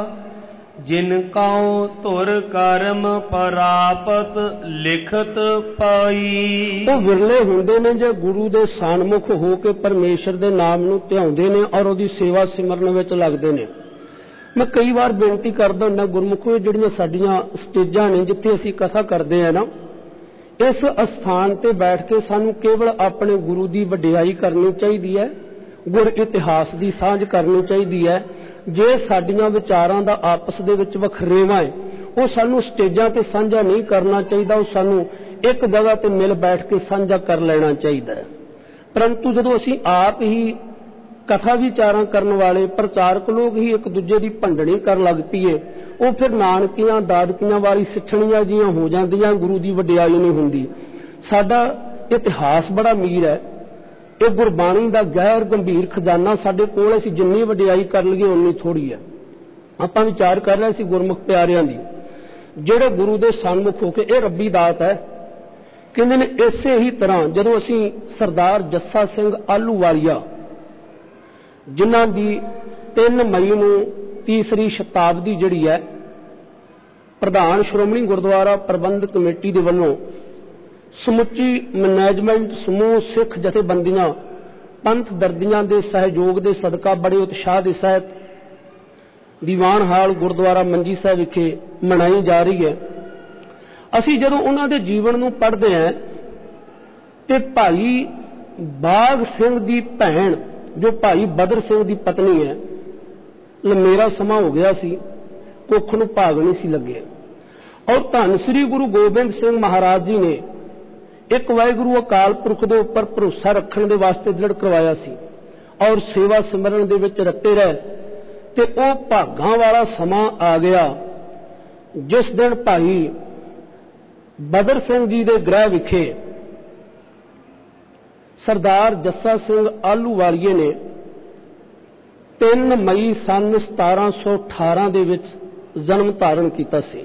A: ਜਿਨ ਕਉ ਧੁਰ ਕਰਮ ਪ੍ਰਾਪਤ ਲਿਖਤ ਪਾਈ।
B: ਉਹ ਵਿਰਲੇ ਹੁੰਦੇ ਨੇ ਜੇ ਗੁਰੂ ਦੇ ਸਨਮੁਖ ਹੋ ਕੇ ਪਰਮੇਸ਼ਰ ਦੇ ਨਾਮ ਨੂੰ ਧਿਆਉਂਦੇ ਨੇ ਔਰ ਉਹਦੀ ਸੇਵਾ ਸਿਮਰਨ ਵਿੱਚ ਲੱਗਦੇ ਨੇ। ਮੈਂ ਕਈ ਵਾਰ ਬੇਨਤੀ ਕਰਦਾ ਹੁੰਦਾ, ਗੁਰਮੁਖੋ ਜਿਹੜੀਆਂ ਸਾਡੀਆਂ ਸਟੇਜਾਂ ਨੇ ਜਿੱਥੇ ਅਸੀਂ ਕਥਾ ਕਰਦੇ ਆ ਨਾ, ਇਸ ਅਸਥਾਨ ਤੇ ਬੈਠ ਕੇ ਸਾਨੂੰ ਕੇਵਲ ਆਪਣੇ ਗੁਰੂ ਦੀ ਵਡਿਆਈ ਕਰਨੀ ਚਾਹੀਦੀ ਹੈ, ਗੁਰ ਇਤਿਹਾਸ ਦੀ ਸਾਂਝ ਕਰਨੀ ਚਾਹੀਦੀ ਹੈ। ਜੇ ਸਾਡੀਆਂ ਵਿਚਾਰਾਂ ਦਾ ਆਪਸ ਦੇ ਵਿੱਚ ਵਖਰੇਵਾ ਹੈ, ਉਹ ਸਾਨੂੰ ਸਟੇਜਾਂ ਤੇ ਸਾਂਝਾ ਨਹੀਂ ਕਰਨਾ ਚਾਹੀਦਾ, ਉਹ ਸਾਨੂੰ ਇੱਕ ਜਗ੍ਹਾ ਤੇ ਮਿਲ ਬੈਠ ਕੇ ਸਾਂਝਾ ਕਰ ਲੈਣਾ ਚਾਹੀਦਾ ਹੈ। ਪਰੰਤੂ ਜਦੋਂ ਅਸੀਂ ਆਪ ਹੀ ਕਥਾ ਵਿਚਾਰਾਂ ਕਰਨ ਵਾਲੇ ਪ੍ਰਚਾਰਕ ਲੋਕ ਹੀ ਇੱਕ ਦੂਜੇ ਦੀ ਭੰਡਣੀ ਕਰਨ ਲੱਗ ਪਈਏ, ਉਹ ਫਿਰ ਨਾਨਕੀਆਂ ਦਾਦਕੀਆਂ ਵਾਲੀ ਸਿੱਠਣੀਆਂ ਜੀਆਂ ਹੋ ਜਾਂਦੀਆਂ, ਗੁਰੂ ਦੀ ਵਡਿਆਈ ਨਹੀਂ ਹੁੰਦੀ। ਸਾਡਾ ਇਤਿਹਾਸ ਬੜਾ ਅਮੀਰ ਹੈ, ਇਹ ਗੁਰਬਾਣੀ ਦਾ ਗਹਿਰ ਗੰਭੀਰ ਖਜ਼ਾਨਾ ਸਾਡੇ ਕੋਲ, ਅਸੀਂ ਜਿੰਨੀ ਵਡਿਆਈ ਕਰ ਲਈਏ ਉਨੀ ਥੋੜੀ ਹੈ। ਆਪਾਂ ਵਿਚਾਰ ਕਰ ਰਹੇ ਸੀ ਗੁਰਮੁਖ ਪਿਆਰਿਆਂ ਦੀ, ਜਿਹੜੇ ਗੁਰੂ ਦੇ ਸਨਮੁਖ ਹੋ ਕੇ, ਇਹ ਰੱਬੀ ਦਾਤ ਹੈ। ਕਹਿੰਦੇ ਨੇ ਇਸੇ ਹੀ ਤਰ੍ਹਾਂ ਜਦੋਂ ਅਸੀਂ ਸਰਦਾਰ ਜੱਸਾ ਸਿੰਘ ਆਹਲੂਵਾਲੀਆ, ਜਿਨ੍ਹਾਂ ਦੀ 3 ਮਈ ਨੂੰ ਤੀਸਰੀ ਸ਼ਤਾਬਦੀ ਜਿਹੜੀ ਹੈ ਪ੍ਰਧਾਨ ਸ਼੍ਰੋਮਣੀ ਗੁਰਦੁਆਰਾ ਪ੍ਰਬੰਧਕ ਕਮੇਟੀ ਦੇ ਵੱਲੋਂ ਸਮੁੱਚੀ ਮੈਨੇਜਮੈਂਟ ਸਮੂਹ ਸਿੱਖ ਜਥੇਬੰਦੀਆਂ ਪੰਥ ਦਰਦੀਆਂ ਦੇ ਸਹਿਯੋਗ ਦੇ ਸਦਕਾ ਬੜੇ ਉਤਸ਼ਾਹ ਦੇ ਸਹਿਤ ਦੀਵਾਨ ਹਾਲ ਗੁਰਦੁਆਰਾ ਮੰਜੀ ਸਾਹਿਬ ਵਿਖੇ ਮਨਾਈ ਜਾ ਰਹੀ ਹੈ। ਅਸੀਂ ਜਦੋਂ ਉਹਨਾਂ ਦੇ ਜੀਵਨ ਨੂੰ ਪੜ੍ਹਦੇ ਹਾਂ ਤੇ ਭਾਈ ਬਾਘ ਸਿੰਘ ਦੀ ਭੈਣ ਜੋ ਭਾਈ ਬਦਰ ਸਿੰਘ ਦੀ ਪਤਨੀ ਹੈ, ਲੰਮੇਰਾ ਸਮਾਂ ਹੋ ਗਿਆ ਸੀ, ਕੁੱਖ ਨੂੰ ਭਾਗ ਨਹੀਂ ਸੀ ਲੱਗਿਆ, ਔਰ ਧੰਨ ਸ੍ਰੀ ਗੁਰੂ ਗੋਬਿੰਦ ਸਿੰਘ ਮਹਾਰਾਜ ਜੀ ਨੇ ਇੱਕ ਵਾਹਿਗੁਰੂ ਅਕਾਲ ਪੁਰਖ ਦੇ ਉੱਪਰ ਭਰੋਸਾ ਰੱਖਣ ਦੇ ਵਾਸਤੇ ਦ੍ਰਿੜ ਕਰਵਾਇਆ ਸੀ ਔਰ ਸੇਵਾ ਸਿਮਰਨ ਦੇ ਵਿੱਚ ਰੱਤੇ ਰਹੇ। ਤੇ ਉਹ ਭਾਗਾਂ ਵਾਲਾ ਸਮਾਂ ਆ ਗਿਆ ਜਿਸ ਦਿਨ ਭਾਈ ਬਦਰ ਸਿੰਘ ਜੀ ਦੇ ਗ੍ਰਹਿ ਵਿਖੇ ਸਰਦਾਰ ਜੱਸਾ ਸਿੰਘ ਆਹਲੂਵਾਲੀਏ ਨੇ 3 ਮਈ ਸਨ 1718 ਦੇ ਵਿੱਚ ਜਨਮ ਧਾਰਨ ਕੀਤਾ ਸੀ।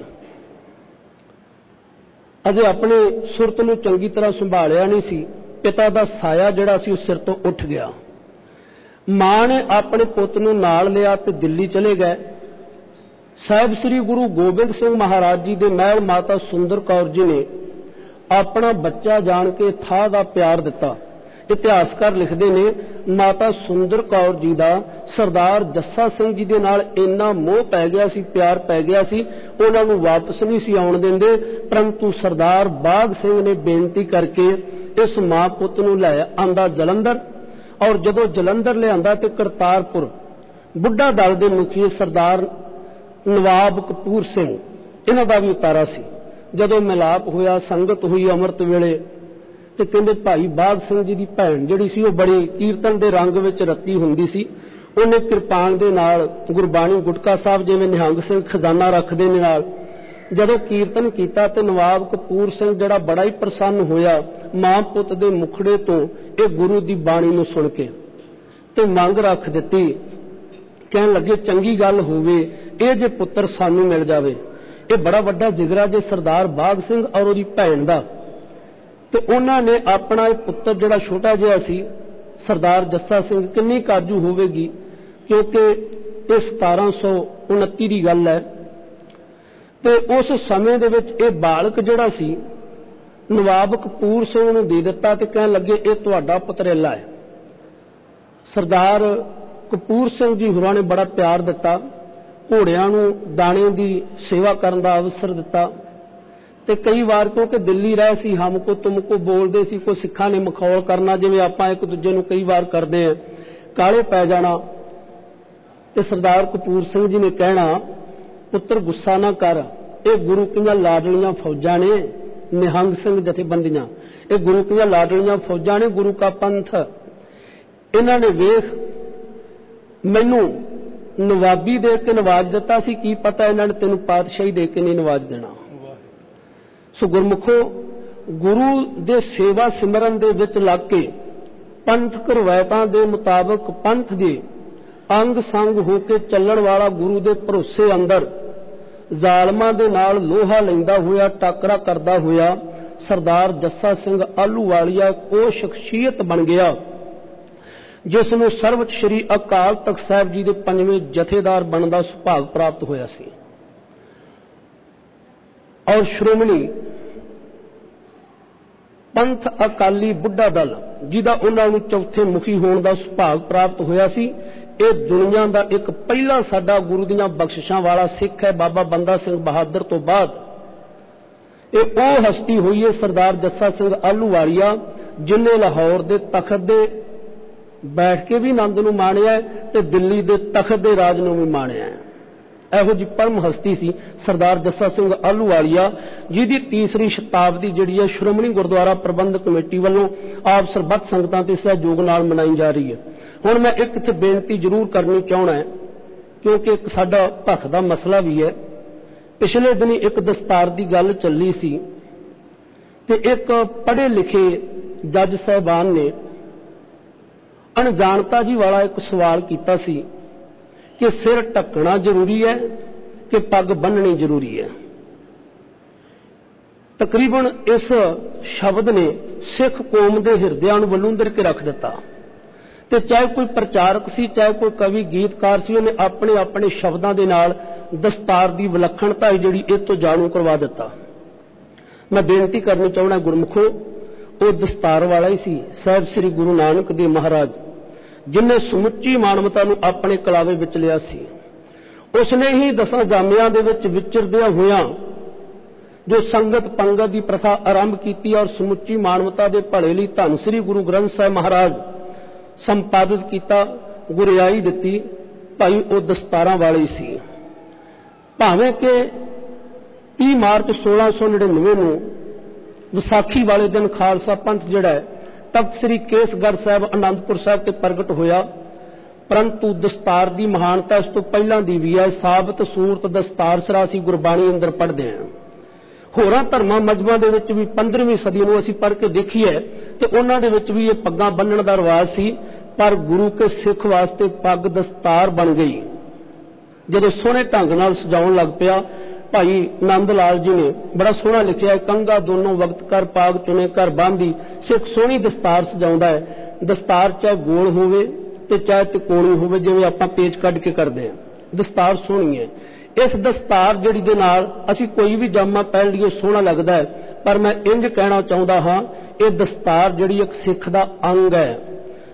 B: ਅਜੇ ਆਪਣੇ ਸੁਰਤ ਨੂੰ ਚੰਗੀ ਤਰ੍ਹਾਂ ਸੰਭਾਲਿਆ ਨਹੀਂ ਸੀ, ਪਿਤਾ ਦਾ ਸਾਇਆ ਜਿਹੜਾ ਸੀ ਉਸ ਸਿਰ ਤੋਂ ਉੱਠ ਗਿਆ। ਮਾਂ ਨੇ ਆਪਣੇ ਪੁੱਤ ਨੂੰ ਨਾਲ ਲਿਆ ਤੇ ਦਿੱਲੀ ਚਲੇ ਗਏ। ਸਾਹਿਬ ਸ੍ਰੀ ਗੁਰੂ ਗੋਬਿੰਦ ਸਿੰਘ ਮਹਾਰਾਜ ਜੀ ਦੇ ਮਹਿਲ ਮਾਤਾ ਸੁੰਦਰ ਕੌਰ ਜੀ ਨੇ ਆਪਣਾ ਬੱਚਾ ਜਾਣ ਕੇ ਥਾਂ ਦਾ ਪਿਆਰ ਦਿੱਤਾ। ਇਤਿਹਾਸਕਾਰ ਲਿਖਦੇ ਨੇ ਮਾਤਾ ਸੁੰਦਰ ਕੌਰ ਜੀ ਦਾ ਸਰਦਾਰ ਜੱਸਾ ਸਿੰਘ ਜੀ ਦੇ ਨਾਲ ਇੰਨਾ ਮੋਹ ਪੈ ਗਿਆ ਸੀ, ਪਿਆਰ ਪੈ ਗਿਆ ਸੀ, ਉਹਨਾਂ ਨੂੰ ਵਾਪਸ ਨਹੀਂ ਸੀ ਆਉਣ ਦਿੰਦੇ। ਪਰੰਤੂ ਸਰਦਾਰ ਬਾਘ ਸਿੰਘ ਨੇ ਬੇਨਤੀ ਕਰਕੇ ਇਸ ਮਾਂ ਪੁੱਤ ਨੂੰ ਲੈ ਆਂਦਾ ਜਲੰਧਰ, ਔਰ ਜਦੋਂ ਜਲੰਧਰ ਲਿਆਂਦਾ ਤੇ ਕਰਤਾਰਪੁਰ ਬੁੱਢਾ ਦਲ ਦੇ ਮੁਖੀ ਸਰਦਾਰ ਨਵਾਬ ਕਪੂਰ ਸਿੰਘ, ਇਹਨਾਂ ਦਾ ਵੀ ਉਤਾਰਾ ਸੀ। ਜਦੋਂ ਮਿਲਾਪ ਹੋਇਆ, ਸੰਗਤ ਹੋਈ ਅੰਮ੍ਰਿਤ ਵੇਲੇ, ਤੇ ਕਹਿੰਦੇ ਭਾਈ ਬਾਘ ਸਿੰਘ ਜੀ ਦੀ ਭੈਣ ਜਿਹੜੀ ਸੀ ਉਹ ਬੜੀ ਕੀਰਤਨ ਦੇ ਰੰਗ ਵਿੱਚ ਰਤੀ ਹੁੰਦੀ ਸੀ। ਉਹਨੇ ਕਿਰਪਾਨ ਦੇ ਨਾਲ ਗੁਰਬਾਣੀ ਗੁਟਕਾ ਸਾਹਿਬ ਜਿਵੇਂ ਨਿਹੰਗ ਸਿੰਘ ਖਜ਼ਾਨਾ ਰੱਖਦੇ ਨੇ ਨਾਲ ਜਦੋਂ ਕੀਰਤਨ ਕੀਤਾ ਤੇ ਨਵਾਬ ਕਪੂਰ ਸਿੰਘ ਜਿਹੜਾ ਬੜਾ ਹੀ ਪ੍ਰਸੰਨ ਹੋਇਆ ਮਾਂ ਪੁੱਤ ਦੇ ਮੁਖੜੇ ਤੋਂ ਇਹ ਗੁਰੂ ਦੀ ਬਾਣੀ ਨੂੰ ਸੁਣ ਕੇ, ਤੇ ਮੰਗ ਰੱਖ ਦਿੱਤੀ। ਕਹਿਣ ਲੱਗੇ ਚੰਗੀ ਗੱਲ ਹੋਵੇ ਇਹ ਜੇ ਪੁੱਤਰ ਸਾਨੂੰ ਮਿਲ ਜਾਵੇ। ਇਹ ਬੜਾ ਵੱਡਾ ਜਿਗਰਾ ਜੇ ਸਰਦਾਰ ਬਾਘ ਸਿੰਘ ਔਰ ਉਹਦੀ ਭੈਣ ਦਾ। ਤੇ ਉਹਨਾਂ ਨੇ ਆਪਣਾ ਇਹ ਪੁੱਤਰ ਜਿਹੜਾ ਛੋਟਾ ਜਿਹਾ ਸੀ ਸਰਦਾਰ ਜੱਸਾ ਸਿੰਘ, ਕਿੰਨੀ ਕਾਜੂ ਹੋਵੇਗੀ ਕਿਉਂਕਿ ਇਹ 1729 ਦੀ ਗੱਲ ਹੈ, ਤੇ ਉਸ ਸਮੇਂ ਦੇ ਵਿੱਚ ਇਹ ਬਾਲਕ ਜਿਹੜਾ ਸੀ ਨਵਾਬ ਕਪੂਰ ਸਿੰਘ ਨੂੰ ਦੇ ਦਿੱਤਾ ਤੇ ਕਹਿਣ ਲੱਗੇ ਇਹ ਤੁਹਾਡਾ ਪੁੱਤਰੇਲਾ ਹੈ। ਸਰਦਾਰ ਕਪੂਰ ਸਿੰਘ ਜੀ ਹੋਰਾਂ ਨੇ ਬੜਾ ਪਿਆਰ ਦਿੱਤਾ, ਘੋੜਿਆਂ ਨੂੰ ਦਾਣੇ ਦੀ ਸੇਵਾ ਕਰਨ ਦਾ ਅਵਸਰ ਦਿੱਤਾ। ਤੇ ਕਈ ਵਾਰ ਕਿਉਂਕਿ ਦਿੱਲੀ ਰਹੇ ਸੀ, ਹਮਕੋ ਤੁਮਕੋ ਬੋਲਦੇ ਸੀ, ਕੋਈ ਸਿੱਖਾਂ ਨੇ ਮਖੌਲ ਕਰਨਾ ਜਿਵੇਂ ਆਪਾਂ ਇੱਕ ਦੂਜੇ ਨੂੰ ਕਈ ਵਾਰ ਕਰਦੇ ਆ, ਕਾਲੇ ਪੈ ਜਾਣਾ। ਤੇ ਸਰਦਾਰ ਕਪੂਰ ਸਿੰਘ ਜੀ ਨੇ ਕਹਿਣਾ ਪੁੱਤਰ ਗੁੱਸਾ ਨਾ ਕਰ, ਇਹ ਗੁਰੂ ਕੀਆਂ ਲਾਡਲੀਆਂ ਫੌਜਾਂ ਨੇ, ਨਿਹੰਗ ਸਿੰਘ ਜਥੇਬੰਦੀਆਂ, ਇਹ ਗੁਰੂ ਕੀਆਂ ਲਾਡਲੀਆਂ ਫੌਜਾਂ ਨੇ, ਗੁਰੂ ਕਾ ਪੰਥ। ਇਹਨਾਂ ਨੇ ਵੇਖ ਮੈਨੂੰ ਨਵਾਬੀ ਦੇ ਕੇ ਨਵਾਜ ਦਿੱਤਾ ਸੀ, ਕੀ ਪਤਾ ਇਹਨਾਂ ਨੇ ਤੈਨੂੰ ਪਾਤਸ਼ਾਹੀ ਦੇ ਕੇ ਨਹੀਂ ਨਵਾਜ ਦੇਣਾ। ਸੋ ਗੁਰਮੁਖੋ, ਗੁਰੂ ਦੇ ਸੇਵਾ ਸਿਮਰਨ ਦੇ ਵਿੱਚ ਲੱਗ ਕੇ ਪੰਥਕ ਰਵਾਇਤਾਂ ਦੇ ਮੁਤਾਬਕ ਪੰਥ ਦੇ ਅੰਗ ਸੰਗ ਹੋ ਕੇ ਚੱਲਣ ਵਾਲਾ ਗੁਰੂ ਦੇ ਭਰੋਸੇ ਅੰਦਰ ਜ਼ਾਲਮਾਂ ਦੇ ਨਾਲ ਲੋਹਾ ਲੈਂਦਾ ਹੋਇਆ, ਟਾਕਰਾ ਕਰਦਾ ਹੋਇਆ ਸਰਦਾਰ ਜੱਸਾ ਸਿੰਘ ਆਹਲੂਵਾਲੀਆ ਉਹ ਸ਼ਖਸੀਅਤ ਬਣ ਗਿਆ ਜਿਸ ਨੂੰ ਸਰਵਉੱਚ ਸ੍ਰੀ ਅਕਾਲ ਤਖਤ ਸਾਹਿਬ ਜੀ ਦੇ 5ਵੇਂ ਜਥੇਦਾਰ ਬਣਨ ਦਾ ਸੁਭਾਗ ਪ੍ਰਾਪਤ ਹੋਇਆ ਸੀ। ਔਰ ਸ਼੍ਰੋਮਣੀ ਪੰਥ ਅਕਾਲੀ ਬੁੱਢਾ ਦਲ ਜਿਹਦਾ ਉਹਨਾਂ ਨੂੰ ਚੌਥੇ ਮੁਖੀ ਹੋਣ ਦਾ ਸੁਭਾਗ ਪ੍ਰਾਪਤ ਹੋਇਆ ਸੀ, ਇਹ ਦੁਨੀਆ ਦਾ ਇੱਕ ਪਹਿਲਾ ਸਾਡਾ ਗੁਰੂ ਦੀਆਂ ਬਖਸ਼ਿਸ਼ਾਂ ਵਾਲਾ ਸਿੱਖ ਹੈ। ਬਾਬਾ ਬੰਦਾ ਸਿੰਘ ਬਹਾਦਰ ਤੋਂ ਬਾਅਦ ਇਹ ਉਹ ਹਸਤੀ ਹੋਈ ਹੈ ਸਰਦਾਰ ਜੱਸਾ ਸਿੰਘ ਆਹਲੂਵਾਲੀਆ ਜਿਨ੍ਹਾਂ ਲਾਹੌਰ ਦੇ ਤਖਤ ਦੇ ਬੈਠ ਕੇ ਵੀ ਆਨੰਦ ਨੂੰ ਮਾਣਿਆ ਤੇ ਦਿੱਲੀ ਦੇ ਤਖਤ ਦੇ ਰਾਜ ਨੂੰ ਵੀ ਮਾਣਿਆ। ਇਹੋ ਜਿਹੀ ਪਰਮ ਹਸਤੀ ਸੀ ਸਰਦਾਰ ਜੱਸਾ ਸਿੰਘ ਆਹਲੂਵਾਲੀਆ, ਜਿਹਦੀ ਤੀਸਰੀ ਸ਼ਤਾਬਦੀ ਜਿਹੜੀ ਹੈ ਸ਼੍ਰੋਮਣੀ ਗੁਰਦੁਆਰਾ ਪ੍ਰਬੰਧਕ ਕਮੇਟੀ ਵੱਲੋਂ ਆਪ ਸਰਬੱਤ ਸੰਗਤਾਂ ਦੇ ਸਹਿਯੋਗ ਨਾਲ ਮਨਾਈ ਜਾ ਰਹੀ ਹੈ। ਹੁਣ ਮੈਂ ਇੱਕ ਇੱਥੇ ਬੇਨਤੀ ਜ਼ਰੂਰ ਕਰਨੀ ਚਾਹੁੰਦਾ, ਕਿਉਂਕਿ ਇੱਕ ਸਾਡਾ ਭੱਖ ਦਾ ਮਸਲਾ ਵੀ ਹੈ। ਪਿਛਲੇ ਦਿਨੀ ਇੱਕ ਦਸਤਾਰ ਦੀ ਗੱਲ ਚੱਲੀ ਸੀ ਤੇ ਇੱਕ ਪੜ੍ਹੇ ਲਿਖੇ ਜੱਜ ਸਾਹਿਬਾਨ ਨੇ ਅਣਜਾਣਤਾ ਜੀ ਵਾਲਾ ਇੱਕ ਸਵਾਲ ਕੀਤਾ ਸੀ ਕਿ ਸਿਰ ਢੱਕਣਾ ਜ਼ਰੂਰੀ ਹੈ ਕਿ ਪੱਗ ਬੰਨਣੀ ਜ਼ਰੂਰੀ ਹੈ। ਤਕਰੀਬਨ ਇਸ ਸ਼ਬਦ ਨੇ ਸਿੱਖ ਕੌਮ ਦੇ ਹਿਰਦਿਆਂ ਨੂੰ ਵਲੂੰਦਰ ਕੇ ਰੱਖ ਦਿੱਤਾ ਤੇ ਚਾਹੇ ਕੋਈ ਪ੍ਰਚਾਰਕ ਸੀ, ਚਾਹੇ ਕੋਈ ਕਵੀ ਗੀਤਕਾਰ ਸੀ, ਉਹਨੇ ਆਪਣੇ ਆਪਣੇ ਸ਼ਬਦਾਂ ਦੇ ਨਾਲ ਦਸਤਾਰ ਦੀ ਵਿਲੱਖਣਤਾ ਜਿਹੜੀ ਇਹ ਤੋਂ ਜਾਣੂ ਕਰਵਾ ਦਿੱਤਾ। ਮੈਂ ਬੇਨਤੀ ਕਰਨੀ ਚਾਹੁੰਦਾ ਗੁਰਮੁਖੋ, ਉਹ ਦਸਤਾਰ ਵਾਲਾ ਹੀ ਸੀ ਸਾਹਿਬ ਸ੍ਰੀ ਗੁਰੂ ਨਾਨਕ ਦੇਵ ਮਹਾਰਾਜ, ਜਿਨ੍ਹਾਂ ਸਮੁੱਚੀ ਮਾਨਵਤਾ ਨੂੰ ਆਪਣੇ ਕਲਾਵੇ ਵਿੱਚ ਲਿਆ ਸੀ। ਉਸਨੇ ਹੀ 10 ਜਾਮਿਆਂ ਦੇ ਵਿੱਚ ਵਿਚਰਦਿਆਂ ਹੋਇਆਂ ਜੋ ਸੰਗਤ ਪੰਗਤ ਦੀ ਪ੍ਰਥਾ ਆਰੰਭ ਕੀਤੀ ਔਰ ਸਮੁੱਚੀ ਮਾਨਵਤਾ ਦੇ ਭਲੇ ਲਈ ਧੰਨ ਸ੍ਰੀ ਗੁਰੂ ਗ੍ਰੰਥ ਸਾਹਿਬ ਮਹਾਰਾਜ ਸੰਪਾਦਿਤ ਕੀਤਾ, ਗੁਰਿਆਈ ਦਿੱਤੀ, ਭਾਈ ਉਹ ਦਸਤਾਰਾਂ ਵਾਲੇ ਸੀ। ਭਾਵੇਂ ਕਿ 30 ਮਾਰਚ 1699 ਨੂੰ ਵਿਸਾਖੀ ਵਾਲੇ ਦਿਨ ਖਾਲਸਾ ਪੰਥ ਜਿਹੜਾ ਹੈ ਤਖਤ ਸ੍ਰੀ ਕੇਸਗੜ੍ਹ ਸਾਹਿਬ ਅਨੰਦਪੁਰ ਸਾਹਿਬ ਤੇ ਪ੍ਰਗਟ ਹੋਇਆ, ਪਰੰਤੂ ਦਸਤਾਰ ਦੀ ਮਹਾਨਤਾ ਇਸ ਤੋਂ ਪਹਿਲਾਂ ਦੀ ਵੀ ਹੈ। ਸਾਬਤ ਸੂਰਤ ਦਸਤਾਰ ਸਿਰ ਅਸੀਂ ਗੁਰਬਾਣੀ ਅੰਦਰ ਪੜ੍ਹਦੇ ਹਾਂ। ਹੋਰਾਂ ਧਰਮਾਂ ਮਜ਼ਹਬਾਂ ਦੇ ਵਿੱਚ ਵੀ 15ਵੀਂ ਸਦੀ ਨੂੰ ਅਸੀਂ ਪੜ੍ਹ ਕੇ ਦੇਖੀ ਹੈ ਤੇ ਉਹਨਾਂ ਦੇ ਵਿੱਚ ਵੀ ਇਹ ਪੱਗਾਂ ਬੰਨਣ ਦਾ ਰਿਵਾਜ ਸੀ, ਪਰ ਗੁਰੂ ਕੇ ਸਿੱਖ ਵਾਸਤੇ ਪੱਗ ਦਸਤਾਰ ਬਣ ਗਈ। ਜਦੋਂ ਸੋਹਣੇ ਢੰਗ ਨਾਲ ਸਜਾਉਣ ਲੱਗ ਪਿਆ, ਭਾਈ ਨੰਦ ਲਾਲ ਜੀ ਨੇ ਬੜਾ ਸੋਹਣਾ ਲਿਖਿਆ, ਕੰਗਾ ਦੋਨੋਂ ਵਕਤ ਕਰ ਪਾਗ ਚੁਣੇ ਕਰ ਬਾਂਦੀ। ਸਿੱਖ ਸੋਹਣੀ ਦਸਤਾਰ ਸਜਾਉਂਦਾ ਹੈ। ਦਸਤਾਰ ਚਾਹੇ ਗੋਲ ਹੋਵੇ ਤੇ ਚਾਹੇ ਤਿਕੋਣੀ ਹੋਵੇ, ਜਿਵੇਂ ਆਪਾਂ ਪੇਚ ਕੱਢ ਕੇ ਕਰਦੇ ਹਾਂ, ਦਸਤਾਰ ਸੋਹਣੀ ਹੈ। ਇਸ ਦਸਤਾਰ ਜਿਹੜੀ ਦੇ ਨਾਲ ਅਸੀਂ ਕੋਈ ਵੀ ਜਾਮਾ ਪਹਿਨ ਲਈਏ ਸੋਹਣਾ ਲੱਗਦਾ ਹੈ, ਪਰ ਮੈਂ ਇੰਜ ਕਹਿਣਾ ਚਾਹੁੰਦਾ ਹਾਂ ਇਹ ਦਸਤਾਰ ਜਿਹੜੀ ਇੱਕ ਸਿੱਖ ਦਾ ਅੰਗ ਹੈ।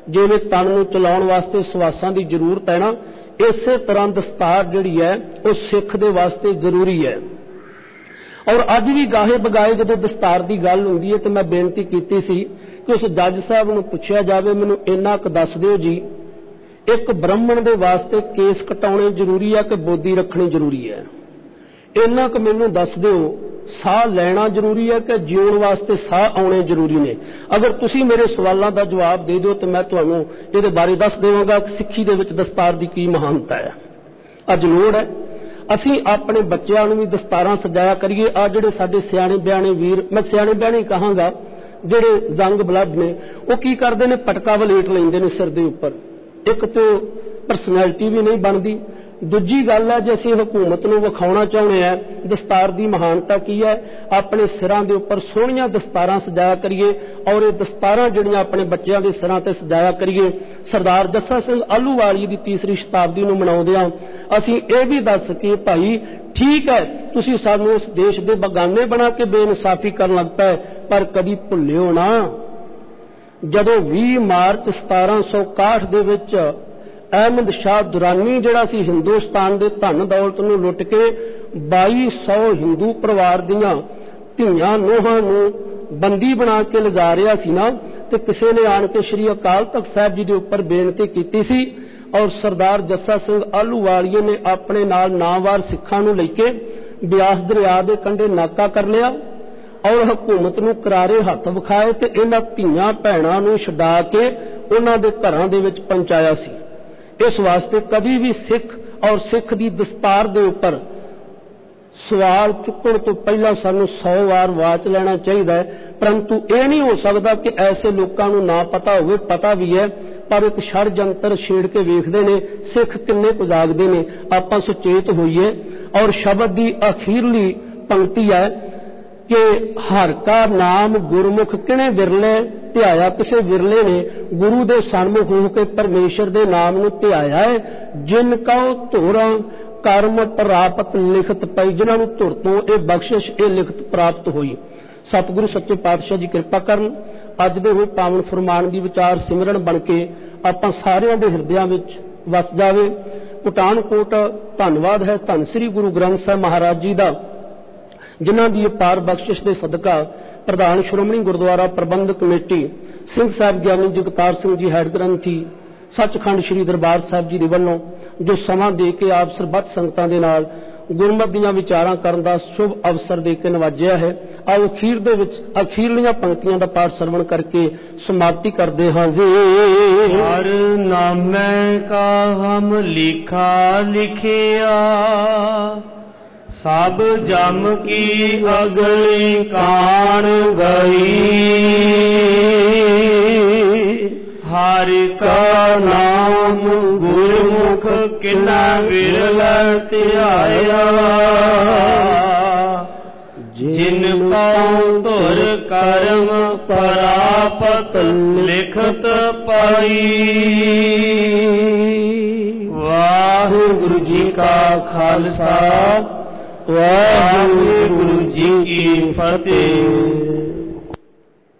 B: ਜਿਵੇਂ ਤਨ ਨੂੰ ਚਲਾਉਣ ਵਾਸਤੇ ਸਵਾਸਾਂ ਦੀ ਜ਼ਰੂਰਤ ਹੈ ਨਾ, ਇਸੇ ਤਰ੍ਹਾਂ ਦਸਤਾਰ ਜਿਹੜੀ ਹੈ ਉਹ ਸਿੱਖ ਦੇ ਵਾਸਤੇ ਜ਼ਰੂਰੀ ਹੈ। ਔਰ ਅੱਜ ਵੀ ਗਾਹੇ ਬਗਾਏ ਜਦੋਂ ਦਸਤਾਰ ਦੀ ਗੱਲ ਹੁੰਦੀ ਹੈ ਤਾਂ ਮੈਂ ਬੇਨਤੀ ਕੀਤੀ ਸੀ ਕਿ ਉਸ ਜੱਜ ਸਾਹਿਬ ਨੂੰ ਪੁੱਛਿਆ ਜਾਵੇ, ਮੈਨੂੰ ਇੰਨਾ ਕੁ ਦੱਸ ਦਿਓ ਜੀ, ਇੱਕ ਬ੍ਰਾਹਮਣ ਦੇ ਵਾਸਤੇ ਕੇਸ ਕਟਾਉਣੇ ਜ਼ਰੂਰੀ ਹੈ ਕਿ ਬੋਦੀ ਰੱਖਣੀ ਜ਼ਰੂਰੀ ਹੈ? ਇੰਨਾ ਕੁ ਮੈਨੂੰ ਦੱਸ ਦਿਓ। ਸਾਹ ਲੈਣਾ ਜ਼ਰੂਰੀ ਹੈ ਕਿ ਜਿਉਣ ਵਾਸਤੇ ਸਾਹ ਆਉਣੇ ਜ਼ਰੂਰੀ ਨੇ? ਅਗਰ ਤੁਸੀਂ ਮੇਰੇ ਸਵਾਲਾਂ ਦਾ ਜਵਾਬ ਦੇ ਦਿਓ ਤਾਂ ਮੈਂ ਤੁਹਾਨੂੰ ਇਹਦੇ ਬਾਰੇ ਦੱਸ ਦੇਵਾਂਗਾ ਕਿ ਸਿੱਖੀ ਦੇ ਵਿੱਚ ਦਸਤਾਰ ਦੀ ਕੀ ਮਹਾਨਤਾ ਹੈ। ਅੱਜ ਲੋੜ ਹੈ ਅਸੀਂ ਆਪਣੇ ਬੱਚਿਆਂ ਨੂੰ ਵੀ ਦਸਤਾਰਾਂ ਸਜਾਇਆ ਕਰੀਏ। ਆ ਜਿਹੜੇ ਸਾਡੇ ਸਿਆਣੇ ਬਿਆਣੇ ਵੀਰ, ਮੈਂ ਸਿਆਣੇ ਬਿਆਣੇ ਕਹਾਂਗਾ, ਜਿਹੜੇ ਜੰਗ ਬਲੱਡ ਨੇ, ਉਹ ਕੀ ਕਰਦੇ ਨੇ, ਪਟਕਾ ਵਲੇਟ ਲੈਂਦੇ ਨੇ ਸਿਰ ਦੇ ਉੱਪਰ। ਇੱਕ ਤਾਂ ਪਰਸਨੈਲਿਟੀ ਵੀ ਨਹੀਂ ਬਣਦੀ। ਦੂਜੀ ਗੱਲ ਹੈ, ਜੇ ਅਸੀਂ ਹਕੂਮਤ ਨੂੰ ਵਿਖਾਉਣਾ ਚਾਹੁੰਦੇ ਹਾਂ ਦਸਤਾਰ ਦੀ ਮਹਾਨਤਾ ਕੀ ਹੈ, ਆਪਣੇ ਸਿਰਾਂ ਦੇ ਉੱਪਰ ਸੋਹਣੀਆਂ ਦਸਤਾਰਾਂ ਸਜਾਇਆ ਕਰੀਏ ਔਰ ਇਹ ਦਸਤਾਰਾਂ ਜਿਹੜੀਆਂ ਆਪਣੇ ਬੱਚਿਆਂ ਦੇ ਸਿਰਾਂ ਤੇ ਸਜਾਇਆ ਕਰੀਏ। ਸਰਦਾਰ ਜੱਸਾ ਸਿੰਘ ਆਹਲੂਵਾਲੀਆ ਦੀ 3ਰੀ ਸ਼ਤਾਬਦੀ ਨੂੰ ਮਨਾਉਂਦਿਆਂ ਅਸੀਂ ਇਹ ਵੀ ਦੱਸ ਸਕੀਏ, ਭਾਈ ਠੀਕ ਹੈ ਤੁਸੀਂ ਸਾਨੂੰ ਇਸ ਦੇਸ਼ ਦੇ ਬਗਾਨੇ ਬਣਾ ਕੇ ਬੇਇਨਸਾਫੀ ਕਰਨ ਲੱਗ ਪਏ, ਪਰ ਕਦੀ ਭੁੱਲਿਓ ਨਾ ਜਦੋਂ 20 ਮਾਰਚ 1761 ਦੇ ਵਿੱਚ ਅਹਿਮਦ ਸ਼ਾਹ ਦੁਰਾਨੀ ਜਿਹੜਾ ਸੀ ਹਿੰਦੁਸਤਾਨ ਦੇ ਧਨ ਦੌਲਤ ਨੂੰ ਲੁੱਟ ਕੇ 2200 ਹਿੰਦੂ ਪਰਿਵਾਰ ਦੀਆਂ ਧੀਆਂ ਨੋਹਾਂ ਨੂੰ ਬੰਦੀ ਬਣਾ ਕੇ ਲਿਜਾ ਰਿਹਾ ਸੀ ਨਾ, ਤੇ ਕਿਸੇ ਨੇ ਆਣ ਕੇ ਸ੍ਰੀ ਅਕਾਲ ਤਖਤ ਸਾਹਿਬ ਜੀ ਦੇ ਉੱਪਰ ਬੇਨਤੀ ਕੀਤੀ ਸੀ ਔਰ ਸਰਦਾਰ ਜੱਸਾ ਸਿੰਘ ਆਹਲੂਵਾਲੀਏ ਨੇ ਆਪਣੇ ਨਾਲ ਨਾਮਵਾਰ ਸਿੱਖਾਂ ਨੂੰ ਲੈ ਕੇ ਬਿਆਸ ਦਰਿਆ ਦੇ ਕੰਢੇ ਨਾਕਾ ਕਰ ਲਿਆ ਔਰ ਹਕੂਮਤ ਨੂੰ ਕਰਾਰੇ ਹੱਥ ਵਿਖਾਏ ਤੇ ਇਹਨਾਂ ਧੀਆਂ ਭੈਣਾਂ ਨੂੰ ਛਡਾ ਕੇ ਉਹਨਾਂ ਦੇ ਘਰਾਂ ਦੇ ਵਿੱਚ ਪਹੁੰਚਾਇਆ ਸੀ। ਇਸ ਵਾਸਤੇ ਕਦੀ ਵੀ ਸਿੱਖ ਔਰ ਸਿੱਖ ਦੀ ਦਸਤਾਰ ਦੇ ਉੱਪਰ ਸਵਾਲ ਚੁੱਕਣ ਤੋਂ ਪਹਿਲਾਂ ਸਾਨੂੰ 100 ਵਾਰ ਵਾਚ ਲੈਣਾ ਚਾਹੀਦਾ ਹੈ। ਪਰੰਤੂ ਇਹ ਨਹੀਂ ਹੋ ਸਕਦਾ ਕਿ ਐਸੇ ਲੋਕਾਂ ਨੂੰ ਨਾ ਪਤਾ ਹੋਵੇ, ਪਤਾ ਵੀ ਹੈ ਪਰ ਇੱਕ षडयंत्र ਛੇੜ ਕੇ ਵੇਖਦੇ ਨੇ ਸਿੱਖ ਕਿੰਨੇ ਕੁ ਜਾਗਦੇ ਨੇ। ਆਪਾਂ ਸੁਚੇਤ ਹੋਈਏ। ਔਰ ਸ਼ਬਦ ਦੀ ਅਖੀਰਲੀ ਪੰਕਤੀ ਹੈ ਕਿ ਹਰ ਕਾ ਨਾਮ ਗੁਰਮੁਖ ਕਿਹਨੇ ਵਿਰਲੇ ਧਿਆਇਆ, ਕਿਸੇ ਵਿਰਲੇ ਨੇ ਗੁਰੂ ਦੇ ਸਨਮੁਖ ਹੋ ਕੇ ਪਰਮੇਸ਼ਰ ਦੇ ਨਾਮ ਨੂੰ ਧਿਆਇਆ ਹੈ। ਜਿਨ ਕਉ ਧੁਰਾਂ ਕਰਮ ਪ੍ਰਾਪਤ ਲਿਖਤ ਪਈ, ਜਿਨ੍ਹਾਂ ਨੂੰ ਧੁਰ ਤੋਂ ਇਹ ਬਖਸ਼ਿਸ਼ ਇਹ ਲਿਖਤ ਪ੍ਰਾਪਤ ਹੋਈ। ਸਤਿਗੁਰੂ ਸੱਚੇ ਪਾਤਸ਼ਾਹ ਜੀ ਕਿਰਪਾ ਕਰਨ, ਅੱਜ ਦੇ ਹੋਏ ਪਾਵਨ ਫਰਮਾਨ ਦੀ ਵਿਚਾਰ ਸਿਮਰਨ ਬਣ ਕੇ ਆਪਾਂ ਸਾਰਿਆਂ ਦੇ ਹਿਰਦਿਆਂ ਵਿੱਚ ਵਸ ਜਾਵੇ। ਪਠਾਨਕੋਟ ਧੰਨਵਾਦ ਹੈ ਧੰਨ ਸ੍ਰੀ ਗੁਰੂ ਗ੍ਰੰਥ ਸਾਹਿਬ ਮਹਾਰਾਜ ਜੀ ਦਾ, ਜਿਨ੍ਹਾਂ ਦੀ ਅਪਾਰ ਬਖਸ਼ਿਸ਼ ਦੇ ਸਦਕਾ ਪ੍ਰਧਾਨ ਸ਼੍ਰੋਮਣੀ ਗੁਰਦੁਆਰਾ ਪ੍ਰਬੰਧਕ ਕਮੇਟੀ ਸਿੰਘ ਸਾਹਿਬ ਗਿਆਨੀ ਜਗਤਾਰ ਸਿੰਘ ਜੀ ਹੈਡ ਗ੍ਰੰਥੀ ਸੱਚਖੰਡ ਸ੍ਰੀ ਦਰਬਾਰ ਸਾਹਿਬ ਜੀ ਦੇ ਵੱਲੋਂ ਜੋ ਸਮਾਂ ਦੇ ਕੇ ਆਪ ਸਰਬੱਤ ਸੰਗਤਾਂ ਦੇ ਨਾਲ ਗੁਰਮਤਿ ਦੀਆਂ ਵਿਚਾਰਾਂ ਕਰਨ ਦਾ ਸ਼ੁਭ ਅਵਸਰ ਦੇ ਕੇ ਨਵਾਜਿਆ ਹੈ। ਆਓ ਅਖੀਰ ਦੇ ਵਿੱਚ ਅਖੀਰਲੀਆਂ ਪੰਕਤੀਆਂ ਦਾ ਪਾਠ ਸਰਵਣ ਕਰਕੇ ਸਮਾਪਤੀ ਕਰਦੇ ਹਾਂ ਜੀ।
A: ਹਰ ਨਾਮੈ ਕਾ ਹਮ ਲਿਖਾ ਲਿਖਿਆ, ਸਭ ਜਮ ਕੀ ਅਗਲੀ ਕਾਣ ਗਈ। ਹਰਿ ਕਾ ਨਾਮ ਗੁਰਮੁਖ ਕਿੰਨਾ ਵਿਰਲਾ ਧਿਆਇਆ। ਜਿਨ ਕਉ ਧੁਰ ਕਰਮ ਪ੍ਰਾਪਤ ਲਿਖਤ ਪਾਈ। ਵਾਹਿਗੁਰੂ ਜੀ ਕਾ ਖਾਲਸਾ, ਵਾਹਿਗੁਰੂ ਜੀ ਕੀ ਫਤਿਹ।